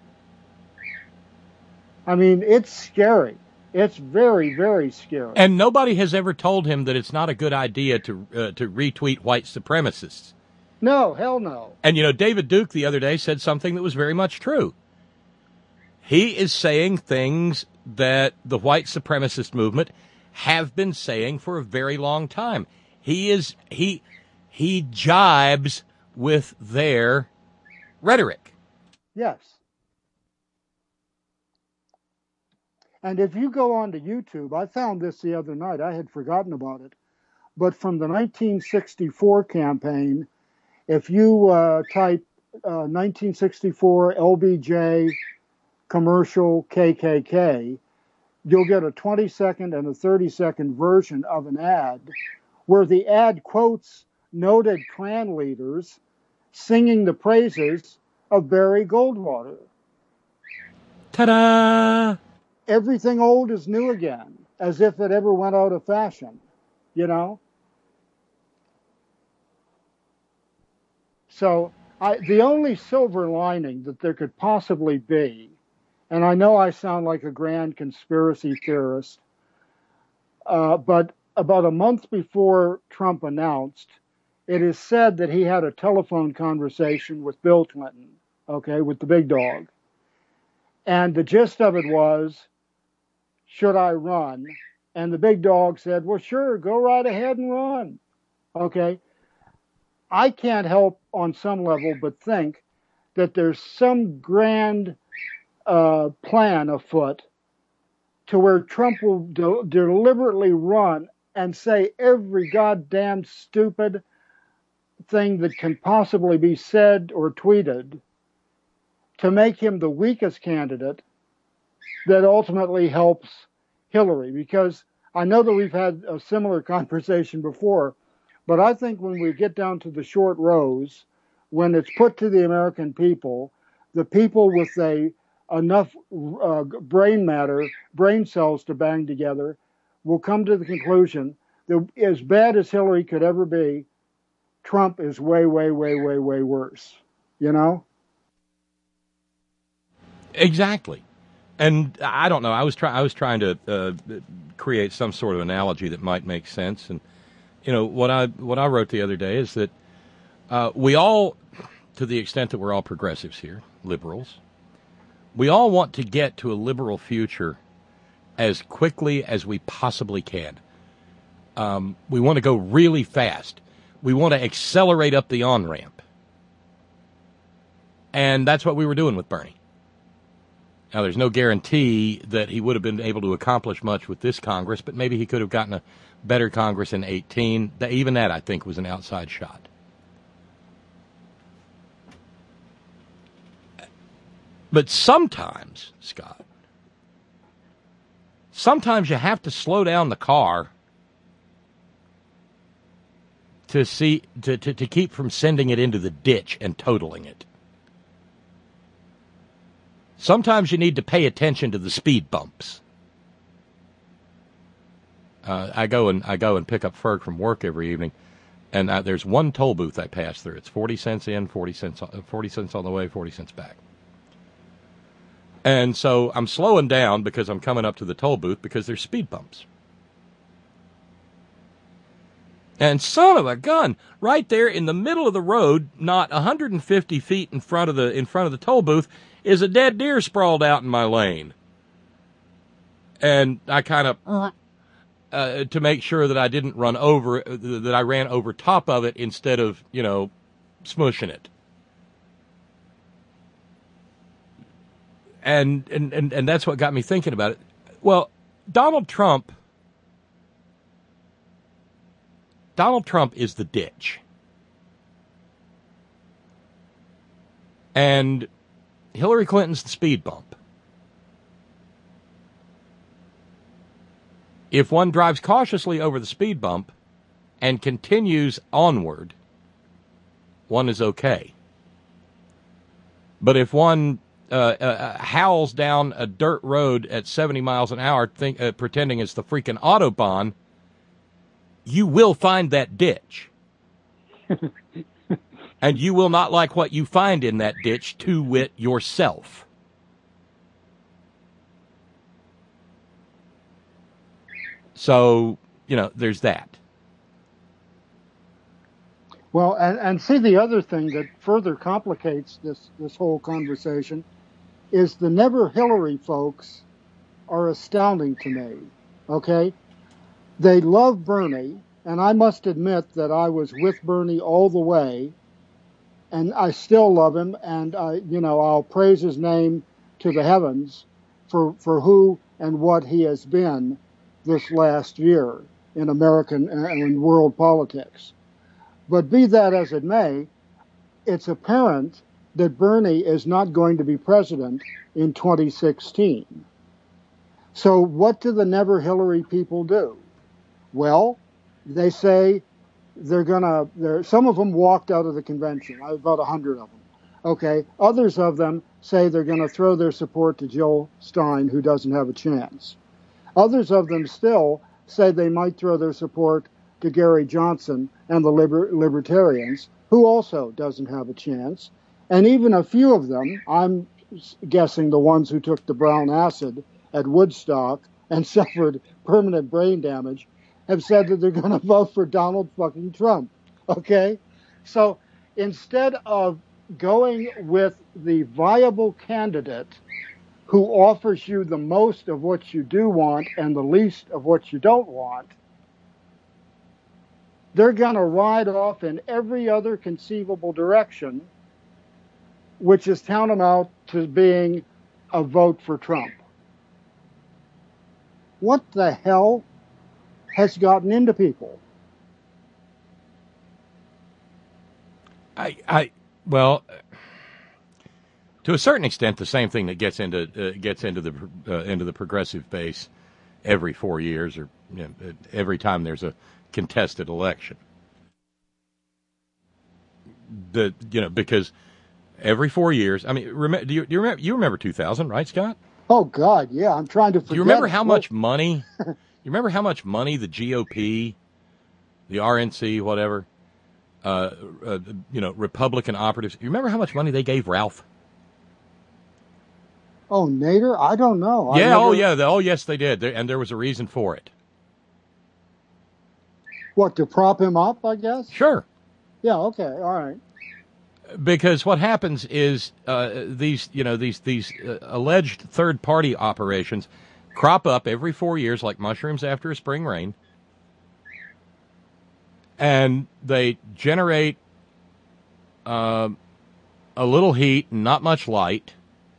I mean, it's scary. It's very, very scary. And nobody has ever told him that it's not a good idea to uh, to retweet white supremacists. No, hell no. And, you know, David Duke the other day said something that was very much true. He is saying things that the white supremacist movement have been saying for a very long time. He is he he jibes with their rhetoric. Yes. And if you go on to YouTube, I found this the other night. I had forgotten about it. But from the nineteen sixty-four campaign, if you uh, type uh, nineteen sixty-four L B J commercial K K K, you'll get a twenty second and a thirty second version of an ad where the ad quotes noted Klan leaders singing the praises of Barry Goldwater. Ta-da! Everything old is new again, as if it ever went out of fashion, you know? So I, the only silver lining that there could possibly be, and I know I sound like a grand conspiracy theorist, uh, but about a month before Trump announced, it is said that he had a telephone conversation with Bill Clinton, okay, with the big dog. And the gist of it was, should I run? And the big dog said, well, sure, go right ahead and run. Okay. I can't help on some level but think that there's some grand uh, plan afoot to where Trump will de- deliberately run and say every goddamn stupid thing that can possibly be said or tweeted to make him the weakest candidate that ultimately helps Hillary. Because I know that we've had a similar conversation before, but I think when we get down to the short rows, when it's put to the American people, the people with a enough uh, brain matter, brain cells to bang together, will come to the conclusion that as bad as Hillary could ever be, Trump is way, way, way, way, way worse. You know? Exactly. And I don't know. I was trying. I was trying to uh, create some sort of analogy that might make sense. And you know what I what I wrote the other day is that uh, we all, to the extent that we're all progressives here, liberals, we all want to get to a liberal future as quickly as we possibly can. Um, we want to go really fast. We want to accelerate up the on-ramp. And that's what we were doing with Bernie. Now, there's no guarantee that he would have been able to accomplish much with this Congress, but maybe he could have gotten a better Congress in eighteen. That, even that, I think, was an outside shot. But sometimes, Scott, sometimes you have to slow down the car to see to, to, to keep from sending it into the ditch and totaling it. Sometimes you need to pay attention to the speed bumps. Uh, I go and I go and pick up Ferg from work every evening, and uh, there's one toll booth I pass through. It's forty cents in, forty cents, forty cents on the way, forty cents back. And so I'm slowing down because I'm coming up to the toll booth because there's speed bumps. And son of a gun, right there in the middle of the road, not one hundred fifty feet in front of the in front of the toll booth, is a dead deer sprawled out in my lane. And I kind of, uh, to make sure that I didn't run over, uh, that I ran over top of it instead of, you know, smushing it. And, and, and, and that's what got me thinking about it. Well, Donald Trump, Donald Trump is the ditch. And Hillary Clinton's the speed bump. If one drives cautiously over the speed bump and continues onward, one is okay. But if one uh, uh, howls down a dirt road at seventy miles an hour, think, uh, pretending it's the freaking Autobahn, you will find that ditch. And you will not like what you find in that ditch, to wit, yourself. So, you know, there's that. Well, and, and see, the other thing that further complicates this, this whole conversation is the Never Hillary folks are astounding to me, okay? They love Bernie, and I must admit that I was with Bernie all the way, and I still love him, and I, you know, I'll praise his name to the heavens for, for who and what he has been this last year in American and in world politics. But be that as it may, it's apparent that Bernie is not going to be president in twenty sixteen. So what do the Never Hillary people do? Well, they say they're gonna, they're, some of them walked out of the convention, about a hundred of them. Okay, others of them say they're gonna throw their support to Jill Stein, who doesn't have a chance. Others of them still say they might throw their support to Gary Johnson and the liber- Libertarians, who also doesn't have a chance. And even a few of them, I'm guessing the ones who took the brown acid at Woodstock and suffered permanent brain damage, have said that they're going to vote for Donald fucking Trump. Okay? So instead of going with the viable candidate who offers you the most of what you do want and the least of what you don't want, they're going to ride off in every other conceivable direction, which is tantamount to being a vote for Trump. What the hell has gotten into people? I, I, well, to a certain extent, the same thing that gets into uh, gets into the uh, into the progressive base every four years, or you know, every time there's a contested election. The you know because every four years, I mean, remember, do you, do you remember you remember two thousand, right, Scott? Oh God, yeah, I'm trying to forget. Do you remember how much money? You remember how much money the G O P, the R N C, whatever, uh, uh, you know, Republican operatives. You remember how much money they gave Ralph? Oh, Nader? I don't know. Yeah. Never... Oh, yeah. The, oh, yes, they did, there, and there was a reason for it. What, to prop him up? I guess. Sure. Yeah. Okay. All right. Because what happens is uh, these, you know, these these uh, alleged third-party operations crop up every four years like mushrooms after a spring rain, and they generate uh, a little heat and not much light,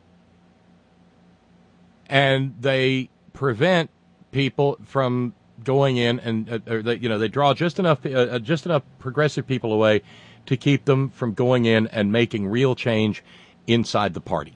and they prevent people from going in and uh, or they, you know they draw just enough uh, just enough progressive people away to keep them from going in and making real change inside the party.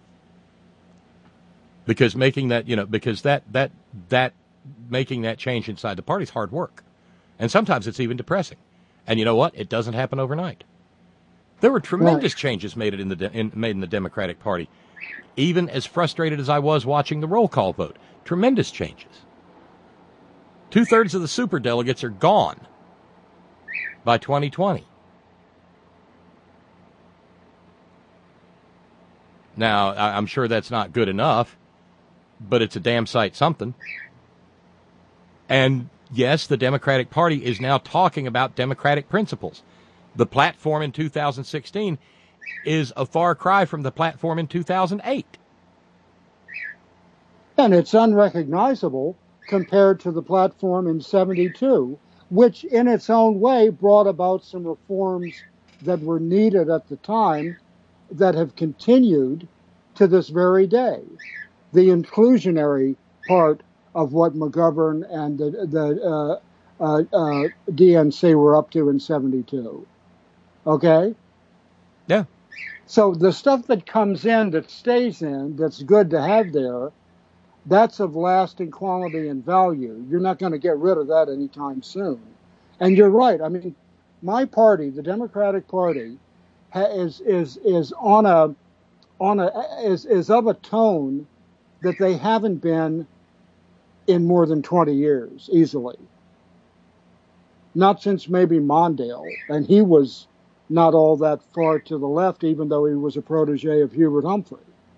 Because making that, you know, because that, that, that, making that change inside the party is hard work. And sometimes it's even depressing. And you know what? It doesn't happen overnight. There were tremendous right. changes made in the, de- in, made in the Democratic Party. Even as frustrated as I was watching the roll call vote. Tremendous changes. Two-thirds of the superdelegates are gone by twenty twenty. Now, I'm sure that's not good enough, but it's a damn sight something. And yes, the Democratic Party is now talking about democratic principles. The platform in two thousand sixteen is a far cry from the platform in two thousand eight. And it's unrecognizable compared to the platform in seventy-two, which in its own way brought about some reforms that were needed at the time that have continued to this very day. The inclusionary part of what McGovern and the, the uh, uh, uh, D N C were up to in seventy-two. Okay? Yeah. So the stuff that comes in, that stays in, that's good to have there, that's of lasting quality and value. You're not going to get rid of that anytime soon. And you're right. I mean, my party, the Democratic Party, ha- is is is on a on a is is of a tone that they haven't been in more than twenty years, easily. Not since maybe Mondale, and he was not all that far to the left, even though he was a protege of Hubert Humphrey.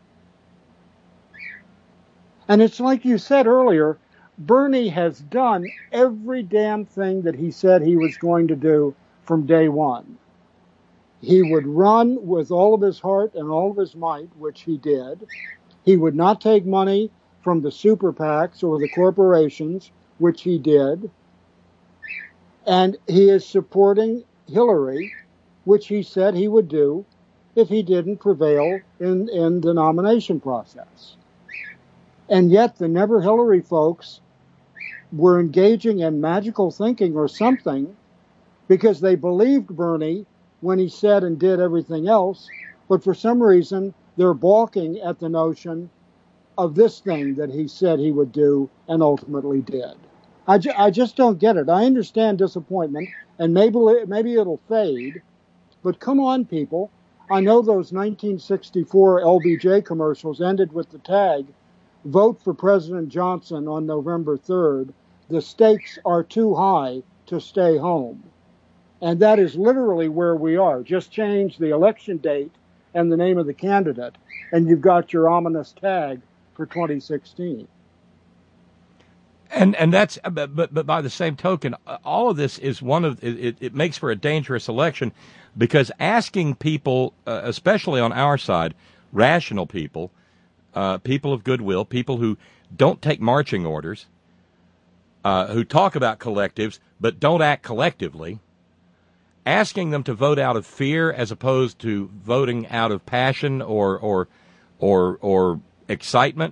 And it's like you said earlier, Bernie has done every damn thing that he said he was going to do from day one. He would run with all of his heart and all of his might, which he did. He would not take money from the super PACs or the corporations, which he did. And he is supporting Hillary, which he said he would do if he didn't prevail in, in the nomination process. And yet the Never Hillary folks were engaging in magical thinking or something because they believed Bernie when he said and did everything else, but for some reason they're balking at the notion of this thing that he said he would do and ultimately did. I, ju- I just don't get it. I understand disappointment, and maybe maybe it'll fade, but come on, people. I know those nineteen sixty-four L B J commercials ended with the tag, "Vote for President Johnson on November third. The stakes are too high to stay home." And that is literally where we are. Just change the election date and the name of the candidate, and you've got your ominous tag for twenty sixteen. And and that's but but by the same token, all of this is one of it. It makes for a dangerous election because asking people, uh, especially on our side, rational people, uh, people of goodwill, people who don't take marching orders, uh, who talk about collectives but don't act collectively, asking them to vote out of fear as opposed to voting out of passion or or or or excitement.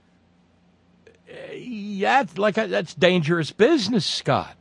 Yeah, like that's dangerous business, Scott.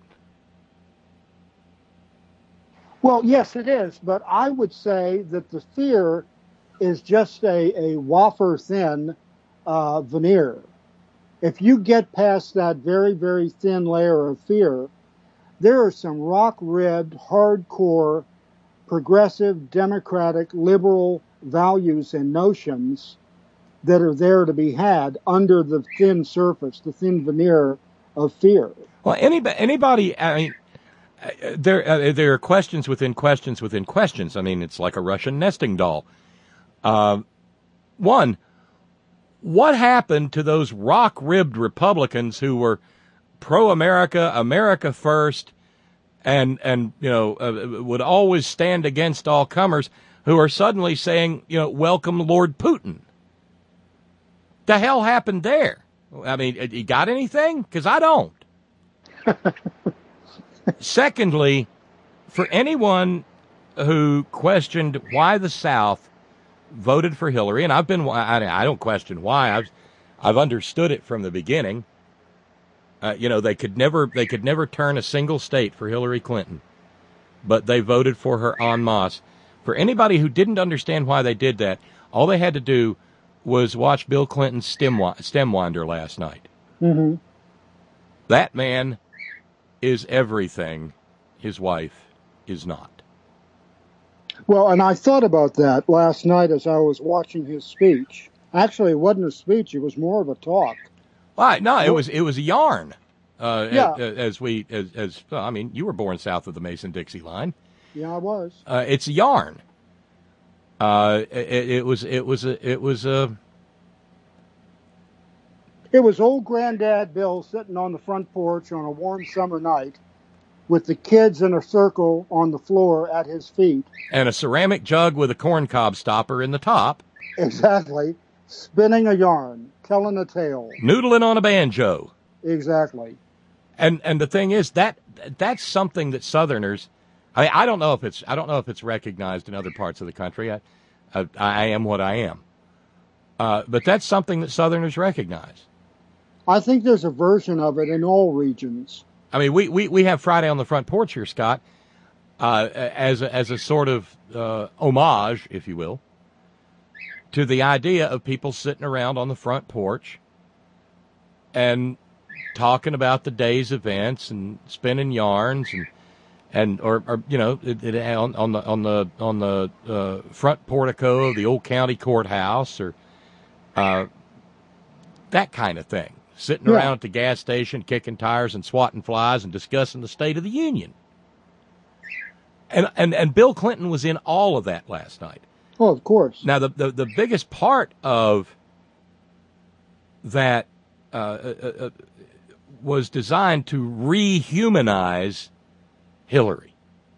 Well, yes, it is, but I would say that the fear is just a, a wafer-thin uh, veneer. If you get past that very, very thin layer of fear, there are some rock-ribbed, hardcore, progressive, democratic, liberal values and notions that are there to be had under the thin surface, the thin veneer of fear. Well, anybody, anybody I mean, there uh, there are questions within questions within questions. I mean, it's like a Russian nesting doll. Uh, one, what happened to those rock-ribbed Republicans who were pro-America, America first, and and you know uh, would always stand against all comers, who are suddenly saying, you know, welcome Lord Putin? The hell happened there? I mean, you got anything? Because I don't. Secondly, for anyone who questioned why the South voted for Hillary, and I've been, I don't question why. I've, I've understood it from the beginning. Uh, you know, they could never, they could never turn a single state for Hillary Clinton, but they voted for her en masse. For anybody who didn't understand why they did that, all they had to do was watch Bill Clinton's stem, Stemwinder last night. Mm-hmm. That man is everything his wife is not. Well, and I thought about that last night as I was watching his speech. Actually, it wasn't a speech; it was more of a talk. Why? No, it was it was a yarn. Uh, yeah. As, as we as, as well, I mean, you were born south of the Mason-Dixie line. Yeah, I was. Uh, it's a yarn. Uh, it, it was it was a it was a. It was old Granddad Bill sitting on the front porch on a warm summer night, with the kids in a circle on the floor at his feet, and a ceramic jug with a corncob stopper in the top. Exactly, spinning a yarn, telling a tale, noodling on a banjo. Exactly. And and the thing is that that's something that Southerners. I mean, I don't know if it's I don't know if it's recognized in other parts of the country. I, I, I am what I am, uh, but that's something that Southerners recognize. I think there's a version of it in all regions. I mean, we, we, we have Friday on the Front Porch here, Scott, uh, as a, as a sort of uh, homage, if you will, to the idea of people sitting around on the front porch and talking about the day's events and spinning yarns and and or, or you know, it, it, on, on the on the on the uh, front portico of the old county courthouse, or uh, that kind of thing. Sitting Yeah. around at the gas station, kicking tires and swatting flies and discussing the State of the Union. And and and Bill Clinton was in all of that last night. Oh, of course. Now, the the, the biggest part of that uh, uh, uh, was designed to rehumanize Hillary.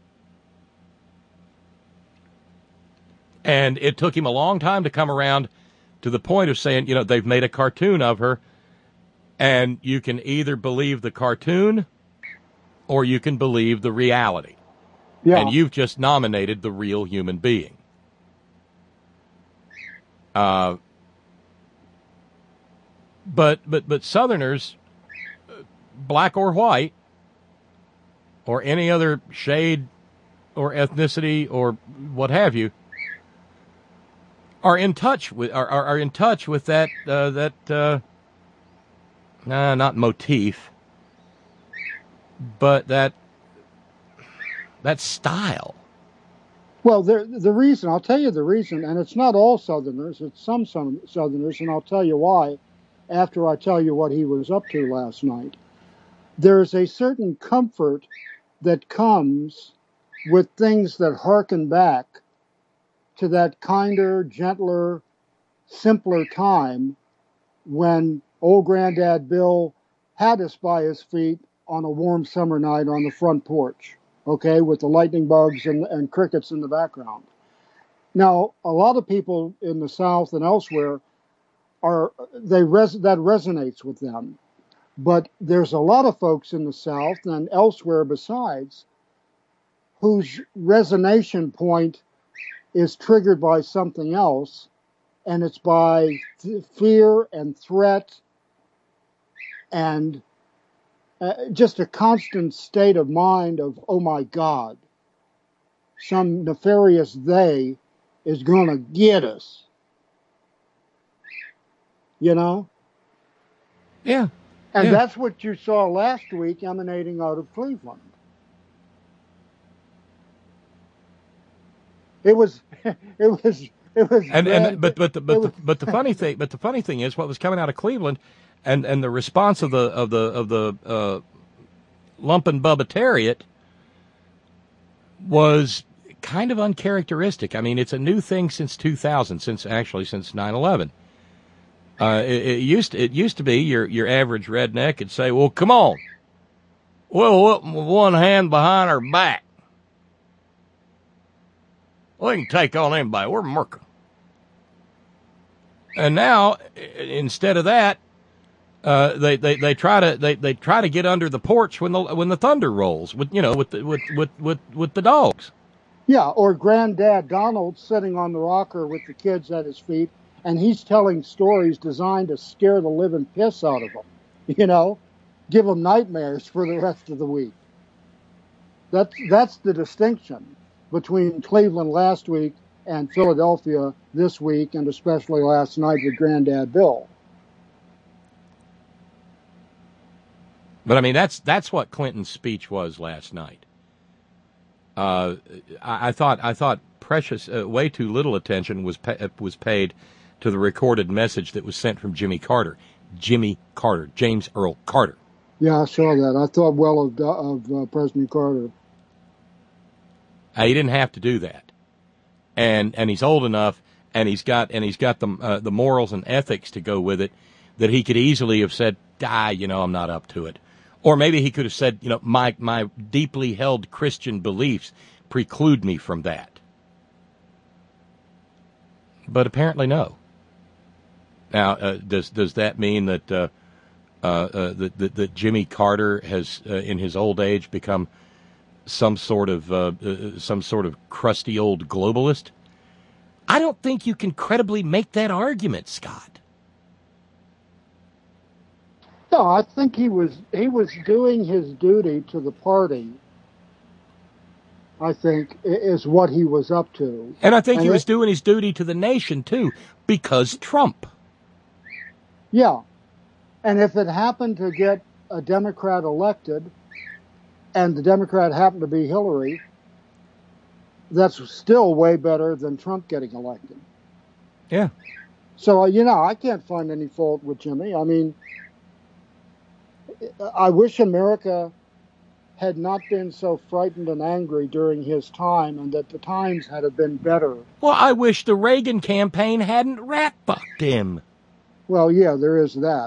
And it took him a long time to come around to the point of saying, you know, they've made a cartoon of her, and you can either believe the cartoon or you can believe the reality. Yeah. And you've just nominated the real human being. Uh, but but but Southerners, black or white, or any other shade or ethnicity or what have you, are in touch with are are, are in touch with that uh, that uh, nah, not motif, but that that style. Well, the the reason, I'll tell you the reason, and it's not all Southerners, it's some, some Southerners, and I'll tell you why after I tell you what he was up to last night. There's a certain comfort that comes with things that harken back to that kinder, gentler, simpler time when old Granddad Bill had us by his feet on a warm summer night on the front porch. Okay, with the lightning bugs and, and crickets in the background. Now, a lot of people in the South and elsewhere are they res, that resonates with them, but there's a lot of folks in the South and elsewhere besides whose resonation point is triggered by something else, and it's by th- fear and threat and Uh, just a constant state of mind of, oh my God, some nefarious they is going to get us. You know? Yeah. And yeah. that's what you saw last week emanating out of Cleveland. It was, it was, it was. And grand, and but but the, but was, the, but the funny thing but the funny thing is what was coming out of Cleveland. And and the response of the of the of the uh, lumpen bubbatariat was kind of uncharacteristic. I mean, it's a new thing since two thousand, since actually since nine eleven. Uh, it, it used to, it used to be your your average redneck would say, "Well, come on, we'll put one hand behind our back. We can take on anybody. We're Merca." And now, instead of that. Uh, they, they, they try to they, they try to get under the porch when the when the thunder rolls with you know with the, with, with, with, with the dogs. Yeah, or Granddad Donald sitting on the rocker with the kids at his feet, and he's telling stories designed to scare the living piss out of them. You know, give them nightmares for the rest of the week. That's that's the distinction between Cleveland last week and Philadelphia this week, and especially last night with Granddad Bill. But I mean, that's that's what Clinton's speech was last night. Uh, I, I thought I thought precious, uh, way too little attention was pa- was paid to the recorded message that was sent from Jimmy Carter, Jimmy Carter, James Earl Carter. Yeah, I saw that. I thought well of of uh, President Carter. Uh, he didn't have to do that, and and he's old enough, and he's got and he's got the uh, the morals and ethics to go with it, that he could easily have said, "Ah, you know, I'm not up to it." Or maybe he could have said, you know, my, my deeply held Christian beliefs preclude me from that. But apparently no. Now, uh, does does that mean that, uh, uh, uh, that, that that Jimmy Carter has, uh, in his old age, become some sort of uh, uh, some sort of crusty old globalist? I don't think you can credibly make that argument, Scott. No, I think he was he was doing his duty to the party. I think is what he was up to, and I think and he it, was doing his duty to the nation too, because Trump. Yeah, and if it happened to get a Democrat elected, and the Democrat happened to be Hillary, that's still way better than Trump getting elected. Yeah. So, you know, I can't find any fault with Jimmy. I mean, I wish America had not been so frightened and angry during his time, and that the times had have been better. Well, I wish the Reagan campaign hadn't rat-fucked him. Well, yeah, there is that.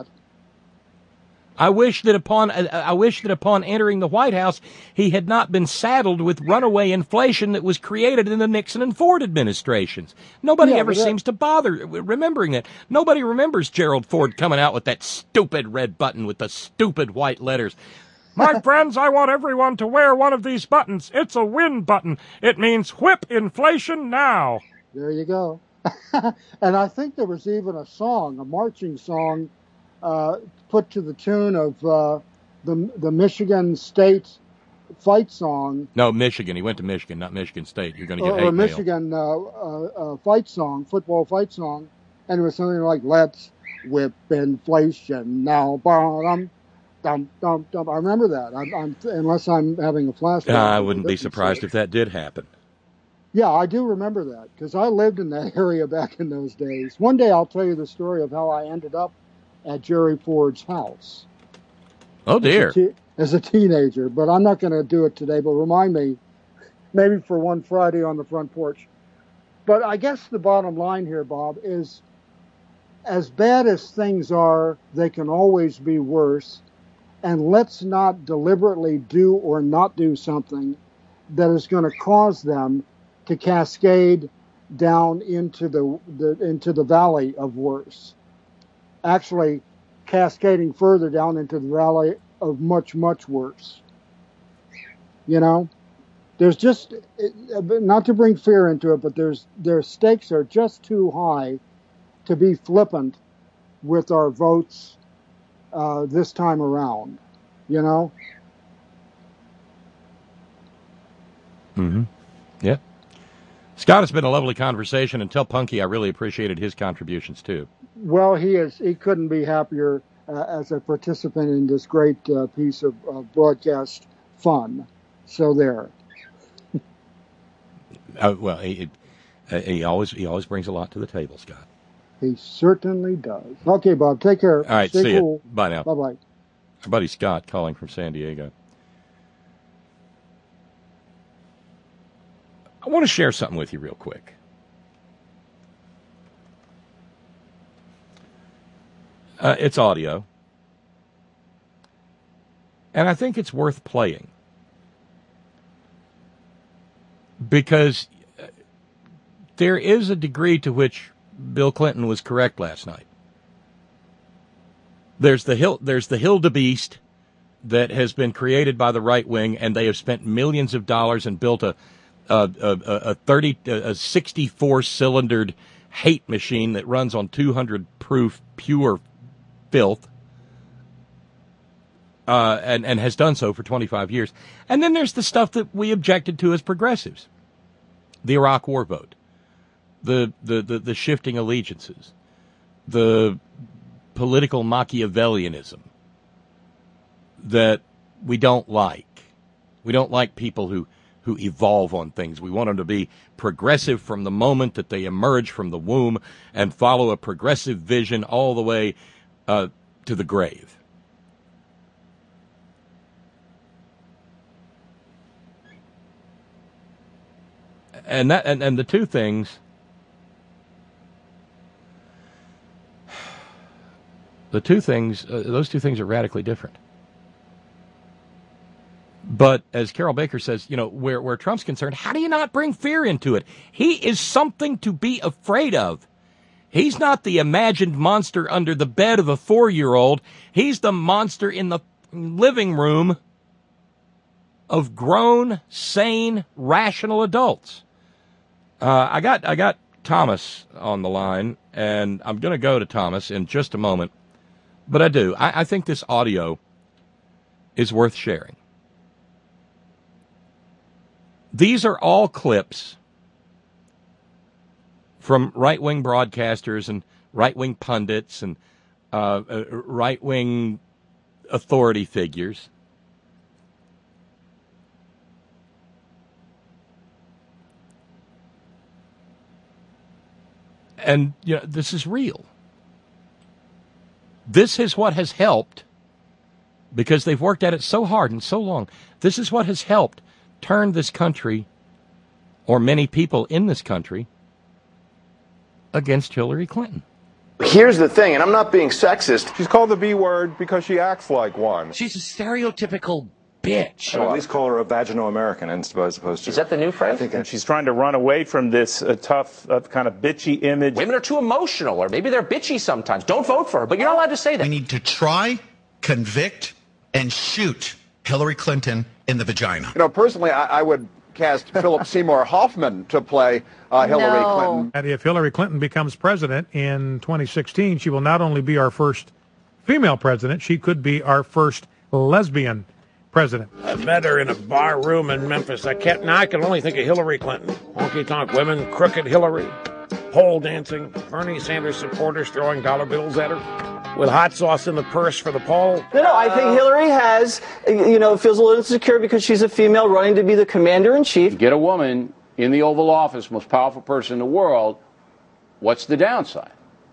I wish that upon I wish that upon entering the White House, he had not been saddled with runaway inflation that was created in the Nixon and Ford administrations. Nobody Yeah, ever but that- seems to bother remembering that. Nobody remembers Gerald Ford coming out with that stupid red button with the stupid white letters. My friends, I want everyone to wear one of these buttons. It's a win button. It means whip inflation now. There you go. And I think there was even a song, a marching song, uh, put to the tune of uh, the the Michigan State fight song, No, Michigan. He went to Michigan, not Michigan State. You're going to get or, hate or mail. Michigan uh, uh, uh, fight song, football fight song, and it was something like "Let's whip inflation now." Dum, dum, dum, dum. I remember that. I'm, I'm unless I'm having a flashback. Uh, I wouldn't be surprised if that did happen. Yeah, I do remember that because I lived in that area back in those days. One day I'll tell you the story of how I ended up at Jerry Ford's house. Oh, dear. As a, te- as a teenager, but I'm not going to do it today, but remind me maybe for one Friday on the front porch. But I guess the bottom line here, Bob, is as bad as things are, they can always be worse. And let's not deliberately do or not do something that is going to cause them to cascade down into the, the into the valley of worse. Actually cascading further down into the valley of much, much worse. You know, there's just, not to bring fear into it, but there's their stakes are just too high to be flippant with our votes uh, this time around, you know? Mm-hmm. Yeah. Scott, it's been a lovely conversation, and tell Punky I really appreciated his contributions, too. Well, he is. He couldn't be happier uh, as a participant in this great uh, piece of uh, broadcast fun. So there. Uh, well, he, uh, he always he always brings a lot to the table, Scott. He certainly does. Okay, Bob. Take care. All right, Stay see cool. you. Bye now. Bye bye. Our buddy Scott calling from San Diego. I want to share something with you real quick. Uh, it's audio. And I think it's worth playing. Because there is a degree to which Bill Clinton was correct last night. There's the hill, there's the Hildebeest that has been created by the right wing, and they have spent millions of dollars and built a a a, a thirty a sixty-four cylindered hate machine that runs on two hundred proof pure filth, uh, and and has done so for twenty-five years. And then there's the stuff that we objected to as progressives, the Iraq War vote, the the the, the shifting allegiances, the political Machiavellianism that we don't like. We don't like people who, who evolve on things. We want them to be progressive from the moment that they emerge from the womb and follow a progressive vision all the way uh, to the grave. And that and, and the two things The two things, uh, those two things are radically different. But as Carol Baker says, you know, where, where Trump's concerned, how do you not bring fear into it? He is something to be afraid of. He's not the imagined monster under the bed of a four-year-old. He's the monster in the living room of grown, sane, rational adults. Uh, I got I got Thomas on the line, and I'm going to go to Thomas in just a moment. But I do. I, I think this audio is worth sharing. These are all clips from right-wing broadcasters and right-wing pundits and uh, uh, right-wing authority figures And you know, this is real. This is what has helped, because they've worked at it so hard and so long. This is what has helped turn this country, or many people in this country, against Hillary Clinton. Here's the thing, and I'm not being sexist. She's called the B word because she acts like one. She's a stereotypical bitch. I'd at least call her a vaginal American as opposed to... Is that the new phrase? I think that she's trying to run away from this uh, tough, uh, kind of bitchy image. Women are too emotional, or maybe they're bitchy sometimes. Don't vote for her, but you're not allowed to say that. We need to try, convict, and shoot Hillary Clinton in the vagina. You know, personally, I, I would cast Philip Seymour Hoffman to play uh, Hillary no. Clinton. And if Hillary Clinton becomes president in twenty sixteen, she will not only be our first female president, she could be our first lesbian president. I met her in a bar room in Memphis. I can't, now I can only think of Hillary Clinton. Honky-tonk women, crooked Hillary, pole dancing, Bernie Sanders supporters throwing dollar bills at her with hot sauce in the purse for the poll. No, no, I think Hillary has, you know, feels a little insecure because she's a female running to be the commander-in-chief. Get a woman in the Oval Office, most powerful person in the world, what's the downside?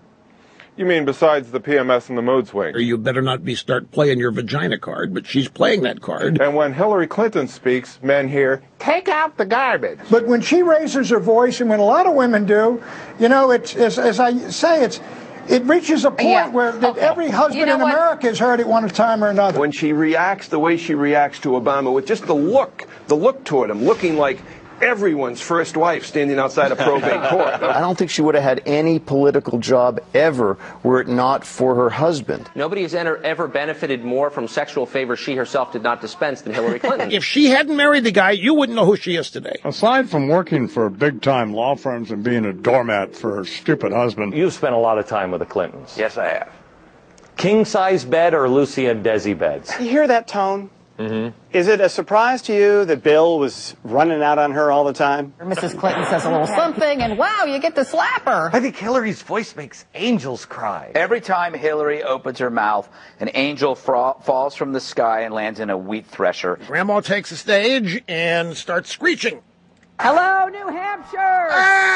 You mean besides the P M S and the mood swing? Or you better not be start playing your vagina card, but she's playing that card. And when Hillary Clinton speaks, men hear, take out the garbage. But when she raises her voice, and when a lot of women do, you know, it's as, as I say, it's it reaches a point Yeah. where that Okay. every husband You know in what? America has heard it one time or another. When she reacts the way she reacts to Obama, with just the look, the look toward him, looking like everyone's first wife standing outside a probate court. I don't think she would have had any political job ever were it not for her husband. Nobody has ever, ever benefited more from sexual favors she herself did not dispense than Hillary Clinton. If she hadn't married the guy, you wouldn't know who she is today. Aside from working for big-time law firms and being a doormat for her stupid husband, You've spent a lot of time with the Clintons. Yes, I have. King-size bed or Lucy and Desi beds? You hear that tone? Mm-hmm. Is it a surprise to you that Bill was running out on her all the time? Missus Clinton says a little something, and wow, you get to slap her. I think Hillary's voice makes angels cry. Every time Hillary opens her mouth, an angel fra- falls from the sky and lands in a wheat thresher. Grandma takes the stage and starts screeching. Hello, New Hampshire!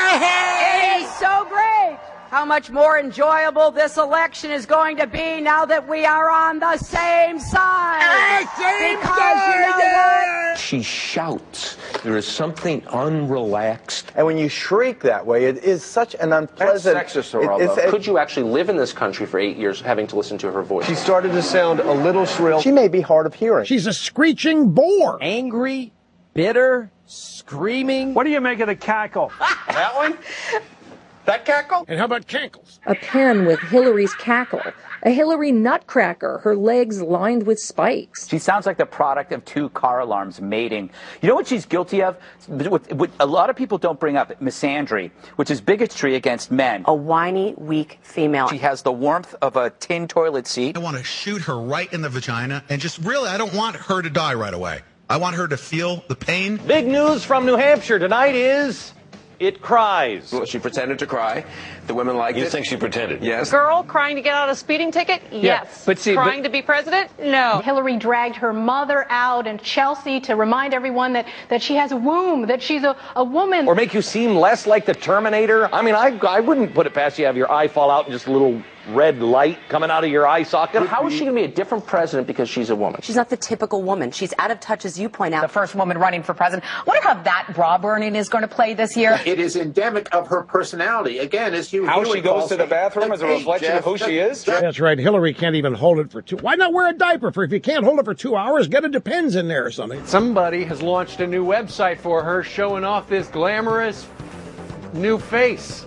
It is so great how much more enjoyable this election is going to be now that we are on the same side. Same because side, you know yeah. what? She shouts. There is something unrelaxed. And when you shriek that way, it is such an unpleasant... That's sexist, it- it's- it- Could you actually live in this country for eight years having to listen to her voice? She started to sound a little shrill. She may be hard of hearing. She's a screeching bore. Angry, bitter, screaming. What do you make of the cackle? That one? That cackle? And how about cankles? A pen with Hillary's cackle. A Hillary nutcracker, her legs lined with spikes. She sounds like the product of two car alarms mating. You know what she's guilty of? What, what a lot of people don't bring up, misandry, which is bigotry against men. A whiny, weak female. She has the warmth of a tin toilet seat. I want to shoot her right in the vagina, and just really, I don't want her to die right away. I want her to feel the pain. Big news from New Hampshire tonight is it cries. Well, she pretended to cry. The women liked You it. think she pretended? Yes. Girl crying to get out a speeding ticket? Yes. but see, crying but- to be president? No. Hillary dragged her mother out and Chelsea to remind everyone that, that she has a womb, that she's a, a woman. Or make you seem less like the Terminator? I mean, I, I wouldn't put it past you to have your eye fall out and just a little red light coming out of your eye socket. How is she going to be a different president because she's a woman? She's not the typical woman. She's out of touch, as you point out. The first woman running for president. I wonder how that bra burning is going to play this year. It is endemic of her personality. Again, as Hugh How Hewitt she goes calls to the it, bathroom is a hey, reflection Jeff, of who she is? That's right. Hillary can't even hold it for two. Why not wear a diaper? For if you can't hold it for two hours, get a Depends in there or something. Somebody has launched a new website for her showing off this glamorous new face.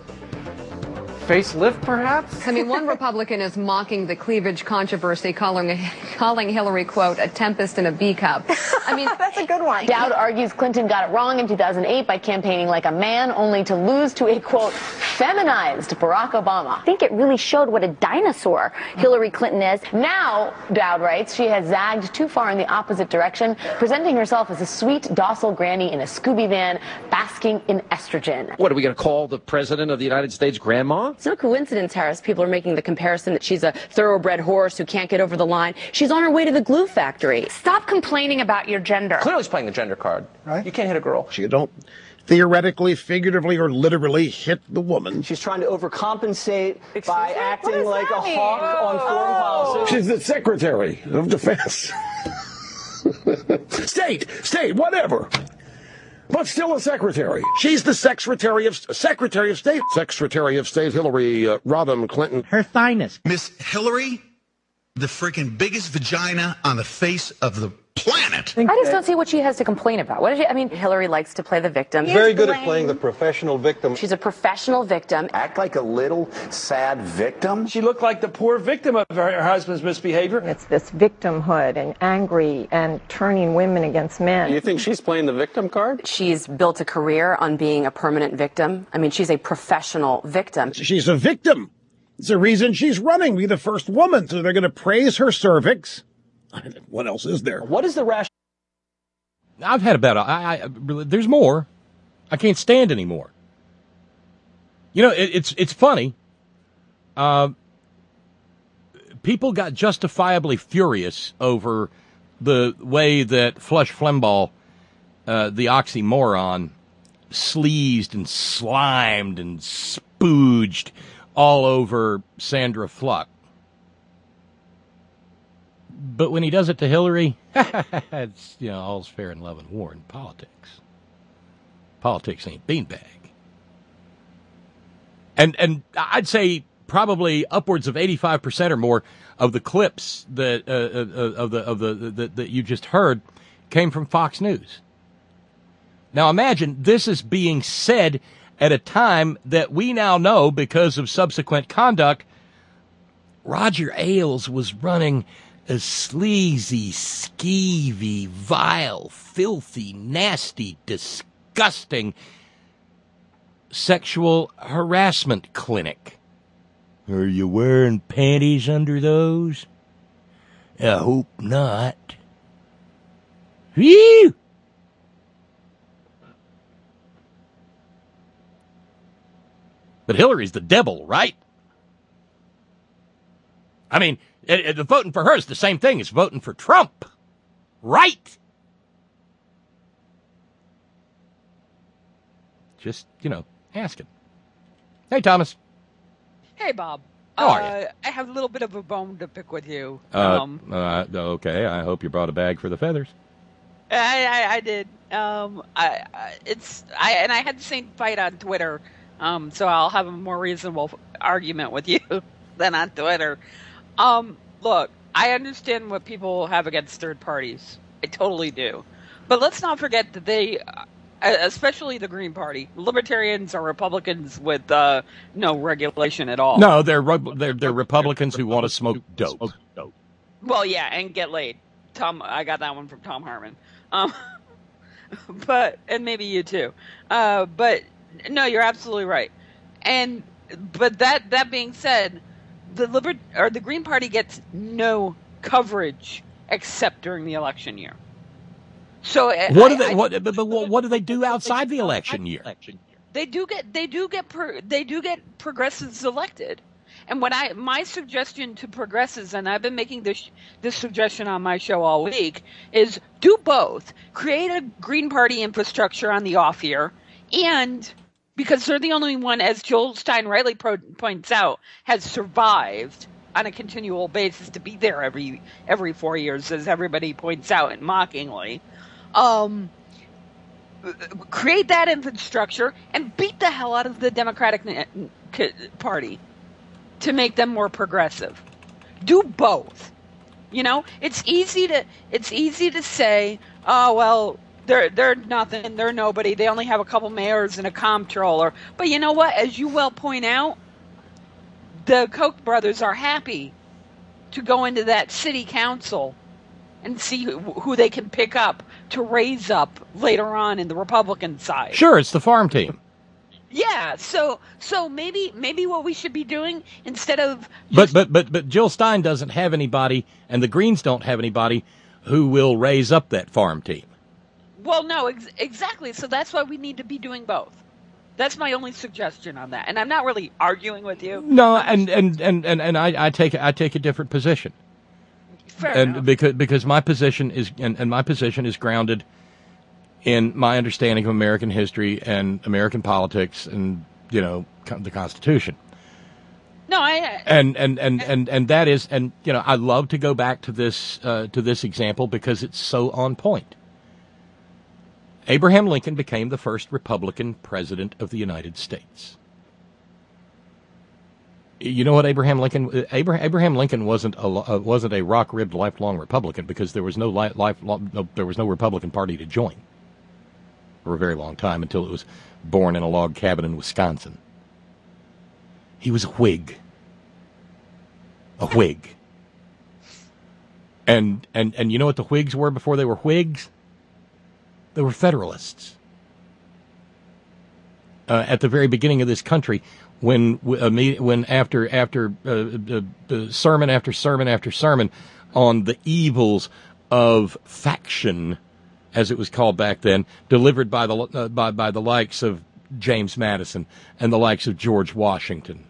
Facelift, perhaps? I mean, one Republican is mocking the cleavage controversy, calling calling Hillary, quote, a tempest in a B cup. I mean, that's a good one. Dowd argues Clinton got it wrong in two thousand eight by campaigning like a man, only to lose to a, quote, feminized Barack Obama. I think it really showed what a dinosaur Hillary Clinton is. Now, Dowd writes, she has zagged too far in the opposite direction, presenting herself as a sweet, docile granny in a Scooby van, basking in estrogen. What, are we going to call the president of the United States grandma? It's no coincidence, Harris. People are making the comparison that she's a thoroughbred horse who can't get over the line. She's on her way to the glue factory. Stop complaining about your gender. Clearly, she's playing the gender card. Right? You can't hit a girl. She don't theoretically, figuratively, or literally hit the woman. She's trying to overcompensate by me? acting like a mean? hawk on foreign policy. She's the Secretary of Defense. State, state, whatever. But still a secretary. She's the Secretary of Secretary of State. Secretary of State Hillary uh, Rodham Clinton. Her thinus. Miss Hillary, the freaking biggest vagina on the face of the planet. I just don't see what she has to complain about. What is she? I mean, Hillary likes to play the victim. Very good at playing the professional victim. She's a professional victim. Act like a little sad victim. She looked like the poor victim of her husband's misbehavior. It's this victimhood and angry and turning women against men. You think she's playing the victim card? She's built a career on being a permanent victim. I mean, she's a professional victim. She's a victim. It's the reason she's running, be the first woman. So they're going to praise her cervix. What else is there? What is the rationale? I've had about, I, I, there's more. I can't stand anymore. You know, it, it's, it's funny. Uh, people got justifiably furious over the way that Flush Flembaugh, uh, the oxymoron, sleazed and slimed and spooged all over Sandra Fluck. But when he does it to Hillary, it's, you know, all's fair in love and war in politics. Politics ain't beanbag. And and I'd say probably upwards of eighty-five percent or more of the clips that uh, uh, of the of the that, that you just heard came from Fox News. Now imagine this is being said at a time that we now know, because of subsequent conduct, Roger Ailes was running a sleazy, skeevy, vile, filthy, nasty, disgusting sexual harassment clinic. Are you wearing panties under those? I hope not. Phew! But Hillary's the devil, right? I mean, it, it, voting for her is the same thing as voting for Trump, right? Just, you know, asking. Hey, Thomas. Hey, Bob. How are uh, you? I have a little bit of a bone to pick with you. Uh, Um, uh, okay, I hope you brought a bag for the feathers. I, I, I did. Um, I, I, it's I and I had the same fight on Twitter. Um, so I'll have a more reasonable argument with you than on Twitter. Um, look, I understand what people have against third parties. I totally do. But let's not forget that they, especially the Green Party, libertarians are Republicans with uh, no regulation at all. No, they're they're, they're Republicans who want to smoke dope. Well, yeah, and get laid. Tom, I got that one from Tom Harmon. Um, but and maybe you too. Uh, but no, you're absolutely right. And but that that being said, the Liber- or the Green Party gets no coverage except during the election year. So what I, do they I, what, but, but what do they do outside the election year? They do get they do get pro, they do get progressives elected. And what I my suggestion to progressives, and I've been making this this suggestion on my show all week, is do both. Create a Green Party infrastructure on the off year, and because they're the only one, as Joel Stein rightly pro- points out, has survived on a continual basis to be there every every four years, as everybody points out and mockingly. Um, create that infrastructure and beat the hell out of the Democratic Party to make them more progressive. Do both. You know, it's easy to it's easy to say, oh well, they're they're nothing, they're nobody. They only have a couple mayors and a comptroller. But you know what? As you well point out, the Koch brothers are happy to go into that city council and see who, who they can pick up to raise up later on in the Republican side. Sure, it's the farm team. Yeah, so so maybe maybe what we should be doing instead of But but but but Jill Stein doesn't have anybody, and the Greens don't have anybody who will raise up that farm team. Well, no, ex- exactly. So that's why we need to be doing both. That's my only suggestion on that, and I'm not really arguing with you. No, and and and and, and I, I take I take a different position. Fair and enough. because because my position is and, and my position is grounded in my understanding of American history and American politics and, you know, the Constitution. No, I and and, and, and and that is, and you know, I love to go back to this uh, to this example because it's so on point. Abraham Lincoln became the first Republican president of the United States. You know what Abraham Lincoln? Abraham, Abraham Lincoln wasn't a uh, wasn't a rock ribbed lifelong Republican because there was no life, life no, there was no Republican Party to join for a very long time until it was born in a log cabin in Wisconsin. He was a Whig. A Whig. And, and, and you know what the Whigs were before they were Whigs? They were Federalists. Uh, at the very beginning of this country, when uh, when after after uh, uh, sermon after sermon after sermon on the evils of faction, as it was called back then, delivered by the uh, by by the likes of James Madison and the likes of George Washington.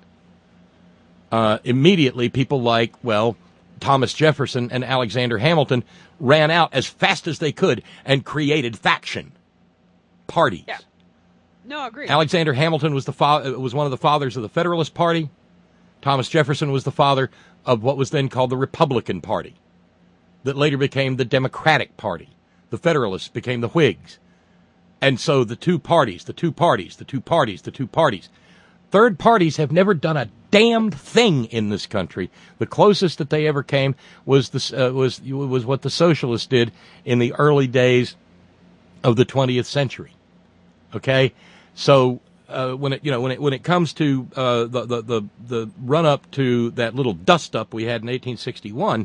Uh, immediately, people like, well, Thomas Jefferson and Alexander Hamilton ran out as fast as they could and created faction parties. Yeah. No, I agree. Alexander Hamilton was the fa- was one of the fathers of the Federalist Party. Thomas Jefferson was the father of what was then called the Republican Party, that later became the Democratic Party. The Federalists became the Whigs. And so the two parties, the two parties, the two parties, the two parties. Third parties have never done a damned thing in this country. The closest that they ever came was the, uh, was was what the socialists did in the early days of the twentieth century. Okay, so uh, when it you know when it when it comes to uh, the, the the the run up to that little dust up we had in eighteen sixty-one,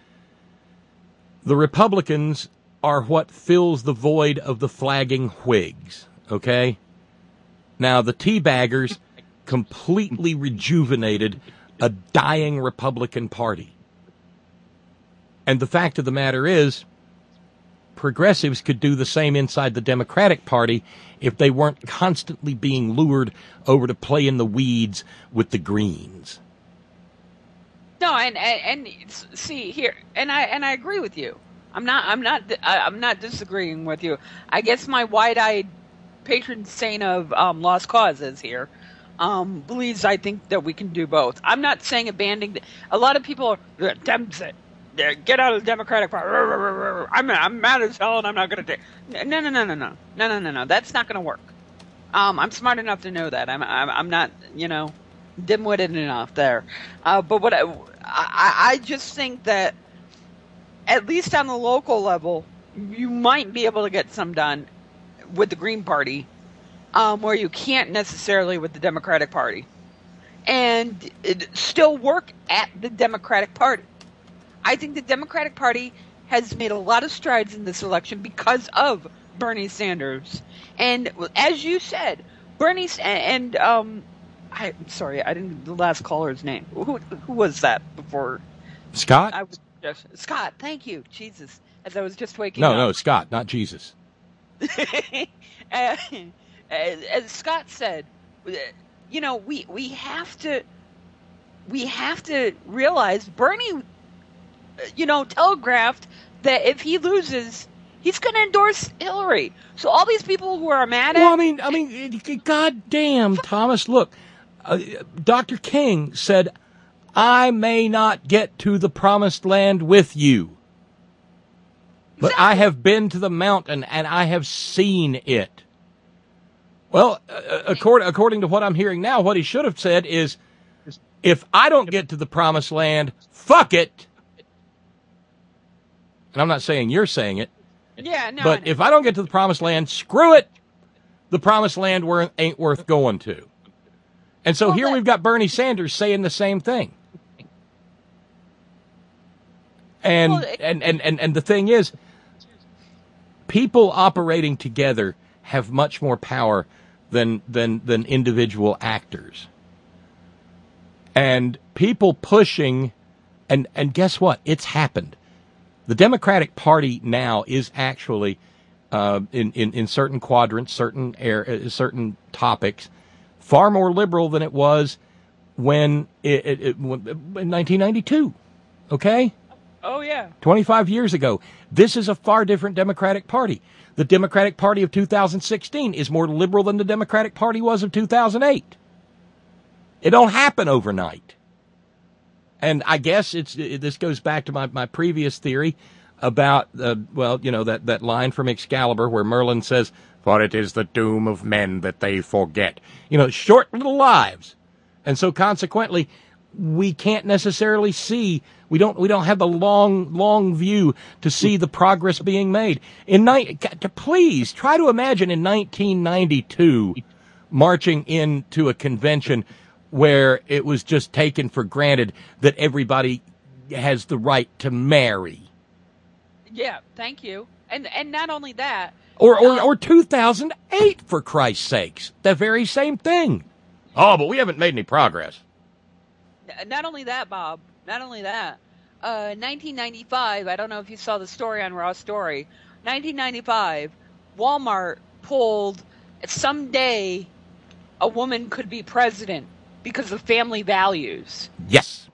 the Republicans are what fills the void of the flagging Whigs. Okay, now the teabaggers completely rejuvenated a dying Republican Party. And the fact of the matter is, progressives could do the same inside the Democratic Party if they weren't constantly being lured over to play in the weeds with the Greens. No, and, and and see here, and I and I agree with you. I'm not I'm not I'm not disagreeing with you. I guess my wide-eyed patron saint of um, lost causes here um, believes I think that we can do both. I'm not saying abandoning. A lot of people are Dems it. Get out of the Democratic Party. I'm I'm mad as hell, and I'm not going to take. No, no, no, no, no, no, no, no, no. That's not going to work. Um, I'm smart enough to know that. I'm I'm, I'm not, you know, dim-witted enough there. Uh, but what I, I I just think that at least on the local level, you might be able to get some done with the Green Party, um, where you can't necessarily with the Democratic Party, and it still work at the Democratic Party. I think the Democratic Party has made a lot of strides in this election because of Bernie Sanders. And as you said, Bernie and um, I'm sorry, I didn't the last caller's name. Who who was that before? Scott. I was just, Scott. Thank you, Jesus. As I was just waking no, up. No, no, Scott, not Jesus. uh, as, as Scott said, you know, we we have to we have to realize Bernie, you know, telegraphed that if he loses, he's going to endorse Hillary. So all these people who are mad at... Well, I mean, I mean, goddamn, Thomas, look, uh, Doctor King said, I may not get to the promised land with you, but exactly. I have been to the mountain and I have seen it. Well, uh, according, according to what I'm hearing now, what he should have said is, if I don't get to the promised land, fuck it. And I'm not saying you're saying it. Yeah, no. But I if I don't get to the promised land, screw it. The promised land ain't worth going to. And so well, here that, we've got Bernie Sanders saying the same thing. And, well, it, and, and, and, and the thing is, people operating together have much more power than than than individual actors. And people pushing, and, and guess what? It's happened. The Democratic Party now is actually, uh, in, in, in certain quadrants, certain air, certain topics, far more liberal than it was when it, it, it in nineteen ninety-two. Okay, Oh, yeah. twenty-five years ago. This is a far different Democratic Party. The Democratic Party of two thousand sixteen is more liberal than the Democratic Party was of two thousand eight. It don't happen overnight. And I guess it's it, this goes back to my, my previous theory about, uh, well, you know, that, that line from Excalibur where Merlin says, "For it is the doom of men that they forget." You know, short little lives. And so consequently, we can't necessarily see, we don't we don't have the long, long view to see the progress being made. In ni- Please, try to imagine in nineteen ninety-two marching into a convention where it was just taken for granted that everybody has the right to marry. Yeah, thank you. And and not only that. Or or, or two thousand eight, for Christ's sakes. The very same thing. Oh, but we haven't made any progress. Not only that, Bob. Not only that. Uh, nineteen ninety-five, I don't know if you saw the story on Raw Story. nineteen ninety-five, Walmart pulled, someday a woman could be president because of family values. Yes.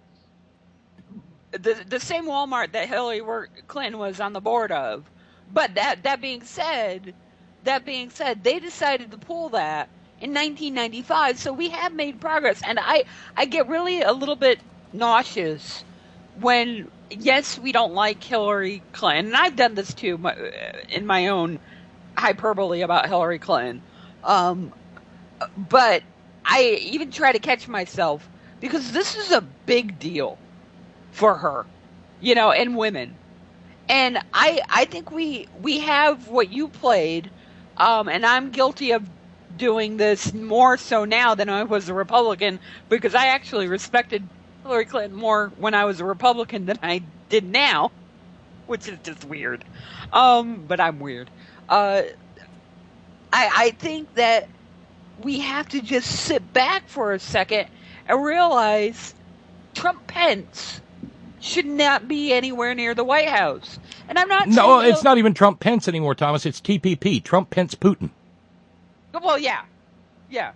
The the same Walmart that Hillary Clinton was on the board of. But that that being said, that being said, they decided to pull that in nineteen ninety-five, so we have made progress. And I, I get really a little bit nauseous when, yes, we don't like Hillary Clinton. And I've done this too in my own hyperbole about Hillary Clinton. Um, but I even try to catch myself because this is a big deal for her, you know, and women. And I I think we we have what you played, um, and I'm guilty of doing this more so now than I was a Republican because I actually respected Hillary Clinton more when I was a Republican than I did now, which is just weird. Um, but I'm weird. Uh, I I think that we have to just sit back for a second and realize Trump Pence should not be anywhere near the White House. And I'm not No, saying it's not even Trump Pence anymore, Thomas. It's T P P, Trump Pence Putin. Well, yeah. Yeah.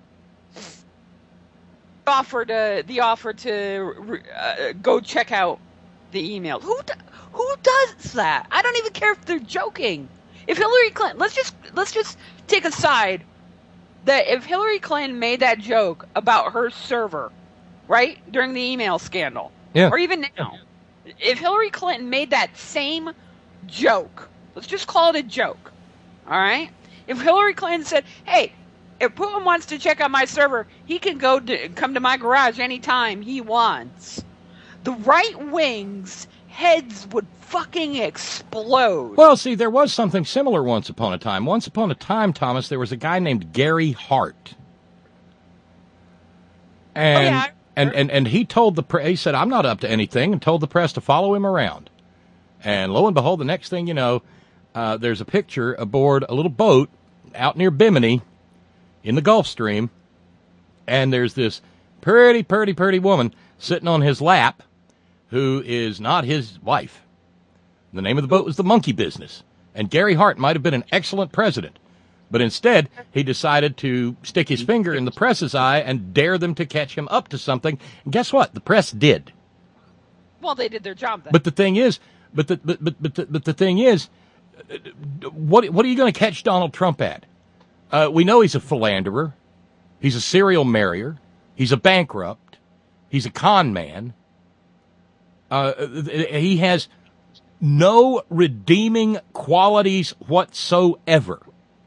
Offer to, the offer to uh, go check out the email. Who do, who does that? I don't even care if they're joking. If Hillary Clinton, let's just let's just take aside that if Hillary Clinton made that joke about her server, right, during the email scandal, yeah. or even now, if Hillary Clinton made that same joke, let's just call it a joke, all right? If Hillary Clinton said, "Hey, if Putin wants to check out my server, he can go to, come to my garage anytime he wants," the right wing's heads would fucking explode. Well, see, there was something similar once upon a time. Once upon a time, Thomas, there was a guy named Gary Hart. And oh, yeah. and, and, and he told the press, he said, "I'm not up to anything," and told the press to follow him around. And lo and behold, the next thing you know, uh, there's a picture aboard a little boat out near Bimini in the Gulf Stream, and there's this pretty, pretty, pretty woman sitting on his lap who is not his wife. The name of the boat was The Monkey Business, and Gary Hart might have been an excellent president, but instead he decided to stick his finger in the press's eye and dare them to catch him up to something, and guess what? The press did. Well, they did their job then. But the thing is, but the, but, but, but, the, but the thing is, what, what are you going to catch Donald Trump at? Uh, we know he's a philanderer. He's a serial marrier. He's a bankrupt. He's a con man. Uh, he has no redeeming qualities whatsoever.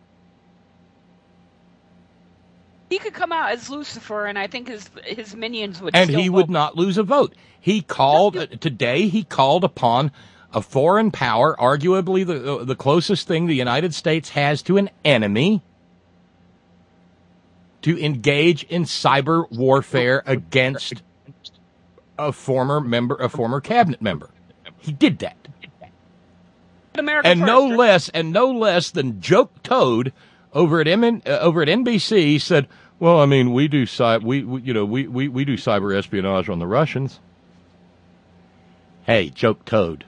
He could come out as Lucifer, and I think his his minions would. And still he vote. would not lose a vote. He called uh, today. He called upon a foreign power, arguably the uh, the closest thing the United States has to an enemy, to engage in cyber warfare against a former member, a former cabinet member. He did that. America And first, no right? less, and no less than Joke Toad over at M- uh, over at N B C said, "Well, I mean, we do cy- we, we you know we, we, we do cyber espionage on the Russians." Hey, Joke Toad,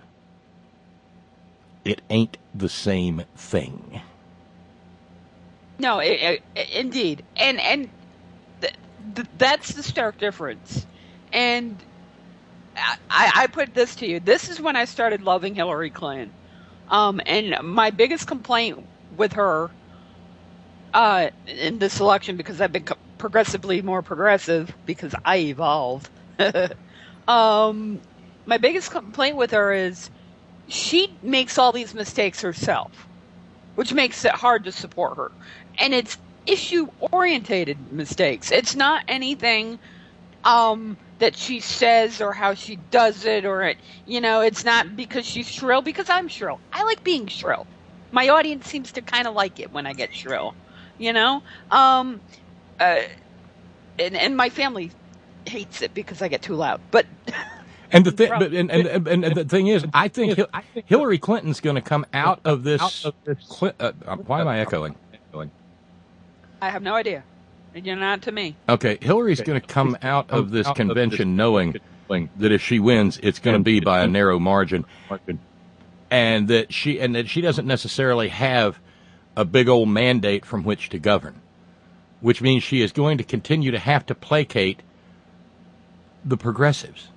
it ain't the same thing. No, it, it, indeed, and and th- th- that's the stark difference. And I, I put this to you. This is when I started loving Hillary Clinton. Um, and my biggest complaint with her uh, in this election, because I've been progressively more progressive because I evolved. um, my biggest complaint with her is she makes all these mistakes herself, which makes it hard to support her. And it's issue-orientated mistakes. It's not anything um, that she says or how she does it, or it, you know, it's not because she's shrill, because I'm shrill. I like being shrill. My audience seems to kind of like it when I get shrill, you know? Um, uh, and, and my family hates it because I get too loud. But and the thing, but, and, and, and, and the thing is, I think Hillary Clinton's going to come out of this. Uh, why am I echoing? I have no idea. You're not to me. Okay, Hillary's going to come out of this convention knowing that if she wins, it's going to be by a narrow margin, and that she and that she doesn't necessarily have a big old mandate from which to govern, which means she is going to continue to have to placate the progressives.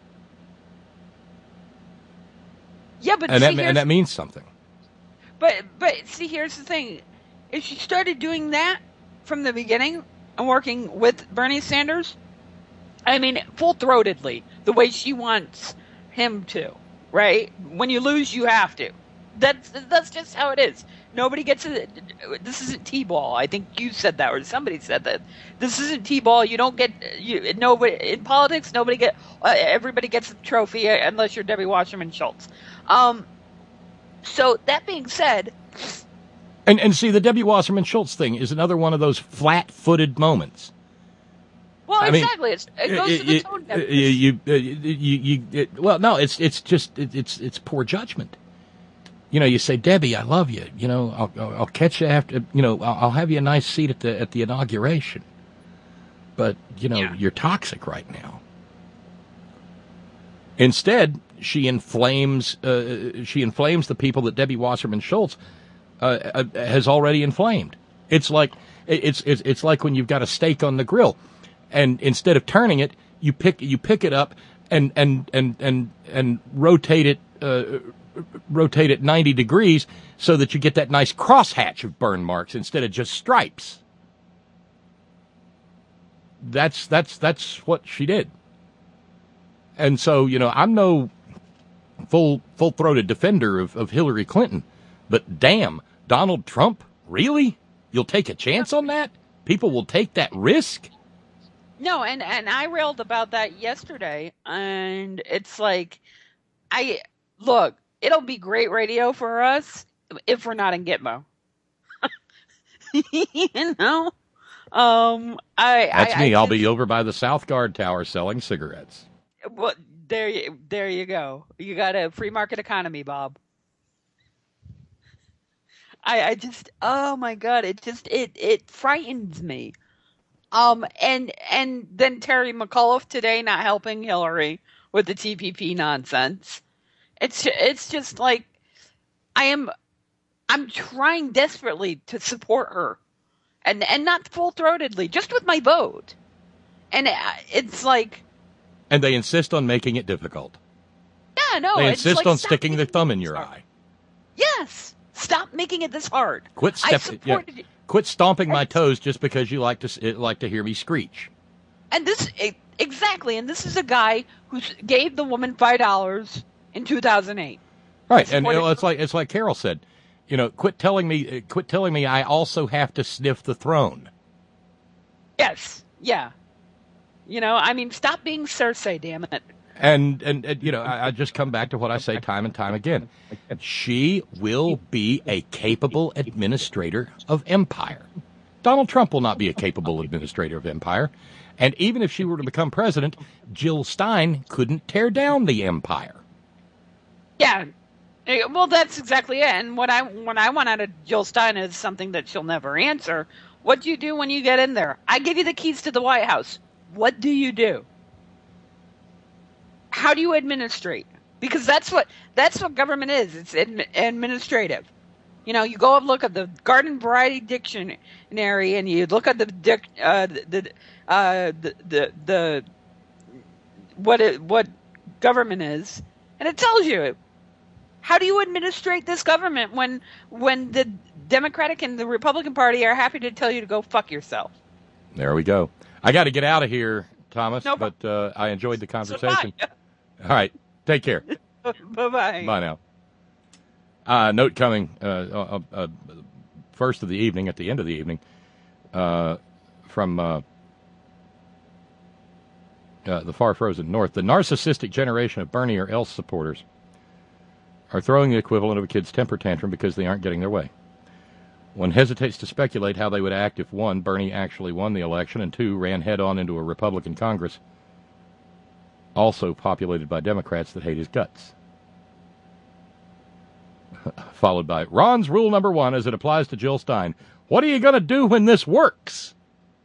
Yeah, but and see, that and that means something. But but see, here's the thing: if she started doing that from the beginning and working with Bernie Sanders, I mean, full-throatedly, the way she wants him to, right? When you lose, you have to. That's that's just how it is. Nobody gets it. This isn't T-ball. I think you said that, or somebody said that. This isn't T-ball. You don't get you. Nobody in politics. Nobody get. Uh, everybody gets a trophy unless you're Debbie Wasserman Schultz. Um. So that being said. And and see, the Debbie Wasserman Schultz thing is another one of those flat-footed moments. Well, I exactly. Mean, it's, it goes you, to the tone. You, you, you, you, you, it, well, no, it's it's just it, it's it's poor judgment. You know, you say, Debbie, I love you. You know, I'll I'll, I'll catch you after. You know, I'll, I'll have you a nice seat at the at the inauguration. But you know, yeah. You're toxic right now. Instead, she inflames uh, she inflames the people that Debbie Wasserman Schultz Uh, uh, has already inflamed. It's like it's, it's it's like when you've got a steak on the grill, and instead of turning it, you pick you pick it up and and and and and rotate it uh, rotate it ninety degrees so that you get that nice crosshatch of burn marks instead of just stripes. That's that's that's what she did. And so, you know, I'm no full full throated defender of, of Hillary Clinton. But damn, Donald Trump, really? You'll take a chance on that? People will take that risk? No, and, and I railed about that yesterday, and it's like, I look, it'll be great radio for us if we're not in Gitmo. You know? Um, I, That's I, me. I I'll just, be over by the South Guard Tower selling cigarettes. Well, there you, there you go. You got a free market economy, Bob. I, I just, oh my God, it just, it, it frightens me. Um, and, and then Terry McAuliffe today not helping Hillary with the T P P nonsense. It's, it's just like, I am, I'm trying desperately to support her and, and not full-throatedly, just with my vote. And it's like. And they insist on making it difficult. Yeah, no. They it's insist like, on sticking their thumb in your eye. Yes. Stop making it this hard. Quit stepping. Yeah, quit stomping my toes just because you like to like to hear me screech. And this exactly, and this is a guy who gave the woman five dollars in two thousand eight. Right, and you know, it's like it's like Carol said, you know, quit telling me, quit telling me I also have to sniff the throne. Yes, yeah. You know, I mean, stop being Cersei, damn it. And, and, and, you know, I, I just come back to what I say time and time again. She will be a capable administrator of empire. Donald Trump will not be a capable administrator of empire. And even if she were to become president, Jill Stein couldn't tear down the empire. Yeah. Well, that's exactly it. And what I, what I want out of Jill Stein is something that she'll never answer. What do you do when you get in there? I give you the keys to the White House. What do you do? How do you administrate? Because that's what that's what government is. It's admi- administrative. You know, you go and look at the Garden Variety Dictionary, and you look at the dic- uh, the uh, the, the the what it, what government is, and it tells you. How do you administrate this government when when the Democratic and the Republican Party are happy to tell you to go fuck yourself? There we go. I got to get out of here, Thomas, No, but uh, I enjoyed the So conversation. bye. All right. Take care. Bye-bye. Bye now. Uh, note coming uh, uh, uh, first of the evening, at the end of the evening, uh, from uh, uh, the far frozen north. The narcissistic generation of Bernie or else supporters are throwing the equivalent of a kid's temper tantrum because they aren't getting their way. One hesitates to speculate how they would act if, one, Bernie actually won the election, and two, ran head-on into a Republican Congress, also populated by Democrats that hate his guts. Followed by, Ron's rule number one as it applies to Jill Stein. What are you going to do when this works?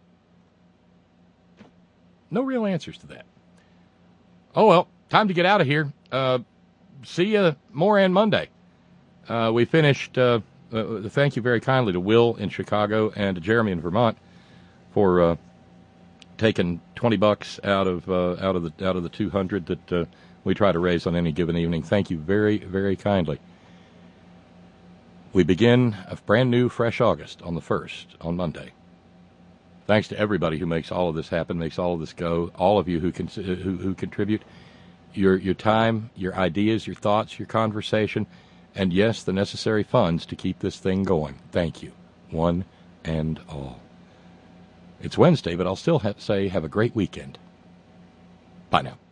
No real answers to that. Oh, well, time to get out of here. Uh, see you more on Monday. Uh, we finished, uh, uh, thank you very kindly to Will in Chicago and to Jeremy in Vermont for uh, taking twenty bucks out of uh, out of the out of the two hundred that uh, we try to raise on any given evening. Thank you very, very kindly. We begin a brand new, fresh August on the first, on Monday. Thanks to everybody who makes all of this happen, makes all of this go, all of you who can, who, who contribute your your time, your ideas, your thoughts, your conversation, and, yes, the necessary funds to keep this thing going. Thank you, one and all. It's Wednesday, but I'll still have, say have a great weekend. Bye now.